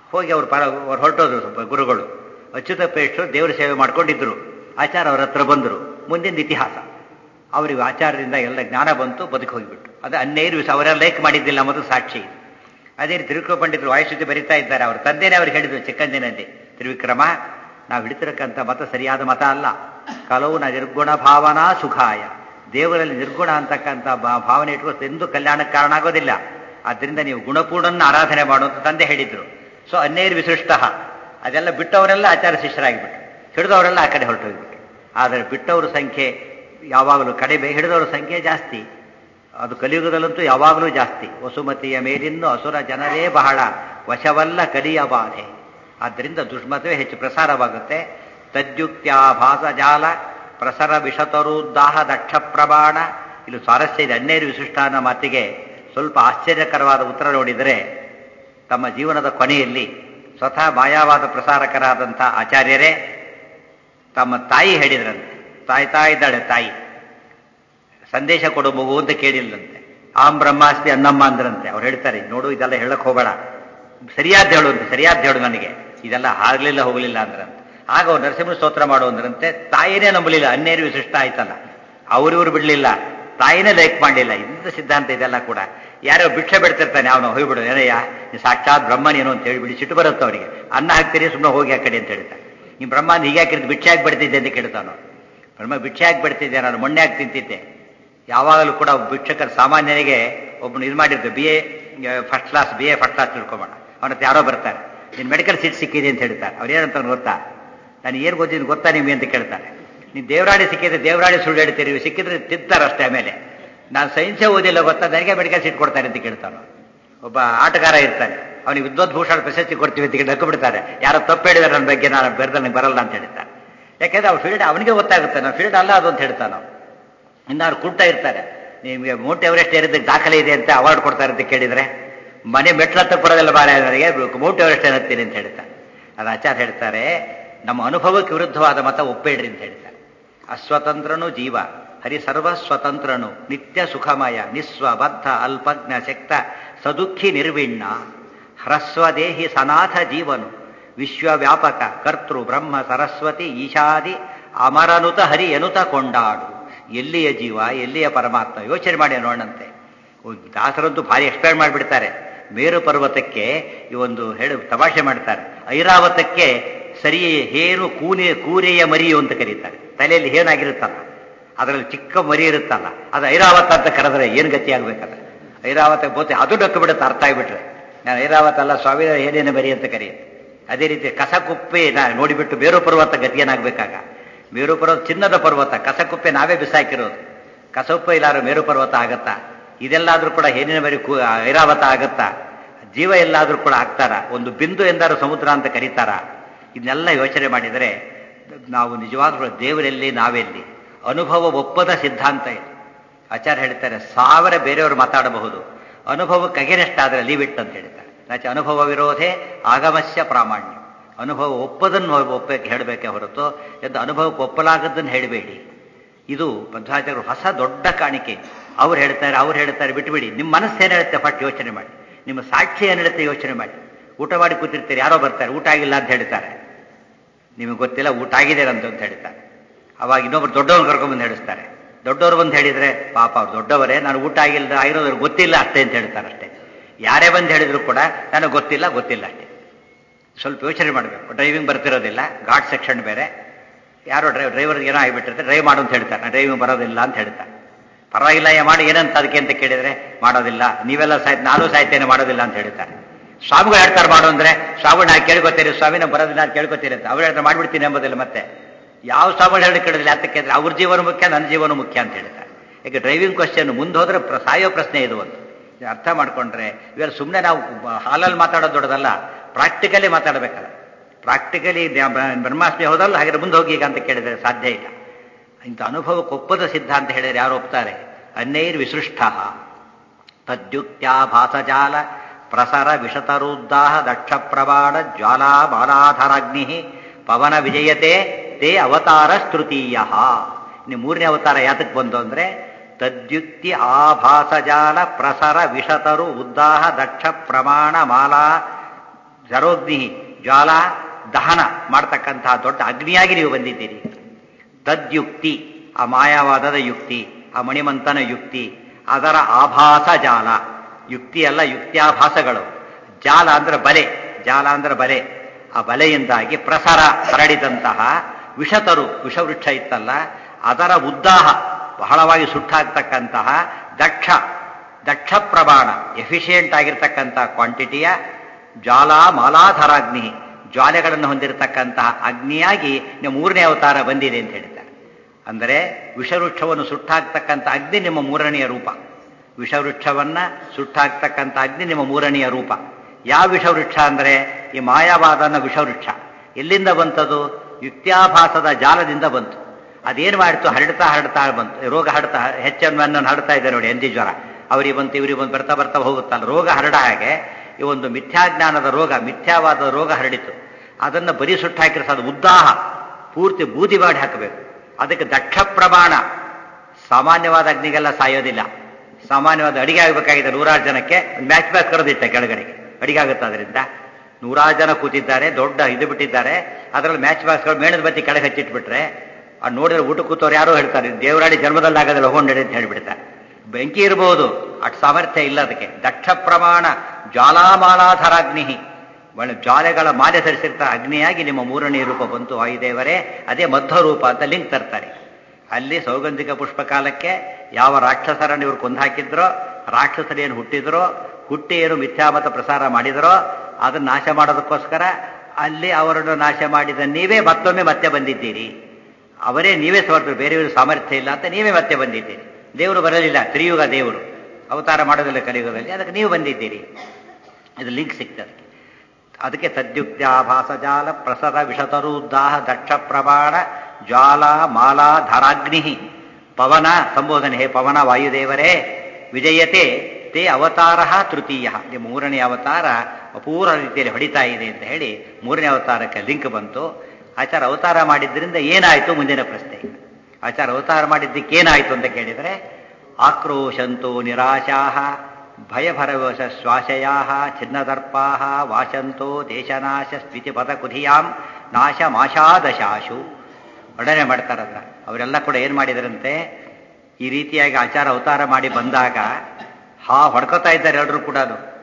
ಹೋಗಿ ಅವ್ರು ಹೊರಟೋದ್ರು ಸ್ವಲ್ಪ ಗುರುಗಳು. ಅಚ್ಯುತ ಪ್ರೇಷ್ಠರು ದೇವರ ಸೇವೆ ಮಾಡ್ಕೊಂಡಿದ್ರು. ಆಚಾರ್ಯ ಅವ್ರ ಹತ್ರ ಬಂದರು. ಮುಂದಿನ ಇತಿಹಾಸ ಅವರಿಗೆ ಆಚಾರ್ಯರಿಂದ ಎಲ್ಲ ಜ್ಞಾನ ಬಂತು, ಬದುಕು ಹೋಗಿಬಿಟ್ಟು. ಅದು ಅನ್ಯೈರು ಅವರೆಲ್ಲ ಲೈಕ್ ಮಾಡಿದ್ದಿಲ್ಲ ಮೊದಲು ಸಾಕ್ಷಿ. ಅದೇ ರೀತಿ ತಿರುಕೋ ಪಂಡಿತರು ವಾಯುಸ್ಥಿತಿ ಬರೀತಾ ಇದ್ದಾರೆ. ಅವ್ರ ತಂದೆನೇ ಅವ್ರಿಗೆ ಹೇಳಿದ್ರು ಚಿಕ್ಕಂದಿನಲ್ಲಿ, ತ್ರಿವಿಕ್ರಮ, ನಾವು ಹಿಡಿತಿರಕ್ಕಂಥ ಮತ ಸರಿಯಾದ ಮತ ಅಲ್ಲ. ಕಲೌನ ನಿರ್ಗುಣ ಭಾವನಾ ಸುಖಾಯ, ದೇವರಲ್ಲಿ ನಿರ್ಗುಣ ಅಂತಕ್ಕಂಥ ಭಾವನೆ ಇಟ್ಕೊಂಡು ಎಂದು ಕಲ್ಯಾಣಕ್ಕೆ ಕಾರಣ ಆಗೋದಿಲ್ಲ. ಆದ್ದರಿಂದ ನೀವು ಗುಣಪೂರ್ಣನ ಆರಾಧನೆ ಮಾಡುವಂತ ತಂದೆ ಹೇಳಿದ್ರು. ಸೊ ಅನ್ಯೈರ್ ವಿಸೃಷ್ಟ, ಅದೆಲ್ಲ ಬಿಟ್ಟವರೆಲ್ಲ ಆಚಾರ್ಯ ಶಿಷ್ಯರಾಗಿಬಿಟ್ರು, ಹಿಡಿದವರೆಲ್ಲ ಆ ಕಡೆ ಹೊರಟೋಗ್ಬಿಟ್ರು. ಆದರೆ ಬಿಟ್ಟವ್ರ ಸಂಖ್ಯೆ ಯಾವಾಗಲೂ ಕಡಿಮೆ, ಹಿಡಿದವ್ರ ಸಂಖ್ಯೆ ಜಾಸ್ತಿ. ಅದು ಕಲಿಯುಗದಲ್ಲಂತೂ ಯಾವಾಗಲೂ ಜಾಸ್ತಿ. ವಸುಮತಿಯ ಮೇಲಿನ್ನು ಅಸುರ ಜನರೇ ಬಹಳ, ವಶವಲ್ಲ ಕಲಿಯ ಬಾಧೆ. ಆದ್ದರಿಂದ ದುಷ್ಮತವೇ ಹೆಚ್ಚು ಪ್ರಸಾರವಾಗುತ್ತೆ. ತದ್ಯುಕ್ತ್ಯಾಭಾಸ ಜಾಲ ಪ್ರಸರ ವಿಷತರುದ್ದಾಹ ದಕ್ಷ ಪ್ರಮಾಣ. ಇಲ್ಲಿ ಸ್ವಾರಸ್ಯ ಇದೆ. ಅನ್ಯೈರ್ ವಿಶಿಷ್ಟ ಅನ್ನೋ ಮಾತಿಗೆ ಸ್ವಲ್ಪ ಆಶ್ಚರ್ಯಕರವಾದ ಉತ್ತರ ನೋಡಿದರೆ, ತಮ್ಮ ಜೀವನದ ಕೊನೆಯಲ್ಲಿ ಸ್ವತಃ ಮಾಯಾವಾದ ಪ್ರಸಾರಕರಾದಂಥ ಆಚಾರ್ಯರೇ ತಮ್ಮ ತಾಯಿ ಹೇಳಿದ್ರಂತೆ. ಸಾಯ್ತಾ ಇದ್ದಾಳೆ ತಾಯಿ, ಸಂದೇಶ ಕೊಡು ಮಗು ಅಂತ ಕೇಳಿಲ್ಲಂತೆ. ಆಂ ಬ್ರಹ್ಮಾಸ್ಮಿ ಅನ್ನಮ್ಮ ಅಂದ್ರಂತೆ. ಅವ್ರು ಹೇಳ್ತಾರೆ, ನೋಡು ಇದೆಲ್ಲ ಹೇಳಕ್ ಹೋಗಬೇಡ, ಸರಿಯಾದ ಹೇಳು ಅಂತ, ಸರಿಯಾದ ಹೇಳು ನನಗೆ, ಇದೆಲ್ಲ ಆಗ್ಲಿಲ್ಲ ಹೋಗಲಿಲ್ಲ ಅಂದ್ರಂತೆ. ಆಗ ಅವ್ರು ನರಸಿಂಹ ಸ್ತೋತ್ರ ಮಾಡು ಅಂದ್ರಂತೆ. ತಾಯಿನೇ ನಂಬಲಿಲ್ಲ. ಅನ್ಯೈರ್ ವಿಶಿಷ್ಟ ಆಯ್ತಲ್ಲ, ಅವ್ರಿವ್ರು ಬಿಡ್ಲಿಲ್ಲ, ತಾಯಿನೇ ಲೈಕ್ ಮಾಡಲಿಲ್ಲ. ಇಂಥ ಸಿದ್ಧಾಂತ ಇದೆಲ್ಲ ಕೂಡ. ಯಾರೋ ಭಿಕ್ಷೆ ಬಿಡ್ತಿರ್ತಾನೆ, ಅವನು ಹೋಗ್ಬಿಡು, ಏನಯ್ಯ ನೀನು ಸಾಕ್ಷಾತ್ ಬ್ರಹ್ಮನೇನು ಅಂತ ಹೇಳಿಬಿಡಿ, ಸಿಟ್ಟು ಬರುತ್ತೆ ಅವರಿಗೆ. ಅನ್ನ ಹಾಕ್ತೀರಿ, ಸುಮ್ಮನೆ ಹೋಗಿ ಆ ಕಡೆ ಅಂತ ಹೇಳ್ತಾರೆ. ನೀವು ಬ್ರಹ್ಮ ಹೀಗೆ ಹಾಕಿದ್ದು ಭಿಕ್ಷೆ ಹಾಕಿ ಬಿಡ್ತಿದ್ದೆ ಅಂತ ಕೇಳ್ತಾನೋ. ಬ್ರಹ್ಮ ಭಿಕ್ಷೆ ಹಾಕಿ ಬಿಡ್ತಿದ್ದೆ, ನಾನು ಮೊನ್ನೆ ಹಾಕಿ ತಿಂತಿದ್ದೆ. ಯಾವಾಗಲೂ ಕೂಡ ಭಿಕ್ಷಕರು ಸಾಮಾನ್ಯನಿಗೆ ಒಬ್ಬನು ಇದು ಮಾಡಿದ್ದು, BA ಫಸ್ಟ್ ಕ್ಲಾಸ್ ತಿಳ್ಕೊಂಬೋಣ. ಅವನ ಹತ್ರ ಯಾರೋ ಬರ್ತಾರೆ, ನೀನು ಮೆಡಿಕಲ್ ಸೀಟ್ ಸಿಕ್ಕಿದೆ ಅಂತ ಹೇಳ್ತಾರೆ. ಅವ್ರು ಏನಂತ ಗೊತ್ತಾ, ನಾನು ಏನು ಗೊತ್ತಿದ್ದು ಗೊತ್ತಾ ನಿಮಗೆ ಅಂತ ಕೇಳ್ತಾರೆ. ನೀವು ದೇವರಾಡಿ ಸಿಕ್ಕಿದ್ರೆ ದೇವರಾಡಿ ಸುಳ್ಳು ಹೇಳ್ತೀರಿ, ಸಿಕ್ಕಿದ್ರೆ ತಿಂತಾರಷ್ಟೇ. ಆಮೇಲೆ ನಾನು ಸೈನ್ಸೇ ಓದಿಲ್ಲ ಗೊತ್ತಾ, ನನಗೆ ಮೆಡಿಕಲ್ ಸೀಟ್ ಕೊಡ್ತಾರೆ ಅಂತ ಕೇಳ್ತಾನೆ. ಒಬ್ಬ ಆಟಗಾರ ಇರ್ತಾನೆ, ಅವನಿಗೆ ವಿದ್ವದ್ಭೂಷಣ ಪ್ರಶಸ್ತಿ ಕೊಡ್ತೀವಿ ಅಂತ ನಕ್ಕು ಬಿಡ್ತಾರೆ. ಯಾರೋ ತಪ್ಪು ಹೇಳಿದಾರೆ ನನ್ನ ಬಗ್ಗೆ, ನಾನು ಬೆರೆದ ನನಗೆ ಬರಲ್ಲ ಅಂತ ಹೇಳ್ತಾರೆ. ಯಾಕೆಂದ್ರೆ ಅವ್ರ ಫೀಲ್ಡ್ ಅವನಿಗೆ ಗೊತ್ತಾಗುತ್ತೆ, ನಾವು ಫೀಲ್ಡ್ ಅಲ್ಲ ಅದು ಅಂತ ಹೇಳ್ತಾನೆ. ಇನ್ನಾರು ಕುಡ್ತಾ ಇರ್ತಾರೆ, ನಿಮಗೆ ಮೌಂಟ್ ಎವರೆಸ್ಟ್ ಏರಿದ್ದಕ್ಕೆ ದಾಖಲೆ ಇದೆ ಅಂತ ಅವಾರ್ಡ್ ಕೊಡ್ತಾರೆ ಅಂತ ಕೇಳಿದ್ರೆ, ಮನೆ ಮೆಟ್ಲ ಹತ್ತ ಕೊಡೋದೆಲ್ಲ ಬಾರೆ ನನಗೆ, ಮೌಂಟ್ ಎವರೆಸ್ಟ್ ಏನತ್ತೀನಿ ಅಂತ ಹೇಳ್ತಾರೆ. ಅದು ಆಚಾರ್ಯ ಹೇಳ್ತಾರೆ, ನಮ್ಮ ಅನುಭವಕ್ಕೆ ವಿರುದ್ಧವಾದ ಮತ ಒಪ್ಪೇಡ್ರಿ ಅಂತ ಹೇಳ್ತಾರೆ. ಅಸ್ವತಂತ್ರನು ಜೀವ, ಹರಿ ಸರ್ವ ಸ್ವತಂತ್ರನು, ನಿತ್ಯ ಸುಖಮಯ, ನಿಸ್ವಬದ್ಧ ಅಲ್ಪಜ್ಞ ಶಕ್ತ ಸದುಃಖಿ ನಿರ್ವಿಣ್ಣ, ಹ್ರಸ್ವದೇಹಿ ಸನಾಥ ಜೀವನು, ವಿಶ್ವವ್ಯಾಪಕ ಕರ್ತೃ ಬ್ರಹ್ಮ ಸರಸ್ವತಿ ಈಶಾದಿ ಅಮರನುತ ಹರಿ ಎನುತ ಕೊಂಡಾಡು. ಎಲ್ಲಿಯ ಜೀವ, ಎಲ್ಲಿಯ ಪರಮಾತ್ಮ, ಯೋಚನೆ ಮಾಡಿ ನೋಡಂತೆ. ದಾಸರಂತೂ ಭಾರಿ ಎಕ್ಸ್ಪ್ಲೇನ್ ಮಾಡಿಬಿಡ್ತಾರೆ. ಮೇರು ಪರ್ವತಕ್ಕೆ ಈ ಒಂದು ಹೇಳಿ ತಮಾಷೆ ಮಾಡ್ತಾರೆ. ಐರಾವತಕ್ಕೆ ಸರಿ ಹೇನು ಕೂರೆಯ ಮರಿಯು ಅಂತ ಕರೀತಾರೆ. ತಲೆಯಲ್ಲಿ ಏನಾಗಿರುತ್ತಲ್ಲ, ಅದರಲ್ಲಿ ಚಿಕ್ಕ ಮರಿ ಇರುತ್ತಲ್ಲ, ಅದು ಐರಾವತ ಅಂತ ಕರೆದ್ರೆ ಏನು ಗತಿ ಆಗ್ಬೇಕಾದ್ರೆ, ಐರಾವತ ಬೋತೆ ಅದು ಡಕ್ಕು ಬಿಡುತ್ತೆ. ಅರ್ಥ ಆಗಿಬಿಟ್ರೆ ನಾನು ಐರಾವತ ಅಲ್ಲ ಸ್ವಾಮಿ ಏನೇನು ಮರಿ ಅಂತ ಕರೆಯುತ್ತೆ. ಅದೇ ರೀತಿ ಕಸಕುಪ್ಪೆ ನೋಡಿಬಿಟ್ಟು ಮೇರು ಪರ್ವತ ಗತಿ ಏನಾಗಬೇಕಾಗ. ಮೇರು ಪರ್ವತ ಚಿನ್ನದ ಪರ್ವತ, ಕಸಕುಪ್ಪೆ ನಾವೇ ಬಿಸಾಕಿರೋದು. ಕಸಕುಪ್ಪೆ ಇಲ್ಲಾದ್ರೂ ಮೇರು ಪರ್ವತ ಆಗತ್ತಾ? ಇದೆಲ್ಲಾದ್ರೂ ಕೂಡ ಏನೇನ ಮರಿ ಐರಾವತ ಆಗತ್ತಾ? ಜೀವ ಎಲ್ಲಾದ್ರೂ ಕೂಡ ಆಗ್ತಾರ? ಒಂದು ಬಿಂದು ಎಂದಾರು ಸಮುದ್ರ ಅಂತ ಕರೀತಾರ? ಇದನ್ನೆಲ್ಲ ಯೋಚನೆ ಮಾಡಿದರೆ ನಾವು ನಿಜವಾಗ್ಲೂ ದೇವರಲ್ಲಿ ನಾವೆಲ್ಲಿ ಅನುಭವ ಒಪ್ಪದ ಸಿದ್ಧಾಂತ ಇದೆ. ಆಚಾರ್ಯ ಹೇಳ್ತಾರೆ, 1000 ಬೇರೆಯವರು ಮಾತಾಡಬಹುದು, ಅನುಭವಕ್ಕೆ ಅಗೇನೆಸ್ಟ್ ಆದ್ರೆ ಲೀವ್ ಇಟ್ ಅಂತ ಹೇಳ್ತಾರೆ. ನಾಚೆ ಅನುಭವ ವಿರೋಧೇ ಆಗಮಸ್ಯ ಪ್ರಾಮಾಣ್ಯ. ಅನುಭವ ಒಪ್ಪದನ್ನು ಒಪ್ಪಕ್ಕೆ ಹೇಳಬೇಕೆ ಹೊರತು ಎಂದು ಅನುಭವಕ್ಕೆ ಒಪ್ಪಲಾಗದ್ದನ್ನು ಹೇಳಬೇಡಿ. ಇದು ಮಧ್ವಾಚಾರ್ಯರು ಹೊಸ ದೊಡ್ಡ ಕಾಣಿಕೆ. ಅವ್ರು ಹೇಳ್ತಾರೆ ಬಿಟ್ಟುಬಿಡಿ. ನಿಮ್ಮ ಮನಸ್ಸು ಏನು ಹೇಳುತ್ತೆ ಫಸ್ಟ್ ಯೋಚನೆ ಮಾಡಿ. ನಿಮ್ಮ ಸಾಕ್ಷಿ ಏನು ಹೇಳುತ್ತೆ ಯೋಚನೆ ಮಾಡಿ. ಊಟ ಮಾಡಿ ಕೂತಿರ್ತೀರಿ, ಯಾರೋ ಬರ್ತಾರೆ, ಊಟ ಆಗಿಲ್ಲ ಅಂತ ಹೇಳ್ತಾರೆ. ನಿಮಗೆ ಗೊತ್ತಿಲ್ಲ, ಊಟ ಆಗಿದೆ ಅಂತ ಹೇಳ್ತಾರೆ. ಅವಾಗ ಇನ್ನೊಬ್ರು ದೊಡ್ಡವ್ರು ಕರ್ಕೊಂಡ್ಬಂದು ಹೇಳಿಸ್ತಾರೆ. ದೊಡ್ಡವರು ಬಂದು ಹೇಳಿದ್ರೆ ಪಾಪ ಅವ್ರು ದೊಡ್ಡವರೇ, ನಾನು ಊಟ ಆಗಿರೋದ್ರು ಗೊತ್ತಿಲ್ಲ ಅಷ್ಟೇ ಅಂತ ಹೇಳ್ತಾರೆ. ಅಷ್ಟೇ. ಯಾರೇ ಬಂದು ಹೇಳಿದ್ರು ಕೂಡ ನನಗೆ ಗೊತ್ತಿಲ್ಲ ಅಷ್ಟೇ. ಸ್ವಲ್ಪ ಯೋಚನೆ ಮಾಡಬೇಕು. ಡ್ರೈವಿಂಗ್ ಬರ್ತಿರೋದಿಲ್ಲ, ಘಾಟ್ ಸೆಕ್ಷನ್ ಬೇರೆ, ಯಾರೋ ಡ್ರೈವರ್ಗೆ ಏನೋ ಆಗಿಬಿಟ್ಟಿರ್ತಾರೆ, ಡ್ರೈವ್ ಮಾಡು ಅಂತ ಹೇಳ್ತಾರೆ. ನಾನು ಡ್ರೈವಿಂಗ್ ಬರೋದಿಲ್ಲ ಅಂತ ಹೇಳ್ತಾರೆ. ಪರವಾಗಿಲ್ಲ ಮಾಡಿ ಏನಂತ ಅದಕ್ಕೆ ಅಂತ ಕೇಳಿದ್ರೆ ಮಾಡೋದಿಲ್ಲ, ನೀವೆಲ್ಲ ನಾನು ಸಾಯ್ತೇನೆ ಮಾಡೋದಿಲ್ಲ ಅಂತ ಹೇಳ್ತಾರೆ. ಸ್ವಾಮಿಗಳು ಹೇಳ್ತಾರೆ ಮಾಡು ಅಂದ್ರೆ, ಸ್ವಾಮಿಗಳು ನಾ ಕೇಳ್ಕೊತೀರಿ, ಸ್ವಾಮಿ ನಾವು ಬರೋದಿಲ್ಲ ಅಂತ ಕೇಳ್ಕೊತೀರಿ ಅಂತ ಅವ್ರು ಹೇಳ್ತಾರೆ, ಮಾಡ್ಬಿಡ್ತೀನಿ ಎಂಬುದಿಲ್ಲ. ಮತ್ತೆ ಯಾವ ಸ್ವಾಮಿಗಳು ಹೇಳಿ ಕೇಳೋದಿಲ್ಲ. ಯಾತಕ್ಕೆ ಅಂದ್ರೆ ಅವ್ರ ಜೀವನ ಮುಖ್ಯ, ನನ್ನ ಜೀವನ ಮುಖ್ಯ ಅಂತ ಹೇಳ್ತಾರೆ. ಈಗ ಡ್ರೈವಿಂಗ್ ಕ್ವಶನ್ ಮುಂದೆ ಹೋದ್ರೆ ಸಾಯೋ ಪ್ರಶ್ನೆ ಇದು ಒಂದು ಅರ್ಥ ಮಾಡ್ಕೊಂಡ್ರೆ. ಇವೆಲ್ಲ ಸುಮ್ಮನೆ ನಾವು ಹಾಲಲ್ಲಿ ಮಾತಾಡೋದು ದೊಡ್ಡದಲ್ಲ, ಪ್ರಾಕ್ಟಿಕಲಿ ಮಾತಾಡಬೇಕಲ್ಲ. ಪ್ರಾಕ್ಟಿಕಲಿ ಬ್ರಹ್ಮಾಸ್ಮಿ ಹೋದಲ್ಲ, ಹಾಗೆ ಮುಂದೆ ಹೋಗಿ ಈಗ ಅಂತ ಕೇಳಿದರೆ ಸಾಧ್ಯ ಇಲ್ಲ. ಇಂಥ ಅನುಭವಕ್ಕೆ ಒಪ್ಪದ ಸಿದ್ಧಾಂತ ಹೇಳಿದ್ರೆ ಯಾರು ಒಪ್ತಾರೆ? ಅನ್ಯೈರ್ ವಿಸೃಷ್ಟ ತದ್ಯುಕ್ತ್ಯಾಭಾಸಜಾಲ ಪ್ರಸರ ವಿಷತರುದ್ದಾಹ ದಕ್ಷ ಪ್ರವಾಡ ಜ್ವಾಲಾ ಬಾಲಾಧರಾಗ್ನಿ ಪವನ ವಿಜಯತೆ ತೇ ಅವತಾರ ಸ್ತೃತೀಯ. ಇನ್ನು 3ನೇ ಅವತಾರ ಯಾತಕ್ಕೆ ಬಂತು ಅಂದ್ರೆ, ತದ್ಯುಕ್ತಿ ಆಭಾಸಜಾಲ ಪ್ರಸರ ವಿಷತರು ಉದ್ದಾಹ ದಕ್ಷ ಪ್ರಮಾಣ ಮಾಲಾ ಜರೋಗ್ನಿ ಜ್ವಾಲಾ ದಹನ ಮಾಡ್ತಕ್ಕಂತಹ ದೊಡ್ಡ ಅಗ್ನಿಯಾಗಿ ನೀವು ಬಂದಿದ್ದೀರಿ. ತದ್ಯುಕ್ತಿ ಆ ಮಾಯಾವಾದದ ಯುಕ್ತಿ, ಆ ಮಣಿಮಂತನ ಯುಕ್ತಿ, ಅದರ ಆಭಾಸ ಜಾಲ, ಯುಕ್ತಿ ಅಲ್ಲ ಯುಕ್ತ್ಯಾಭಾಸಗಳು. ಜಾಲ ಅಂದ್ರೆ ಬಲೆ, ಜಾಲ ಅಂದ್ರೆ ಬಲೆ. ಆ ಬಲೆಯಿಂದಾಗಿ ಪ್ರಸರ ಹರಡಿದಂತಹ ವಿಷತರು, ವಿಷವೃಕ್ಷ ಇತ್ತಲ್ಲ ಅದರ ಉದ್ದಾಹ ಬಹಳವಾಗಿ ಸುಟ್ಟಾಗ್ತಕ್ಕಂತಹ ದಕ್ಷ ಪ್ರಮಾಣ ಎಫಿಷಿಯೆಂಟ್ ಆಗಿರ್ತಕ್ಕಂತಹ ಕ್ವಾಂಟಿಟಿಯ ಜ್ವಾಲಾ ಮಾಲಾಧರಾಗ್ನಿ, ಜ್ವಾಲೆಗಳನ್ನು ಹೊಂದಿರತಕ್ಕಂತಹ ಅಗ್ನಿಯಾಗಿ ನಿಮ್ಮ ಮೂರನೇ ಅವತಾರ ಬಂದಿದೆ ಅಂತ ಹೇಳ್ತಾರೆ. ಅಂದರೆ ವಿಷವೃಕ್ಷವನ್ನು ಸುಟ್ಟಾಗ್ತಕ್ಕಂಥ ಅಗ್ನಿ ನಿಮ್ಮ ಮೂರನೆಯ ರೂಪ. ವಿಷವೃಕ್ಷವನ್ನ ಸುಟ್ಟಾಗ್ತಕ್ಕಂಥ ಅಗ್ನಿ ನಿಮ್ಮ ಮೂರನೆಯ ರೂಪ. ಯಾವ ವಿಷವೃಕ್ಷ ಅಂದರೆ ಈ ಮಾಯಾವಾದನ ವಿಷವೃಕ್ಷ. ಎಲ್ಲಿಂದ ಬಂತದು? ಯುಕ್ತ್ಯಾಭಾಸದ ಜಾಲದಿಂದ ಬಂತು. ಅದೇನು ಮಾಡಿತು? ಹರಡ್ತಾ ಬಂತು. ರೋಗ ಹರಡ್ತಾ ಹೆಚ್ಚನ್ನು ಹರಡ್ತಾ ಇದೆ ನೋಡಿ, ಎಂದಿ ಜ್ವರ ಅವರಿಗೆ ಬಂತು ಇವರಿಗೆ ಬಂತು, ಬರ್ತಾ ಹೋಗುತ್ತಲ್ಲ. ರೋಗ ಹರಡ ಹಾಗೆ ಈ ಒಂದು ಮಿಥ್ಯಾಜ್ಞಾನದ ರೋಗ, ಮಿಥ್ಯಾವಾದದ ರೋಗ ಹರಡಿತು. ಅದನ್ನು ಬರೀ ಸುಟ್ಟು ಹಾಕಿದ್ರೆ ಅದು ಉದ್ದಾಹ ಪೂರ್ತಿ ಬೂದಿ ಮಾಡಿ ಹಾಕಬೇಕು. ಅದಕ್ಕೆ ದಕ್ಷ ಪ್ರಮಾಣ. ಸಾಮಾನ್ಯವಾದ ಅಗ್ನಿಗೆಲ್ಲ ಸಾಯೋದಿಲ್ಲ. ಸಾಮಾನ್ಯವಾದ ಅಡಿಗೆ ಆಗಬೇಕಾಗಿದೆ 100 ಜನಕ್ಕೆ ಮ್ಯಾಚ್ ಕರೆದಿಟ್ಟೆ ಕೆಳಗಡೆಗೆ ಅಡಿಗೆ ಆಗುತ್ತೆ. ಅದರಿಂದ 100 ಜನ ಕೂತಿದ್ದಾರೆ, ದೊಡ್ಡ ಇದು ಬಿಟ್ಟಿದ್ದಾರೆ, ಅದರಲ್ಲಿ ಮ್ಯಾಚ್ ಬಾಕ್ಸ್ಗಳು ಮೇಣದ ಬತ್ತಿ ಕೆಳಗೆ ಹಚ್ಚಿಟ್ಬಿಟ್ರೆ ಅದು ನೋಡಿದ್ರೆ ಊಟ ಕೂತವ್ರು ಯಾರೋ ಹೇಳ್ತಾರೆ ದೇವರಾಡಿ ಜನ್ಮದಲ್ಲಿ ಆಗೋದಿಲ್ಲ ಹೋಗೊಂಡಿ ಅಂತ ಹೇಳ್ಬಿಡ್ತಾರೆ. ಬೆಂಕಿ ಇರಬಹುದು, ಅಷ್ಟು ಸಾಮರ್ಥ್ಯ ಇಲ್ಲ ಅದಕ್ಕೆ. ದಕ್ಷ ಪ್ರಮಾಣ ಜ್ವಾಲಾಮಾಲಾಧರಾಗ್ನಿ, ಜ್ವಾಲೆಗಳ ಮಾಲೆ ಧರಿಸಿರ್ತಾರೆ ಅಗ್ನಿಯಾಗಿ ನಿಮ್ಮ ಮೂರನೇ ರೂಪ ಬಂತು ವಾಯುದೇವರೇ. ಅದೇ ಮಧ್ವರೂಪ ಅಂತ ಲಿಂಕ್ ತರ್ತಾರೆ. ಅಲ್ಲಿ ಸೌಗಂಧಿಕ ಪುಷ್ಪಕಾಲಕ್ಕೆ ಯಾವ ರಾಕ್ಷಸರನ್ನು ಇವರು ಕೊಂದಾಕಿದ್ರೋ, ರಾಕ್ಷಸರೇನು ಹುಟ್ಟಿ ಏನು ಮಿಥ್ಯಾಮತ ಪ್ರಸಾರ ಮಾಡಿದರೋ ಅದನ್ನು ನಾಶ ಮಾಡೋದಕ್ಕೋಸ್ಕರ ಅಲ್ಲಿ ಅವರನ್ನು ನಾಶ ಮಾಡಿದ ನೀವೇ ಮತ್ತೊಮ್ಮೆ ಮತ್ತೆ ಬಂದಿದ್ದೀರಿ. ಅವರೇ ನೀವೇ ಸಮರ್ಥ, ಬೇರೆಯವರು ಸಾಮರ್ಥ್ಯ ಇಲ್ಲ ಅಂತ ನೀವೇ ಮತ್ತೆ ಬಂದಿದ್ದೀರಿ. ದೇವರು ಬರಲಿಲ್ಲ, ತ್ರಿಯುಗ ದೇವರು ಅವತಾರ ಮಾಡೋದಿಲ್ಲ ಕಲಿಯುಗದಲ್ಲಿ, ಅದಕ್ಕೆ ನೀವು ಬಂದಿದ್ದೀರಿ. ಇದು ಲಿಂಕ್ ಸಿಗ್ತದೆ. ಅದಕ್ಕೆ ತದ್ಯುಕ್ತ್ಯಾಭಾಸ ಜಾಲ ಪ್ರಸರ ವಿಷತರುದ್ದಾಹ ದಕ್ಷ ಪ್ರಮಾಣ ಜ್ವಾಲ ಮಾಲಾ ಧರಾಗ್ನಿ ಪವನ ಸಂಬೋಧನೆ. ಹೇ ಪವನ ವಾಯುದೇವರೇ, ವಿಜಯತೆ ತೇ ಅವತಾರ ತೃತೀಯ, ನಿಮ್ಮ ಮೂರನೇ ಅವತಾರ ಅಪೂರ್ವ ರೀತಿಯಲ್ಲಿ ಹೊಡಿತಾ ಇದೆ ಅಂತ ಹೇಳಿ ಮೂರನೇ ಅವತಾರಕ್ಕೆ ಲಿಂಕ್ ಬಂತು. ಆಚಾರ ಅವತಾರ ಮಾಡಿದ್ರಿಂದ ಏನಾಯಿತು ಮುಂದಿನ ಪ್ರಶ್ನೆ. ಆಚಾರ ಅವತಾರ ಮಾಡಿದ್ದಕ್ಕೆ ಏನಾಯಿತು ಅಂತ ಕೇಳಿದರೆ, ಆಕ್ರೋಶಂತೋ ನಿರಾಶಾಹ ಭಯಭರವಶ ಶ್ವಾಸಯಾ ಛಿನ್ನದರ್ಪಾ ವಾಶಂತೋ ದೇಶನಾಶ ಸ್ಥಿತಿಪಥ ಕುಧಿಯಾಂ ನಾಶ ಮಾಶಾದಶಾಶು ವರ್ಣನೆ ಮಾಡ್ತಾರಲ್ಲ. ಅವರೆಲ್ಲ ಕೂಡ ಏನು ಮಾಡಿದರಂತೆ, ಈ ರೀತಿಯಾಗಿ ಆಚಾರ ಅವತಾರ ಮಾಡಿ ಬಂದಾಗ ಹೊಡ್ಕೋತಾ ಇದ್ದಾರೆ ಎಲ್ಲರೂ ಕೂಡ.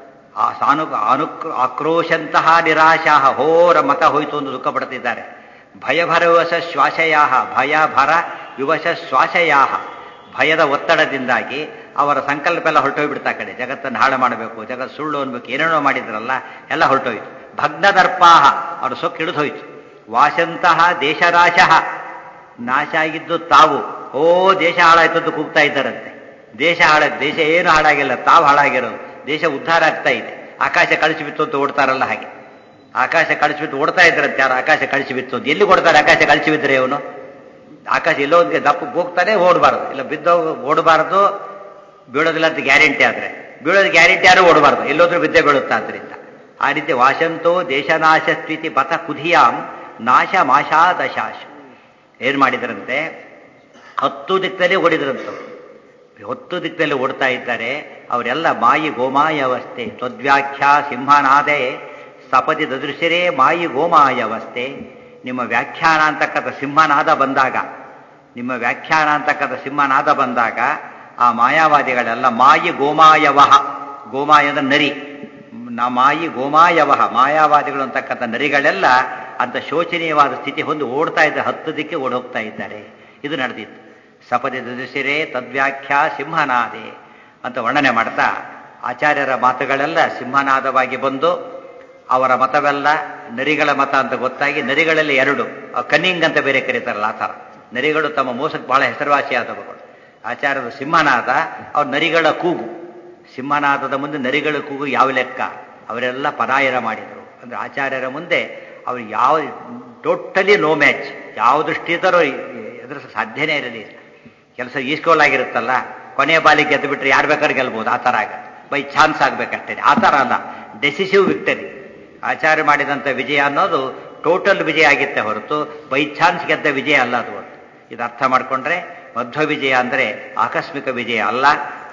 ಆಕ್ರೋಶಂತಹ ನಿರಾಶಾಹ, ಹೋರ ಮತ ಹೋಯ್ತು ಎಂದು ದುಃಖ ಪಡ್ತಿದ್ದಾರೆ. ಭಯಭರವಶ ಶ್ವಾಸಯಾ, ಭಯ ಭರ ವಿವಶ ಶ್ವಾಸಯಾ, ಭಯದ ಒತ್ತಡದಿಂದಾಗಿ ಅವರ ಸಂಕಲ್ಪ ಎಲ್ಲ ಹೊರಟೋಗ್ಬಿಡ್ತಾ ಕಡೆ. ಜಗತ್ತನ್ನು ಹಾಳು ಮಾಡಬೇಕು, ಜಗತ್ ಸುಳ್ಳು ಅನ್ಬೇಕು, ಏನೇನೋ ಮಾಡಿದ್ರಲ್ಲ ಎಲ್ಲ ಹೊರಟೋಯ್ತು. ಭಗ್ನದರ್ಪಾಹ, ಅವರ ಸೊಕ್ಕು ಹಿಡಿದು ಹೋಯ್ತು. ವಾಶಂತಹ ದೇಶರಾಶಃ, ನಾಶ ಆಗಿದ್ದು ತಾವು. ದೇಶ ಹಾಳಾಯ್ತು ಅಂತ ಕೂಗ್ತಾ ಇದ್ದಾರಂತೆ. ದೇಶ ಏನು ಹಾಳಾಗಿಲ್ಲ, ತಾವು ಹಾಳಾಗಿರೋದು. ದೇಶ ಉದ್ಧಾರ ಆಗ್ತಾ ಇದೆ. ಆಕಾಶ ಕಳಿಸಿಬಿತ್ತು ಅಂತ ಓಡ್ತಾರಲ್ಲ ಹಾಗೆ, ಆಕಾಶ ಕಳಿಸಿಬಿಟ್ಟು ಓಡ್ತಾ ಇದ್ರಂತೆ. ಯಾರು ಆಕಾಶ ಕಳಿಸಿಬಿತ್ತು ಅಂತ ಎಲ್ಲಿ ಕೊಡ್ತಾರೆ? ಆಕಾಶ ಕಳಿಸಿಬಿದ್ರೆ ಅವನು ಆಕಾಶ ಎಲ್ಲೋ ಒಂದು ದಪ್ಪ ಹೋಗ್ತಾನೆ, ಓಡಬಾರ್ದು. ಇಲ್ಲ ಬಿದ್ದೋಗ ಓಡಬಾರ್ದು, ಬೀಳೋದಿಲ್ಲ ಅಂತ ಗ್ಯಾರಂಟಿ ಆದ್ರೆ, ಬೀಳೋದು ಗ್ಯಾರಂಟಿ ಯಾರು ಓಡಬಾರ್ದು, ಎಲ್ಲೋದ್ರೂ ಬಿದ್ದೆ ಬೀಳುತ್ತಾ. ಆದ್ರಿಂದ ಆ ರೀತಿ ವಾಶಂತೋ ದೇಶನಾಶ ಸ್ಥಿತಿ ಪಥ ಕುಧಿಯಾಂ ನಾಶ ಮಾಶಾದಶಾಶು ಏನ್ ಮಾಡಿದ್ರಂತೆ, 10 ದಿಕ್ಕದಲ್ಲಿ ಓಡಿದ್ರಂತ. 10 ದಿಕ್ಕದಲ್ಲಿ ಓಡ್ತಾ ಇದ್ದಾರೆ ಅವರೆಲ್ಲ. ಮಾಯಿ ಗೋಮಾಯ ಅವಸ್ಥೆ ತ್ವದ್ವ್ಯಾಖ್ಯಾ ಸಿಂಹನಾದೆ ಸಪದಿ ದದೃಶರೇ ಮಾಯಿ ಗೋಮಾಯ ಅವಸ್ಥೆ. ನಿಮ್ಮ ವ್ಯಾಖ್ಯಾನ ಅಂತಕ್ಕಂಥ ಸಿಂಹನಾದ ಬಂದಾಗ, ಆ ಮಾಯಾವಾದಿಗಳೆಲ್ಲ ಮಾಯಿ ಗೋಮಾಯವಹ, ಗೋಮಾಯ ಅಂದ್ರೆ ನರಿ, ಮಾಯಿ ಗೋಮಾಯವಹ, ಮಾಯಾವಾದಿಗಳು ಅಂತಕ್ಕಂಥ ನರಿಗಳೆಲ್ಲ ಅಂತ ಶೋಚನೀಯವಾದ ಸ್ಥಿತಿ ಹೊಂದಿ ಓಡ್ತಾ ಇದ್ದಾರೆ. 10 ದಿಕ್ಕೆ ಓಡ್ ಹೋಗ್ತಾ ಇದ್ದಾರೆ. ಇದು ನಡೆದಿತ್ತು. ಸಪದಿ ದದೃಶರೇ ತದ್ವ್ಯಾಖ್ಯಾ ಸಿಂಹನಾದೆ ಅಂತ ವರ್ಣನೆ ಮಾಡ್ತಾ, ಆಚಾರ್ಯರ ಮಾತುಗಳೆಲ್ಲ ಸಿಂಹನಾದವಾಗಿ ಬಂದು ಅವರ ಮತವೆಲ್ಲ ನರಿಗಳ ಮತ ಅಂತ ಗೊತ್ತಾಗಿ, ನರಿಗಳಲ್ಲಿ 2 ಕನ್ನಿಂಗ್ ಅಂತ ಬೇರೆ ಕರೀತಾರಲ್ಲ, ಆ ಥರ ನರಿಗಳು ತಮ್ಮ ಮೋಸಕ್ಕೆ ಬಹಳ ಹೆಸರುವಾಸಿಯಾದವುಗಳು. ಆಚಾರ್ಯದ ಸಿಂಹನಾದ, ಅವ್ರ ನರಿಗಳ ಕೂಗು. ಸಿಂಹನಾದದ ಮುಂದೆ ನರಿಗಳ ಕೂಗು ಯಾವ ಲೆಕ್ಕ? ಅವರೆಲ್ಲ ಪರಾಯರ ಮಾಡಿದರು. ಅಂದ್ರೆ ಆಚಾರ್ಯರ ಮುಂದೆ ಅವರು ಯಾವ ಟೋಟಲಿ ನೋ ಮ್ಯಾಚ್, ಯಾವ ದೃಷ್ಟಿಯಿದ್ದರೂ ಎದುರು ಸಾಧ್ಯನೇ ಇರಲಿಲ್ಲ. ಕೆಲಸ ಈಸ್ಕೊಳ್ಳಾಗಿರುತ್ತಲ್ಲ, ಕೊನೆಯ ಬಾಲಿಗೆ ಗೆದ್ದು ಬಿಟ್ರೆ ಯಾರು ಬೇಕಾದ್ರೆ ಗೆಲ್ಬೋದು, ಆ ಥರ ಆಗತ್ತೆ. ಬೈ ಚಾನ್ಸ್ ಆಗ್ಬೇಕಷ್ಟೇ, ಆ ಥರ ಅಲ್ಲ, ಡೆಸಿಸಿವ್ ವಿಕ್ಟರಿ. ಆಚಾರ್ಯ ಮಾಡಿದಂಥ ವಿಜಯ ಅನ್ನೋದು ಟೋಟಲ್ ವಿಜಯ ಆಗಿತ್ತೆ ಹೊರತು ಬೈ ಚಾನ್ಸ್ ಗೆದ್ದ ವಿಜಯ ಅಲ್ಲ ಅದು. ಇದು ಅರ್ಥ ಮಾಡಿಕೊಂಡ್ರೆ ಮಧ್ವ ವಿಜಯ ಅಂದರೆ ಆಕಸ್ಮಿಕ ವಿಜಯ ಅಲ್ಲ,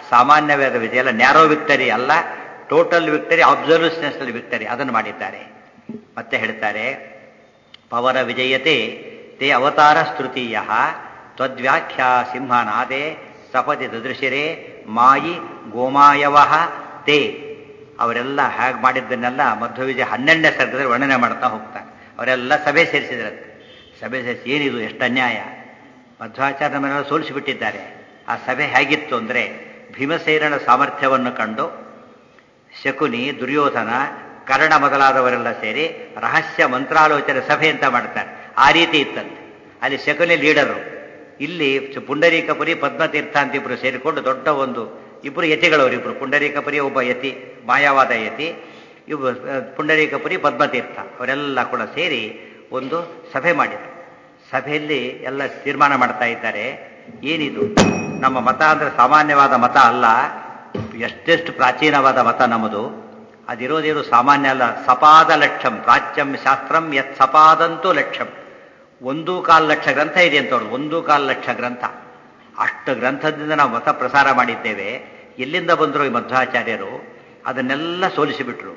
ಸಾಮಾನ್ಯವಾದ ವಿಜಯ ಅಲ್ಲ, ನ್ಯಾರೋ ವಿಕ್ಟರಿ ಅಲ್ಲ, ಟೋಟಲ್ ವಿಕ್ಟರಿ, ಅಬ್ಸಲ್ಯೂಟ್ನೆಸ್ ವಿಕ್ಟರಿ, ಅದನ್ನು ಮಾಡಿದ್ದಾರೆ. ಮತ್ತೆ ಹೇಳ್ತಾರೆ, ಪವನ ವಿಜಯತೆ ತೇ ಅವತಾರ ಸ್ತೃತೀಯ ತ್ವದ್ವ್ಯಾಖ್ಯಾ ಸಿಂಹನಾದೆ ಸಪದಿ ದದೃಶಿರೆ ಮಾಯಿ ಗೋಮಾಯವ ತೇ. ಅವರೆಲ್ಲ ಹೇಗೆ ಮಾಡಿದ್ದನ್ನೆಲ್ಲ ಮಧ್ವವಿಜಯ 12ನೇ ಸರ್ಗದಲ್ಲಿ ವರ್ಣನೆ ಮಾಡ್ತಾ ಹೋಗ್ತಾರೆ. ಅವರೆಲ್ಲ ಸಭೆ ಸೇರಿಸಿದ್ರಂತೆ. ಸಭೆ ಸೇರಿಸಿ ಏನಿದು, ಎಷ್ಟು ಅನ್ಯಾಯ, ಮಧ್ವಾಚಾರ್ಯ ನಮ್ಮನ್ನೆಲ್ಲ ಸೋಲಿಸಿಬಿಟ್ಟಿದ್ದಾರೆ. ಆ ಸಭೆ ಹೇಗಿತ್ತು ಅಂದರೆ, ಭೀಮಸೇನನ ಸಾಮರ್ಥ್ಯವನ್ನು ಕಂಡು ಶಕುನಿ, ದುರ್ಯೋಧನ, ಕರ್ಣ ಮೊದಲಾದವರೆಲ್ಲ ಸೇರಿ ರಹಸ್ಯ ಮಂತ್ರಾಲೋಚನೆ ಸಭೆ ಅಂತ ಮಾಡ್ತಾರೆ. ಆ ರೀತಿ ಇತ್ತಂತೆ. ಅಲ್ಲಿ ಶಕುನಿ ಲೀಡರು, ಇಲ್ಲಿ ಪುಂಡರೀಕಪುರಿ ಪದ್ಮತೀರ್ಥ ಅಂತ ಇಬ್ಬರು ಸೇರಿಕೊಂಡು ದೊಡ್ಡ ಒಂದು ಇಬ್ಬರು ಯತಿಗಳವರಿಬ್ಬರು, ಪುಂಡರೀಕಪುರಿ ಒಬ್ಬ ಯತಿ, ಮಾಯಾವಾದ ಯತಿ, ಇವು ಪುಂಡರೀಕಪುರಿ ಪದ್ಮತೀರ್ಥ, ಅವರೆಲ್ಲ ಕೂಡ ಸೇರಿ ಒಂದು ಸಭೆ ಮಾಡಿದರು. ಸಭೆಯಲ್ಲಿ ಎಲ್ಲ ತೀರ್ಮಾನ ಮಾಡ್ತಾ ಇದ್ದಾರೆ, ಏನಿದು ನಮ್ಮ ಮತ ಅಂದರೆ ಸಾಮಾನ್ಯವಾದ ಮತ ಅಲ್ಲ, ಎಷ್ಟೆಷ್ಟು ಪ್ರಾಚೀನವಾದ ಮತ ನಮ್ಮದು. ಅದಿರೋದೇನು ಸಾಮಾನ್ಯ ಅಲ್ಲ. ಸಪಾದ ಲಕ್ಷಂ ಪ್ರಾಚ್ಯಂ ಶಾಸ್ತ್ರಂ ಯತ್ ಸಪಾದಂತೂ ಲಕ್ಷಂ. 1.25 ಲಕ್ಷ ಗ್ರಂಥ ಇದೆ ಅಂತ ಹೇಳೋದು. 1.25 ಲಕ್ಷ ಗ್ರಂಥ. ಅಷ್ಟು ಗ್ರಂಥದಿಂದ ನಾವು ಮತ ಪ್ರಸಾರ ಮಾಡಿದ್ದೇವೆ. ಎಲ್ಲಿಂದ ಬಂದರು ಈ ಮಧ್ವಾಚಾರ್ಯರು? ಅದನ್ನೆಲ್ಲ ಸೋಲಿಸಿಬಿಟ್ರು.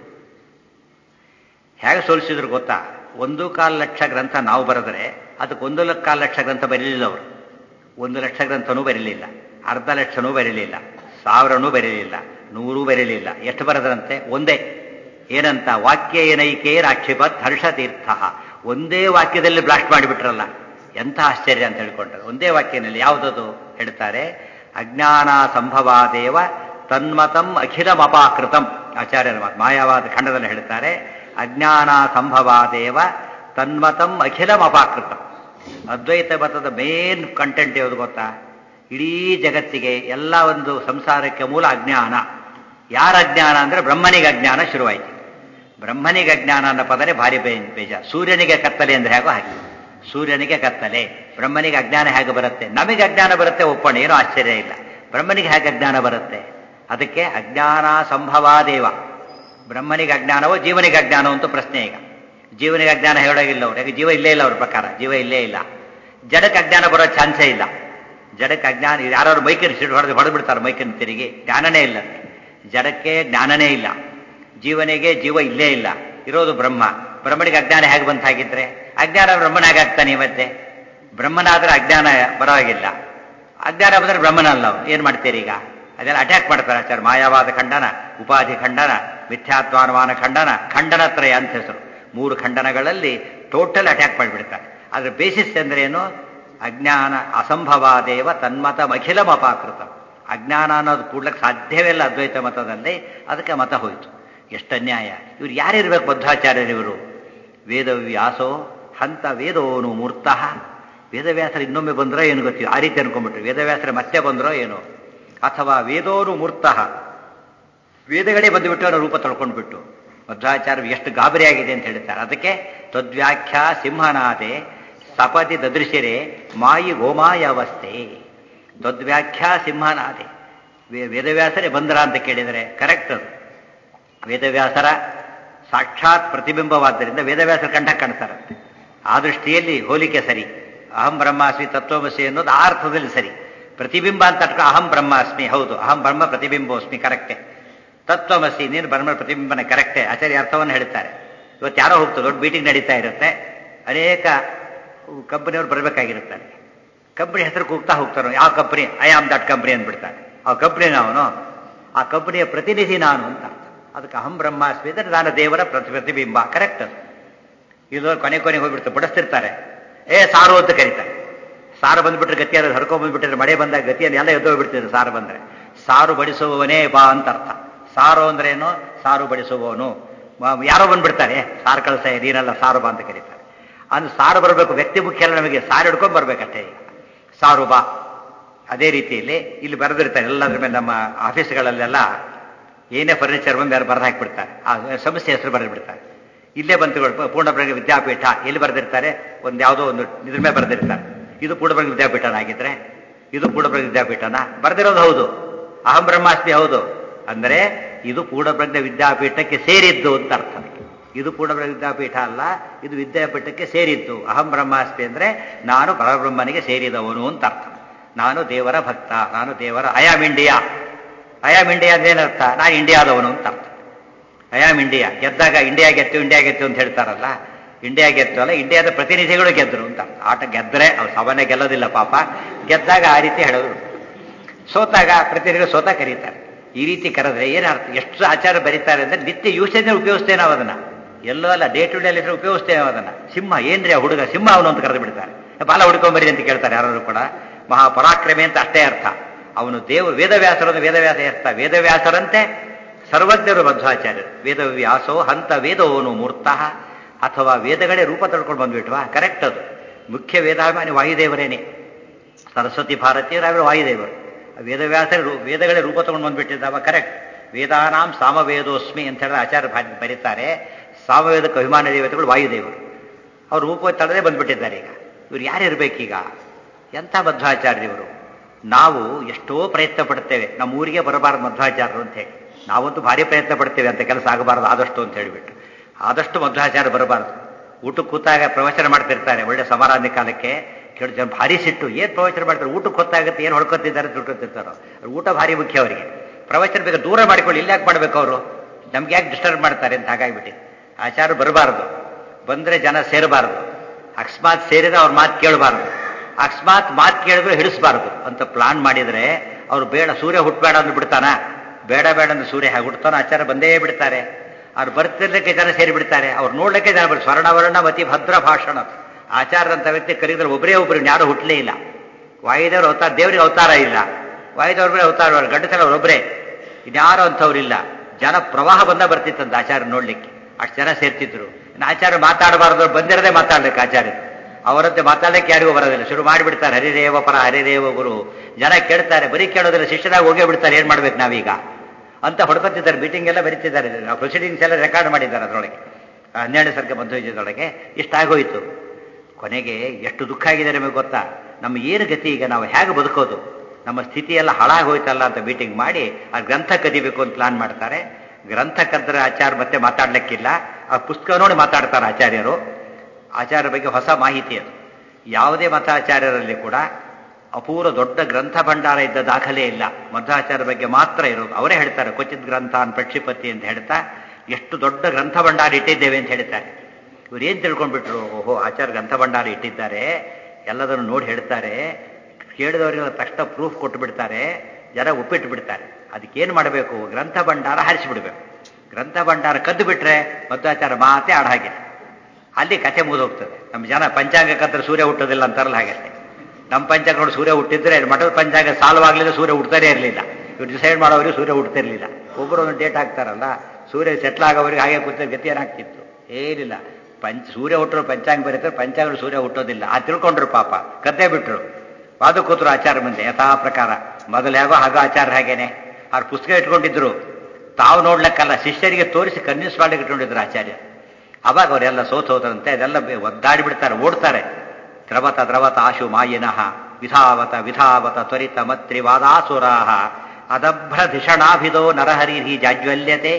ಹೇಗೆ ಸೋಲಿಸಿದ್ರು ಗೊತ್ತಾ? 1.25 ಲಕ್ಷ ಗ್ರಂಥ ನಾವು ಬರೆದರೆ ಅದಕ್ಕೆ 1.25 ಲಕ್ಷ ಗ್ರಂಥ ಬರೀಲಿಲ್ಲ ಅವರು. 1 ಲಕ್ಷ ಗ್ರಂಥನೂ ಬರೀಲಿಲ್ಲ, ಅರ್ಧ ಲಕ್ಷನೂ ಬರೀಲಿಲ್ಲ, 1000ನೂ ಬರೀಲಿಲ್ಲ, 100 ಬರೀಲಿಲ್ಲ. ಎಷ್ಟು ಬರೆದ್ರಂತೆ? ಒಂದೇ. ಏನಂತ? ವಾಕ್ಯ ಏನೈಕೆ ರಾಕ್ಷಿಪತ್ ಹರ್ಷತೀರ್ಥ. ಒಂದೇ ವಾಕ್ಯದಲ್ಲಿ ಬ್ಲಾಸ್ಟ್ ಮಾಡಿಬಿಟ್ರಲ್ಲ, ಎಂಥ ಆಶ್ಚರ್ಯ ಅಂತ ಹೇಳ್ಕೊಂಡ್ರೆ. ಒಂದೇ ವಾಕ್ಯನಲ್ಲಿ ಯಾವುದದು ಹೇಳ್ತಾರೆ, ಅಜ್ಞಾನ ಸಂಭವಾದೇವ ತನ್ಮತಂ ಅಖಿಲಮಪಾಕೃತಂ. ಆಚಾರ್ಯರ ಮಾತು ಮಾಯಾವಾದ ಖಂಡದಲ್ಲಿ ಹೇಳ್ತಾರೆ, ಅಜ್ಞಾನ ಸಂಭವಾದೇವ ತನ್ಮತಂ ಅಖಿಲಮಪಾಕೃತಂ. ಅದ್ವೈತ ಮತದ ಮೇನ್ ಕಂಟೆಂಟ್ ಯಾವುದು ಗೊತ್ತಾ? ಇಡೀ ಜಗತ್ತಿಗೆ ಎಲ್ಲ ಒಂದು ಸಂಸಾರಕ್ಕೆ ಮೂಲ ಅಜ್ಞಾನ. ಯಾರ ಅಜ್ಞಾನ ಅಂದರೆ ಬ್ರಹ್ಮನಿಗೆ ಅಜ್ಞಾನ ಶುರುವಾಯಿತು. ಬ್ರಹ್ಮನಿಗೆ ಅಜ್ಞಾನ ಅನ್ನೋ ಪದನೇ ಭಾರಿ ಬೇಜ. ಸೂರ್ಯನಿಗೆ ಕತ್ತಲೆ ಅಂದರೆ ಹೇಗೋ ಹಾಗೆ. ಸೂರ್ಯನಿಗೆ ಕತ್ತಲೆ, ಬ್ರಹ್ಮನಿಗೆ ಅಜ್ಞಾನ ಹೇಗೆ ಬರುತ್ತೆ? ನಮಗೆ ಅಜ್ಞಾನ ಬರುತ್ತೆ, ಒಪ್ಪಣೆ, ಏನೂ ಆಶ್ಚರ್ಯ ಇಲ್ಲ. ಬ್ರಹ್ಮನಿಗೆ ಹೇಗೆ ಅಜ್ಞಾನ ಬರುತ್ತೆ? ಅದಕ್ಕೆ ಅಜ್ಞಾನ ಸಂಭವಾದೇವ. ಬ್ರಹ್ಮನಿಗೆ ಅಜ್ಞಾನವೋ ಜೀವನಿಗೆ ಅಜ್ಞಾನವೋ ಅಂತ ಪ್ರಶ್ನೆ. ಈಗ ಜೀವನಿಗೆ ಅಜ್ಞಾನ ಹೇಳೋಗಿಲ್ಲ ಅವ್ರು, ಯಾಕೆ ಜೀವ ಇಲ್ಲೇ ಇಲ್ಲ ಅವ್ರ ಪ್ರಕಾರ, ಜೀವ ಇಲ್ಲೇ ಇಲ್ಲ. ಜಡಕ್ಕೆ ಅಜ್ಞಾನ ಬರೋ ಚಾನ್ಸೇ ಇಲ್ಲ. ಜಡಕ್ಕೆ ಅಜ್ಞಾನ, ಯಾರು ಮೈಕಿನ ಸಿಟ್ಟು ಹೊಡೆದು ಬಿಡ್ತಾರೆ, ಮೈಕಿನ ತಿರುಗಿ, ಜ್ಞಾನನೇ ಇಲ್ಲ. ಜಡಕ್ಕೆ ಜ್ಞಾನನೇ ಇಲ್ಲ, ಜೀವನಿಗೆ ಜೀವ ಇಲ್ಲೇ ಇಲ್ಲ. ಇರೋದು ಬ್ರಹ್ಮ. ಬ್ರಹ್ಮನಿಗೆ ಅಜ್ಞಾನ ಹೇಗೆ ಬಂತ ಹಾಗಿದ್ರೆ? ಅಜ್ಞಾನ ಬ್ರಹ್ಮನ ಹೇಗಾಗ್ತಾನೆ ಮತ್ತೆ? ಬ್ರಹ್ಮನಾದ್ರೆ ಅಜ್ಞಾನ ಬರೋವಾಗಿಲ್ಲ, ಅಜ್ಞಾನ ಬಂದರೆ ಬ್ರಹ್ಮನಲ್ಲ. ಏನ್ ಮಾಡ್ತೀರಿ ಈಗ? ಅದೆಲ್ಲ ಅಟ್ಯಾಕ್ ಮಾಡ್ತಾರೆ ಆಚಾರ್ಯ. ಮಾಯಾವಾದ ಖಂಡನ, ಉಪಾಧಿ ಖಂಡನ, ಮಿಥ್ಯಾತ್ವಾನುಮಾನ ಖಂಡನ, ಖಂಡನತ್ರಯ ಅಂತ ಹೆಸರು. 3 ಖಂಡನಗಳಲ್ಲಿ ಟೋಟಲ್ ಅಟ್ಯಾಕ್ ಮಾಡಿಬಿಡ್ತಾರೆ. ಅದ್ರ ಬೇಸಿಸ್ ಅಂದ್ರೆ ಏನು? ಅಜ್ಞಾನ ಅಸಂಭವಾದೇವ ತನ್ಮತ ಅಖಿಲಂ ಅಪಾಕೃತ. ಅಜ್ಞಾನ ಅನ್ನೋದು ಕೂಡ್ಲಕ್ಕೆ ಸಾಧ್ಯವೇ ಇಲ್ಲ ಅದ್ವೈತ ಮತದಲ್ಲಿ. ಅದಕ್ಕೆ ಮತ ಹೋಯಿತು. ಎಷ್ಟು ಅನ್ಯಾಯ! ಇವ್ರು ಯಾರಿರ್ಬೇಕು ಮಧ್ವಾಚಾರ್ಯರಿವರು? ವೇದವ್ಯಾಸೋ ಹಂತ ವೇದೋನು ಮೂರ್ತಃ. ವೇದವ್ಯಾಸರು ಇನ್ನೊಮ್ಮೆ ಬಂದ್ರೋ ಏನು ಗೊತ್ತಿಲ್ಲ, ಆ ರೀತಿ ಅನ್ಕೊಂಡ್ಬಿಟ್ರು. ವೇದವ್ಯಾಸರ ಮತ್ತೆ ಬಂದ್ರೋ ಏನೋ, ಅಥವಾ ವೇದೋನು ಮೂರ್ತಃ, ವೇದಗಳೇ ಬಂದುಬಿಟ್ಟು ಅವರ ರೂಪ ತೊಳ್ಕೊಂಡ್ಬಿಟ್ಟು. ಮಧ್ವಾಚಾರ್ಯ ಎಷ್ಟು ಗಾಬರಿಯಾಗಿದೆ ಅಂತ ಹೇಳ್ತಾರೆ. ಅದಕ್ಕೆ ತದ್ವ್ಯಾಖ್ಯಾ ಸಿಂಹನಾದೆ ಸಪದಿ ದದೃಶಿರೆ ಮಾಯಿ ಗೋಮಾಯ ಅವಸ್ಥೆ. ತದ್ವ್ಯಾಖ್ಯಾ ಸಿಂಹನಾದೆ. ವೇದವ್ಯಾಸರೇ ಬಂದ್ರ ಅಂತ ಕೇಳಿದರೆ ಕರೆಕ್ಟ್. ಅದು ವೇದವ್ಯಾಸರ ಸಾಕ್ಷಾತ್ ಪ್ರತಿಬಿಂಬವಾದ್ದರಿಂದ ವೇದವ್ಯಾಸರ ಕಂಠ ಕಾಣ್ತಾರಂತೆ. ಆ ದೃಷ್ಟಿಯಲ್ಲಿ ಹೋಲಿಕೆ ಸರಿ. ಅಹಂ ಬ್ರಹ್ಮಾಸ್ಮಿ ತತ್ವಮಸಿ ಅನ್ನೋದು ಆ ಅರ್ಥದಲ್ಲಿ ಸರಿ. ಪ್ರತಿಬಿಂಬ ಅಂತ ಅಹಂ ಬ್ರಹ್ಮಾಸ್ಮಿ, ಹೌದು, ಅಹಂ ಬ್ರಹ್ಮ ಪ್ರತಿಬಿಂಬೋಸ್ಮಿ, ಕರೆಕ್ಟೆ. ತತ್ವಮಸಿ, ನೀನು ಬ್ರಹ್ಮ ಪ್ರತಿಬಿಂಬನ, ಕರೆಕ್ಟೆ. ಆಚಾರ್ಯ ಅರ್ಥವನ್ನು ಹೇಳ್ತಾರೆ. ಇವತ್ತು ಯಾರೋ ಹೋಗ್ತಾರೆ, ದೊಡ್ಡ ಮೀಟಿಂಗ್ ನಡೀತಾ ಇರುತ್ತೆ, ಅನೇಕ ಕಂಪನಿಯವರು ಬರಬೇಕಾಗಿರುತ್ತಾರೆ. ಕಂಪನಿ ಹೆಸರು ಕೂಗ್ತಾ ಹೋಗ್ತಾರೋ, ಯಾವ company? I am that company ಅಂದ್ಬಿಡ್ತಾರೆ. ಆ ಕಂಪನಿ ಅವನು, ಆ ಕಂಪನಿಯ ಪ್ರತಿನಿಧಿ ನಾನು ಅಂತ. ಅದಕ್ಕೆ ಅಹಂ ಬ್ರಹ್ಮಾಸ್ಮಿ ಅಂದರೆ ನಾನು ದೇವರ ಪ್ರತಿಬಿಂಬ, ಕರೆಕ್ಟ್. ಅದು ಇದು ಕೊನೆಗೆ ಹೋಗ್ಬಿಡ್ತಾರೆ, ಬಡಿಸ್ತಿರ್ತಾರೆ, ಸಾರು ಅಂತ ಕರೀತಾರೆ. ಸಾರು ಬಂದ್ಬಿಟ್ರೆ ಗತಿ ಅದು ಹರ್ಕೊಂಡ್ಬಂದ್ಬಿಟ್ಟಿದ್ರೆ, ಮಳೆ ಬಂದಾಗ ಗತಿಯನ್ನು ಎಲ್ಲ ಎದ್ದೋಗ್ಬಿಡ್ತಿದ್ರು ಸಾರು ಬಂದರೆ. ಸಾರು ಬಡಿಸುವವನೇ ಬಾ ಅಂತ ಅರ್ಥ. ಸಾರು ಅಂದ್ರೇನು? ಸಾರು ಬಡಿಸುವವನು. ಯಾರೋ ಬಂದ್ಬಿಡ್ತಾರೆ, ಸಾರು ಕಳಿಸ, ನೀನೆಲ್ಲ ಸಾರು ಬಾ ಅಂತ ಕರೀತಾರೆ. ಅಂದ್ರೆ ಸಾರು ಬರಬೇಕು, ವ್ಯಕ್ತಿ ಮುಖ್ಯ ಅಲ್ಲ ನಮಗೆ, ಸಾರು ಹಿಡ್ಕೊಂಡು ಬರ್ಬೇಕಷ್ಟೇ. ಈಗ ಸಾರು ಬಾ. ಅದೇ ರೀತಿಯಲ್ಲಿ ಇಲ್ಲಿ ಬರೆದಿರ್ತಾರೆ ಎಲ್ಲದ್ರ ಮೇಲೆ. ನಮ್ಮ ಆಫೀಸ್ಗಳಲ್ಲೆಲ್ಲ ಏನೇ ಫರ್ನಿಚರ್ ಬಂದು ಯಾರು ಬರೆದು ಹಾಕಿಬಿಡ್ತಾರೆ, ಆ ಸಂಸ್ಥೆ ಹೆಸರು ಬರೆದು ಬಿಡ್ತಾರೆ. ಇಲ್ಲೇ ಬಂತು ಪೂರ್ಣಪ್ರಜ್ಞ ವಿದ್ಯಾಪೀಠ ಎಲ್ಲಿ ಬರೆದಿರ್ತಾರೆ? ಒಂದು ಯಾವುದೋ ಒಂದು ಇದ್ರ ಮೇಲೆ ಬರೆದಿರ್ತಾರೆ, ಇದು ಪೂರ್ಣಪ್ರಜ್ಞ ವಿದ್ಯಾಪೀಠನ ಆಗಿದ್ರೆ ಇದು ಪೂರ್ಣಪ್ರಜ್ಞ ವಿದ್ಯಾಪೀಠನ ಬರೆದಿರೋದು ಹೌದು, ಅಹಂ ಬ್ರಹ್ಮಾಸ್ಮಿ ಹೌದು. ಅಂದರೆ ಇದು ಪೂರ್ಣಪ್ರಜ್ಞ ವಿದ್ಯಾಪೀಠಕ್ಕೆ ಸೇರಿದ್ದು ಅಂತ ಅರ್ಥ. ಇದು ಪೂರ್ಣಪ್ರಜ್ಞ ವಿದ್ಯಾಪೀಠ ಅಲ್ಲ, ಇದು ವಿದ್ಯಾಪೀಠಕ್ಕೆ ಸೇರಿದ್ದು. ಅಹಂ ಬ್ರಹ್ಮಾಸ್ಮಿ ಅಂದರೆ ನಾನು ಪರಬ್ರಹ್ಮನಿಗೆ ಸೇರಿದವನು ಅಂತ ಅರ್ಥ. ನಾನು ದೇವರ ಭಕ್ತ, ನಾನು ದೇವರ I am India. I am India ಅಂದೇನರ್ಥ? ನಾನು ಇಂಡಿಯಾದವನು ಅಂತ ಅರ್ಥ. ಐ ಆಮ್ ಇಂಡಿಯಾ ಗೆದ್ದಾಗ ಇಂಡಿಯಾ ಗೆತ್ತು ಅಂತ ಹೇಳ್ತಾರಲ್ಲ, ಇಂಡಿಯಾ ಗೆತ್ತು ಅಲ್ಲ, ಇಂಡಿಯಾದ ಪ್ರತಿನಿಧಿಗಳು ಗೆದ್ರು ಅಂತ. ಆಟ ಗೆದ್ದರೆ ಅವ್ರು ಸಾಮಾನ್ಯ ಗೆಲ್ಲೋದಿಲ್ಲ ಪಾಪ, ಗೆದ್ದಾಗ ಆ ರೀತಿ ಹೇಳೋದು. ಸೋತಾಗ ಪ್ರತಿನಿಧಿಗಳು ಸೋತ ಕರೀತಾರೆ. ಈ ರೀತಿ ಕರೆದ್ರೆ ಏನರ್ಥ, ಎಷ್ಟು ಆಚಾರ ಬರೀತಾರೆ ಅಂದ್ರೆ ನಿತ್ಯ ಯೂಸೇಜ್ ಉಪಯೋಗಿಸ್ತೇವೆ ನಾವು ಅದನ್ನ, ಎಲ್ಲೋ ಅಲ್ಲ ಡೇ ಟು ಡೇ ಅಲ್ಲಿ ಉಪಯೋಗಿಸ್ತೇವೆ ಅದನ್ನ. ಸಿಂಹ ಏನ್ರಿ ಆ ಹುಡುಗ ಸಿಂಹ ಅವನು ಅಂತ ಕರೆದು ಬಿಡ್ತಾರೆ. ಬಾಲ ಹುಡ್ಕೊಂಬರಿ ಅಂತ ಕೇಳ್ತಾರೆ ಯಾರು ಕೂಡ. ಮಹಾಪರಾಕ್ರಮಿ ಅಂತ ಅಷ್ಟೇ ಅರ್ಥ. ಅವನು ವೇದವ್ಯಾಸರನ್ನು ವೇದವ್ಯಾಸ ಅರ್ಥ. ವೇದವ್ಯಾಸರಂತೆ ಸರ್ವಜ್ಞರು ಮಧ್ವಾಚಾರ್ಯರು. ವೇದವ್ಯಾಸೋ ಹಂತ ವೇದೋನು ಮೂರ್ತಃ, ಅಥವಾ ವೇದಗಳೇ ರೂಪ ತಡ್ಕೊಂಡು ಬಂದ್ಬಿಟ್ವಾ, ಕರೆಕ್ಟ್ ಅದು. ಮುಖ್ಯ ವೇದಾಭಿಮಾನಿ ವಾಯುದೇವರೇನೆ. ಸರಸ್ವತಿ ಭಾರತೀಯರಾಗಲು ವಾಯುದೇವರು, ವೇದವ್ಯಾಸರು ವೇದಗಳೇ ರೂಪ ತಗೊಂಡು ಬಂದ್ಬಿಟ್ಟಿದ್ದಾವ, ಕರೆಕ್ಟ್. ವೇದಾನಾಂ ಸಾಮವೇದೋಸ್ಮಿ ಅಂತ ಹೇಳಿದ್ರೆ ಆಚಾರ್ಯ ಬರೀತಾರೆ. ಸಾಮವೇದಕ್ಕೆ ಅಭಿಮಾನ ದೇವತೆಗಳು ವಾಯುದೇವರು, ಅವ್ರು ರೂಪ ತಳದೇ ಬಂದ್ಬಿಟ್ಟಿದ್ದಾರೆ. ಈಗ ಇವ್ರು ಯಾರಿರ್ಬೇಕೀಗ? ಎಂಥ ಮಧ್ವಾಚಾರ್ಯರು. ನಾವು ಎಷ್ಟೋ ಪ್ರಯತ್ನ ಪಡ್ತೇವೆ ನಮ್ಮ ಊರಿಗೆ ಬರಬಾರದು ಮಧ್ವಾಚಾರ್ಯರು ಅಂತ ಹೇಳಿ. ನಾವಂತೂ ಭಾರಿ ಪ್ರಯತ್ನ ಪಡ್ತೇವೆ ಅಂತ ಕೆಲಸ ಆಗಬಾರದು ಆದಷ್ಟು ಅಂತ ಹೇಳಿಬಿಟ್ಟು. ಆದಷ್ಟು ಮಧ್ವಾಚಾರ್ಯ ಬರಬಾರದು. ಊಟಕ್ಕೆ ಕೂತಾಗ ಪ್ರವಚನ ಮಾಡ್ತಿರ್ತಾರೆ, ಒಳ್ಳೆ ಸಮಾರಾಧನೆ ಕಾಲಕ್ಕೆ ಕೇಳಿ ಜನ ಭಾರಿ ಸಿಟ್ಟು. ಏನು ಪ್ರವಚನ ಮಾಡ್ತಾರೆ, ಊಟಕ್ಕೆ ಗೊತ್ತಾಗುತ್ತೆ, ಏನು ಹೊಡ್ಕೊತಿದ್ದಾರೆ ತಿಳ್ಕೊತಿರ್ತಾರೋ. ಊಟ ಭಾರಿ ಮುಖ್ಯ ಅವರಿಗೆ. ಪ್ರವಚನ ಬೇಕಾದ್ರೆ ದೂರ ಮಾಡಿಕೊಳ್ಳಿ, ಇಲ್ಲಿ ಯಾಕೆ ಮಾಡ್ಬೇಕು ಅವರು, ನಮ್ಗೆ ಯಾಕೆ ಡಿಸ್ಟರ್ಬ್ ಮಾಡ್ತಾರೆ ಅಂತ ಹಾಗಾಗಿಬಿಟ್ಟಿದೆ. ಆಚಾರ ಬರಬಾರದು, ಬಂದರೆ ಜನ ಸೇರಬಾರದು, ಅಕಸ್ಮಾತ್ ಸೇರಿದ್ರೆ ಅವ್ರ ಮಾತು ಕೇಳಬಾರದು, ಅಕಸ್ಮಾತ್ ಮಾತು ಕೇಳಿದ್ರೆ ಹಿಡಿಸಬಾರದು ಅಂತ ಪ್ಲಾನ್ ಮಾಡಿದರೆ ಅವ್ರು ಬೇಡ ಸೂರ್ಯ ಹುಟ್ಟಬೇಡ ಅಂದು ಬಿಡ್ತಾನ, ಬೇಡ ಅಂದ್ರೆ ಸೂರ್ಯ ಹೇಗೆ ಹುಡ್ತಾನೋ ಆಚಾರ ಬಂದೇ ಬಿಡ್ತಾರೆ. ಅವ್ರು ಬರ್ತಿರ್ಲಿಕ್ಕೆ ಜನ ಸೇರಿ ಬಿಡ್ತಾರೆ, ಅವ್ರು ನೋಡ್ಲಿಕ್ಕೆ ಜನ ಬರ್ತಾರೆ. ಸ್ವರ್ಣವರ್ಣ ಮತಿ ಭದ್ರ ಭಾಷಣ. ಆಚಾರ್ಯಂತ ವ್ಯಕ್ತಿ ಕರೀದ್ರೆ ಒಬ್ಬರೇ ಯಾರು ಹುಟ್ಟಲೇ ಇಲ್ಲ. ವಾಯುದೇವರು ಅವತಾರ, ದೇವರಿಗೆ ಅವತಾರ ಇಲ್ಲ, ವಾಯುದೇವ್ರ ಅವತಾರ ಗಂಡಸರ ಅವರೊಬ್ಬರೇ, ಇನ್ಯಾರು ಅಂಥವ್ರಿಲ್ಲ. ಜನ ಪ್ರವಾಹ ಬರ್ತಿತ್ತಂತ ಆಚಾರ್ಯ ನೋಡ್ಲಿಕ್ಕೆ, ಅಷ್ಟು ಜನ ಸೇರ್ತಿದ್ರು. ಆಚಾರ್ಯ ಮಾತಾಡಬಾರ್ದು, ಬಂದಿರದೆ ಮಾತಾಡ್ಲಿಕ್ಕೆ ಆಚಾರ್ಯರು. ಅವರಂತೆ ಮಾತಾಡ್ಲಿಕ್ಕೆ ಯಾರಿಗೂ ಬರೋದಿಲ್ಲ, ಶುರು ಮಾಡಿಬಿಡ್ತಾರೆ. ಹರಿದೇವ ಪರ ಹರಿದೇವ ಗುರು. ಜನ ಕೇಳ್ತಾರೆ, ಬರೀ ಕೇಳೋದಿಲ್ಲ, ಶಿಷ್ಯರಾಗಿ ಹೋಗೇ ಬಿಡ್ತಾರೆ. ಏನ್ ಮಾಡ್ಬೇಕು ನಾವೀಗ ಅಂತ ಹೊಡ್ಕೊತಿದ್ದಾರೆ. ಮೀಟಿಂಗ್ ಎಲ್ಲ ಬರೀತಿದ್ದಾರೆ, ಪ್ರೊಸೀಡಿಂಗ್ಸ್ ಎಲ್ಲ ರೆಕಾರ್ಡ್ ಮಾಡಿದ್ದಾರೆ ಅದರೊಳಗೆ. 12ನೇ ಸರ್ಗ ಮಧ್ವಜದೊಳಗೆ ಇಷ್ಟಾಗೋಯ್ತು. ಕೊನೆಗೆ ಎಷ್ಟು ದುಃಖ ಆಗಿದೆ ನಮಗೆ ಗೊತ್ತಾ? ನಮ್ಮ ಏನು ಗತಿ ಈಗ, ನಾವು ಹೇಗೆ ಬದುಕೋದು, ನಮ್ಮ ಸ್ಥಿತಿ ಎಲ್ಲ ಹಾಳಾಗೋಯ್ತಲ್ಲ ಅಂತ ಮೀಟಿಂಗ್ ಮಾಡಿ ಆ ಗ್ರಂಥ ಕದಿಬೇಕು ಅಂತ ಪ್ಲಾನ್ ಮಾಡ್ತಾರೆ. ಗ್ರಂಥ ಕದ್ರೆ ಆಚಾರ್ಯ ಮತ್ತೆ ಮಾತಾಡ್ಲಿಕ್ಕಿಲ್ಲ, ಆ ಪುಸ್ತಕ ನೋಡಿ ಮಾತಾಡ್ತಾರೆ ಆಚಾರ್ಯರು. ಆಚಾರ್ಯ ಬಗ್ಗೆ ಹೊಸ ಮಾಹಿತಿ ಅದು. ಯಾವುದೇ ಮತಾಚಾರ್ಯರಲ್ಲಿ ಕೂಡ ಅಪೂರ್ವ ದೊಡ್ಡ ಗ್ರಂಥ ಭಂಡಾರ ಇದ್ದ ದಾಖಲೆ ಇಲ್ಲ, ಮಧ್ವಾಚಾರ್ಯ ಬಗ್ಗೆ ಮಾತ್ರ ಇರೋದು. ಅವರೇ ಹೇಳ್ತಾರೆ, ಕ್ವಚಿತ್ ಗ್ರಂಥ ಪ್ರಕ್ಷಿಪತಿ ಅಂತ ಹೇಳ್ತಾ ಎಷ್ಟು ದೊಡ್ಡ ಗ್ರಂಥ ಭಂಡಾರ ಇಟ್ಟಿದ್ದೇವೆ ಅಂತ ಹೇಳ್ತಾರೆ. ಇವ್ರು ಏನ್ ತಿಳ್ಕೊಂಡ್ಬಿಟ್ರು, ಓಹೋ ಆಚಾರ್ಯ ಗ್ರಂಥ ಭಂಡಾರ ಇಟ್ಟಿದ್ದಾರೆ, ಎಲ್ಲದನ್ನು ನೋಡಿ ಹೇಳ್ತಾರೆ. ಕೇಳಿದವರಿಗೆಲ್ಲ ತಕ್ಷಣ ಪ್ರೂಫ್ ಕೊಟ್ಟು ಬಿಡ್ತಾರೆ, ಜನ ಒಪ್ಪಿಟ್ಟು ಬಿಡ್ತಾರೆ. ಅದಕ್ಕೇನು ಮಾಡಬೇಕು, ಗ್ರಂಥ ಭಂಡಾರ ಹರಿಸಿಬಿಡ್ಬೇಕು. ಗ್ರಂಥ ಭಂಡಾರ ಕದ್ದು ಬಿಟ್ರೆ ಮಧ್ವಾಚಾರ್ಯ ಮಾತೇ ಆಡ ಹಾಗೆ, ಅಲ್ಲಿ ಕಥೆ ಮುಗಿದೋಗ್ತದೆ. ನಮ್ಮ ಜನ ಪಂಚಾಂಗ ಕದ್ರೆ ಸೂರ್ಯ ಹುಟ್ಟೋದಿಲ್ಲ ಅಂತಾರಲ್ಲ, ಹಾಗಷ್ಟೇ. ನಮ್ಮ ಪಂಚಾಂಗ ನೋಡಿ ಸೂರ್ಯ ಹುಟ್ಟಿದ್ರೆ ಮಠದ ಪಂಚಾಂಗ ಸಾಲ್ವಾಗ್ಲಿಲ್ಲ, ಸೂರ್ಯ ಹುಡ್ತಾನೆ ಇರಲಿಲ್ಲ. ಇವ್ರು ಡಿಸೈಡ್ ಮಾಡೋರಿಗೆ ಸೂರ್ಯ ಹುಡ್ತಿರ್ಲಿಲ್ಲ. ಒಬ್ಬರು ಒಂದು ಡೇಟ್ ಹಾಕ್ತಾರಲ್ಲ, ಸೂರ್ಯ ಸೆಟ್ಲ್ ಆಗೋರಿಗೆ ಹಾಗೆ ಕೂತಿದ್ರೆ ಗತಿ ಏನಾಗ್ತಿತ್ತು, ಏನಿಲ್ಲ. ಸೂರ್ಯ ಹುಟ್ಟರು ಪಂಚಾಂಗ ಬರೀತಾರೆ, ಪಂಚಾಂಗ ಸೂರ್ಯ ಹುಟ್ಟೋದಿಲ್ಲ. ಆ ತಿಳ್ಕೊಂಡ್ರು ಪಾಪ, ಕದ್ದೇ ಬಿಟ್ರು. ವಾದ ಕೂತರು ಆಚಾರ ಮುಂದೆ ಯಥಾ ಪ್ರಕಾರ. ಮೊದಲು ಹೇಗೋ ಹಾಗೋ ಆಚಾರ ಹಾಗೇನೆ. ಅವ್ರ ಪುಸ್ತಕ ಇಟ್ಕೊಂಡಿದ್ರು, ತಾವು ನೋಡ್ಲಿಕ್ಕಲ್ಲ ಶಿಷ್ಯರಿಗೆ ತೋರಿಸಿ ಕನ್ವಿನ್ಸ್ ಮಾಡ್ಲಿಕ್ಕೆ ಇಟ್ಕೊಂಡಿದ್ರು ಆಚಾರ್ಯ. ಅವಾಗ ಅವರೆಲ್ಲ ಸೋತೋದ್ರಂತೆ, ಅದೆಲ್ಲ ಒದ್ದಾಡಿ ಬಿಡ್ತಾರೆ, ಓಡ್ತಾರೆ. ದ್ರವತ ದ್ರವತ ಆಶು ಮಾಯಿನಃ ವಿಧಾವತ ವಿಧಾವತ ತ್ವರಿತ ಮತ್ರಿ ವಾದಾಸುರಾಹ ಅದಭ್ರಧಿಷಣಾಭಿದೋ ನರಹರಿಹಿ ಜಾಜ್ವಲ್ಯತೆ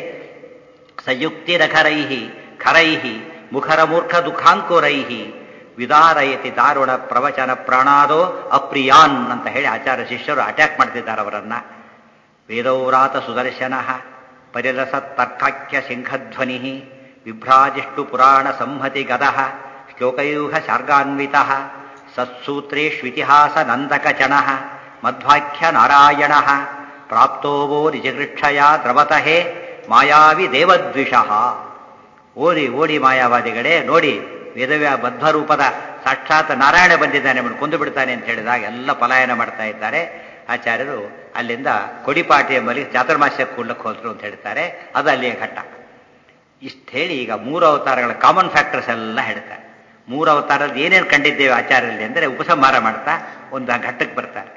ಸಂಯುಕ್ತಿರಖರೈಹಿ ಖರೈಹಿ ಮುಖರ ಮೂರ್ಖ ದುಃಖಾಂಕುರೈಹಿ ವಿದಾರಯತಿ ದಾರುಣ ಪ್ರವಚನ ಪ್ರಾಣಾದೋ ಅಪ್ರಿಯಾನ್ ಅಂತ ಹೇಳಿ ಆಚಾರ್ಯ ಶಿಷ್ಯರು ಅಟ್ಯಾಕ್ ಮಾಡ್ತಿದ್ದಾರೆ ಅವರನ್ನ. ವೇದೌರಾತ ಸುದರ್ಶನ ಪರಿರಸತ್ ತರ್ಕಾಖ್ಯ ಸಿಂಹಧ್ವನಿ ವಿಭ್ರಾಜಿಷ್ಟು ಪುರಾಣ ಸಂಹತಿ ಗದಃ ಶ್ಲೋಕೈಹ ಶಾರ್ಗಾನ್ವಿತ ಸತ್ಸೂತ್ರೇಷ್ವಿತಿಹಾಸ ನಂದಕಚಣ ಮಧ್ವಾಖ್ಯ ನಾರಾಯಣ ಪ್ರಾಪ್ತೋವೋ ನಿಜಗೃಕ್ಷಯ ದ್ರವತಹೇ ಮಾಯಾವಿ ದೇವದ್ವಿಷಃ. ಓಡಿ ಓಡಿ ಮಾಯಾವಾದಿಗಳೇ ನೋಡಿ, ಮಧ್ವರೂಪದ ಸಾಕ್ಷಾತ್ ನಾರಾಯಣ ಬಂದಿದ್ದಾನೆ, ಕೊಂದು ಬಿಡ್ತಾನೆ ಅಂತ ಹೇಳಿದಾಗ ಎಲ್ಲ ಪಲಾಯನ ಮಾಡ್ತಾ ಇದ್ದಾರೆ. ಆಚಾರ್ಯರು ಅಲ್ಲಿಂದ ಕೊಡಿಪಾಟಿಯ ಮಲಿ ಚಾತುರ್ಮಾಸ್ಯ ಕೂಡ್ಲಕ್ಕೆ ಹೋದ್ರು ಅಂತ ಹೇಳ್ತಾರೆ. ಅದು ಅಲ್ಲಿಯ ಘಟ್ಟ. ಇಷ್ಟು ಹೇಳಿ ಈಗ 3 ಅವತಾರಗಳ ಕಾಮನ್ ಫ್ಯಾಕ್ಟರ್ಸ್ ಎಲ್ಲ ಹೇಳ್ತಾರೆ. 3 ಅವತಾರದಲ್ಲಿ ಏನೇನು ಕಂಡಿದ್ದೇವೆ ಆಚಾರ್ಯರಲ್ಲಿ ಅಂದರೆ ಉಪಸಂಹಾರ ಮಾಡ್ತಾ ಒಂದು ಘಟ್ಟಕ್ಕೆ ಬರ್ತಾರೆ.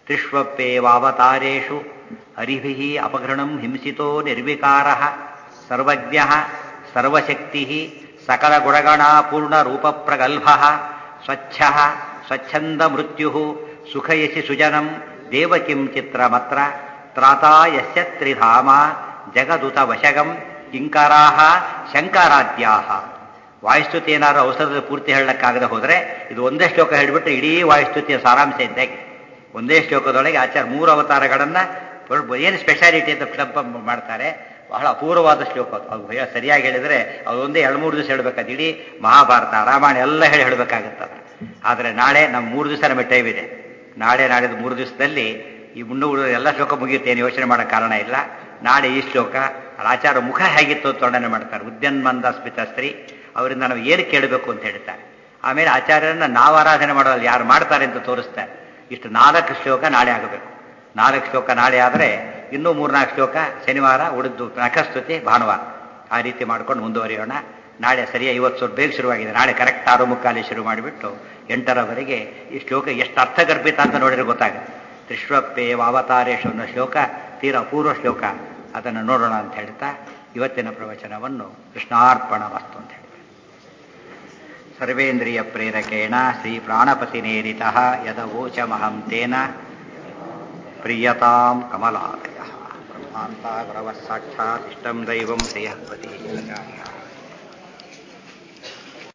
ತ್ರಿಷ್ವಪ್ಯೇವಾವತಾರೇಷು ಹರಿಭಿಃ ಅಪಘೃಣಂ ಹಿಂಸಿತೋ ನಿರ್ವಿಕಾರ ಸರ್ವಜ್ಞ ಸರ್ವಶಕ್ತಿ ಸಕಲ ಗುಣಗಣ ಪೂರ್ಣ ರೂಪ ಪ್ರಗಲ್ಭ ಸ್ವಚ್ಛ ಸ್ವಚ್ಛಂದ ಮೃತ್ಯು ಸುಖಯಸಿ ಸುಜನಂ ದೇವಕಿಂ ಚಿತ್ರಮತ್ರ ತ್ರಾತಾ ಯಸ್ಯ ತ್ರಿಧಾಮ ಜಗದುತ ವಶಗಂ ಕಿಂಕರಾಹ ಶಂಕರಾದ್ಯಾಹ. ವಾಯುಸ್ತುತಿ ಏನಾದ್ರು ಔಷಧದ ಪೂರ್ತಿ ಹೇಳಕ್ಕಾಗದೆ ಹೋದರೆ ಇದು ಒಂದೇ ಶ್ಲೋಕ ಹೇಳಿಬಿಟ್ಟು ಇಡೀ ವಾಯುಸ್ತುತಿಯ ಸಾರಾಂಶ ಇದ್ದಾಗೆ. ಒಂದೇ ಶ್ಲೋಕದೊಳಗೆ ಆಚಾರ್ಯ 3 ಅವತಾರಗಳನ್ನ ಏನು ಸ್ಪೆಷಾಲಿಟಿ ಅಂತ ಮಾಡ್ತಾರೆ. ಬಹಳ ಅಪೂರ್ವವಾದ ಶ್ಲೋಕ ಅದು ಸರಿಯಾಗಿ ಹೇಳಿದರೆ ಅದೊಂದೇ 2-3 ದಿವಸ ಹೇಳ್ಬೇಕಾದ್ರೆ ಇಡೀ ಮಹಾಭಾರತ ರಾಮಾಯಣ ಎಲ್ಲ ಹೇಳಬೇಕಾಗುತ್ತದೆ. ಆದರೆ ನಾಳೆ ನಮ್ಮ 3 ದಿವಸ ನಮಗೆ ಟೈಮ್ ಇದೆ. ನಾಳೆ ನಾಡಿದ್ದು 3 ದಿವಸದಲ್ಲಿ ಈ ಮುನ್ನೂರು ಎಲ್ಲ ಶ್ಲೋಕ ಮುಗಿಯುತ್ತೇನೆ, ಯೋಚನೆ ಮಾಡೋ ಕಾರಣ ಇಲ್ಲ. ನಾಳೆ ಈ ಶ್ಲೋಕ ಆಚಾರ ಮುಖ ಹೇಗಿತ್ತು ಅಂತ ವರ್ಣನೆ ಮಾಡ್ತಾರೆ. ಉದ್ಯನ್ಮಂದ ಸ್ಮಿತ ಸ್ತ್ರೀ ಅವರಿಂದ ನಾವು ಏನು ಕೇಳಬೇಕು ಅಂತ ಹೇಳ್ತಾರೆ. ಆಮೇಲೆ ಆಚಾರ್ಯರನ್ನ ನಾವು ಆರಾಧನೆ ಮಾಡೋದು ಯಾರು ಮಾಡ್ತಾರೆ ಅಂತ ತೋರಿಸ್ತಾರೆ. ಇಷ್ಟು 4 ಶ್ಲೋಕ ನಾಳೆ ಆಗಬೇಕು. 4 ಶ್ಲೋಕ ನಾಳೆ ಆದರೆ ಇನ್ನೂ 3-4 ಶ್ಲೋಕ ಶನಿವಾರ, ಉಳಿದು ನಖಸ್ತುತಿ ಭಾನುವಾರ. ಆ ರೀತಿ ಮಾಡ್ಕೊಂಡು ಮುಂದುವರಿಯೋಣ. ನಾಳೆ ಸರಿಯಾಗಿ 50 ಬೇಗ ಶುರುವಾಗಿದೆ. ನಾಳೆ ಕರೆಕ್ಟ್ 6:45 ಶುರು ಮಾಡಿಬಿಟ್ಟು 8ರವರೆಗೆ ಈ ಶ್ಲೋಕ ಎಷ್ಟು ಅರ್ಥಗರ್ಭಿತ ಅಂತ ನೋಡಿದ್ರೆ ಗೊತ್ತಾಗುತ್ತೆ. ತ್ರಿಶ್ವಪ್ಪೇವ ಅವತಾರೇಶು ಅನ್ನೋ ಶ್ಲೋಕ ತೀರ ಅಪೂರ್ವ ಶ್ಲೋಕ. ಅದನ್ನು ನೋಡೋಣ ಅಂತ ಹೇಳ್ತಾ ಇವತ್ತಿನ ಪ್ರವಚನವನ್ನು ಕೃಷ್ಣಾರ್ಪಣಮಸ್ತು ಅಂತ ಹೇಳಿ ಸರ್ವೇಂದ್ರಿಯ ಪ್ರೇರಕೇಣ ಶ್ರೀ ಪ್ರಾಣಪತಿನೇರಿತ ಯದವೋಚಮಹಂ ತೇನ ಪ್ರಿಯತಾಂ ಕಮಲಾಲಯ ಬ್ರಹ್ಮಾಂತ ಗುರವಃ ಸಾಕ್ಷಾತ್ ಇಷ್ಟಂ ದೈವಂ ಶ್ರೀಹಸ್ಪತಿ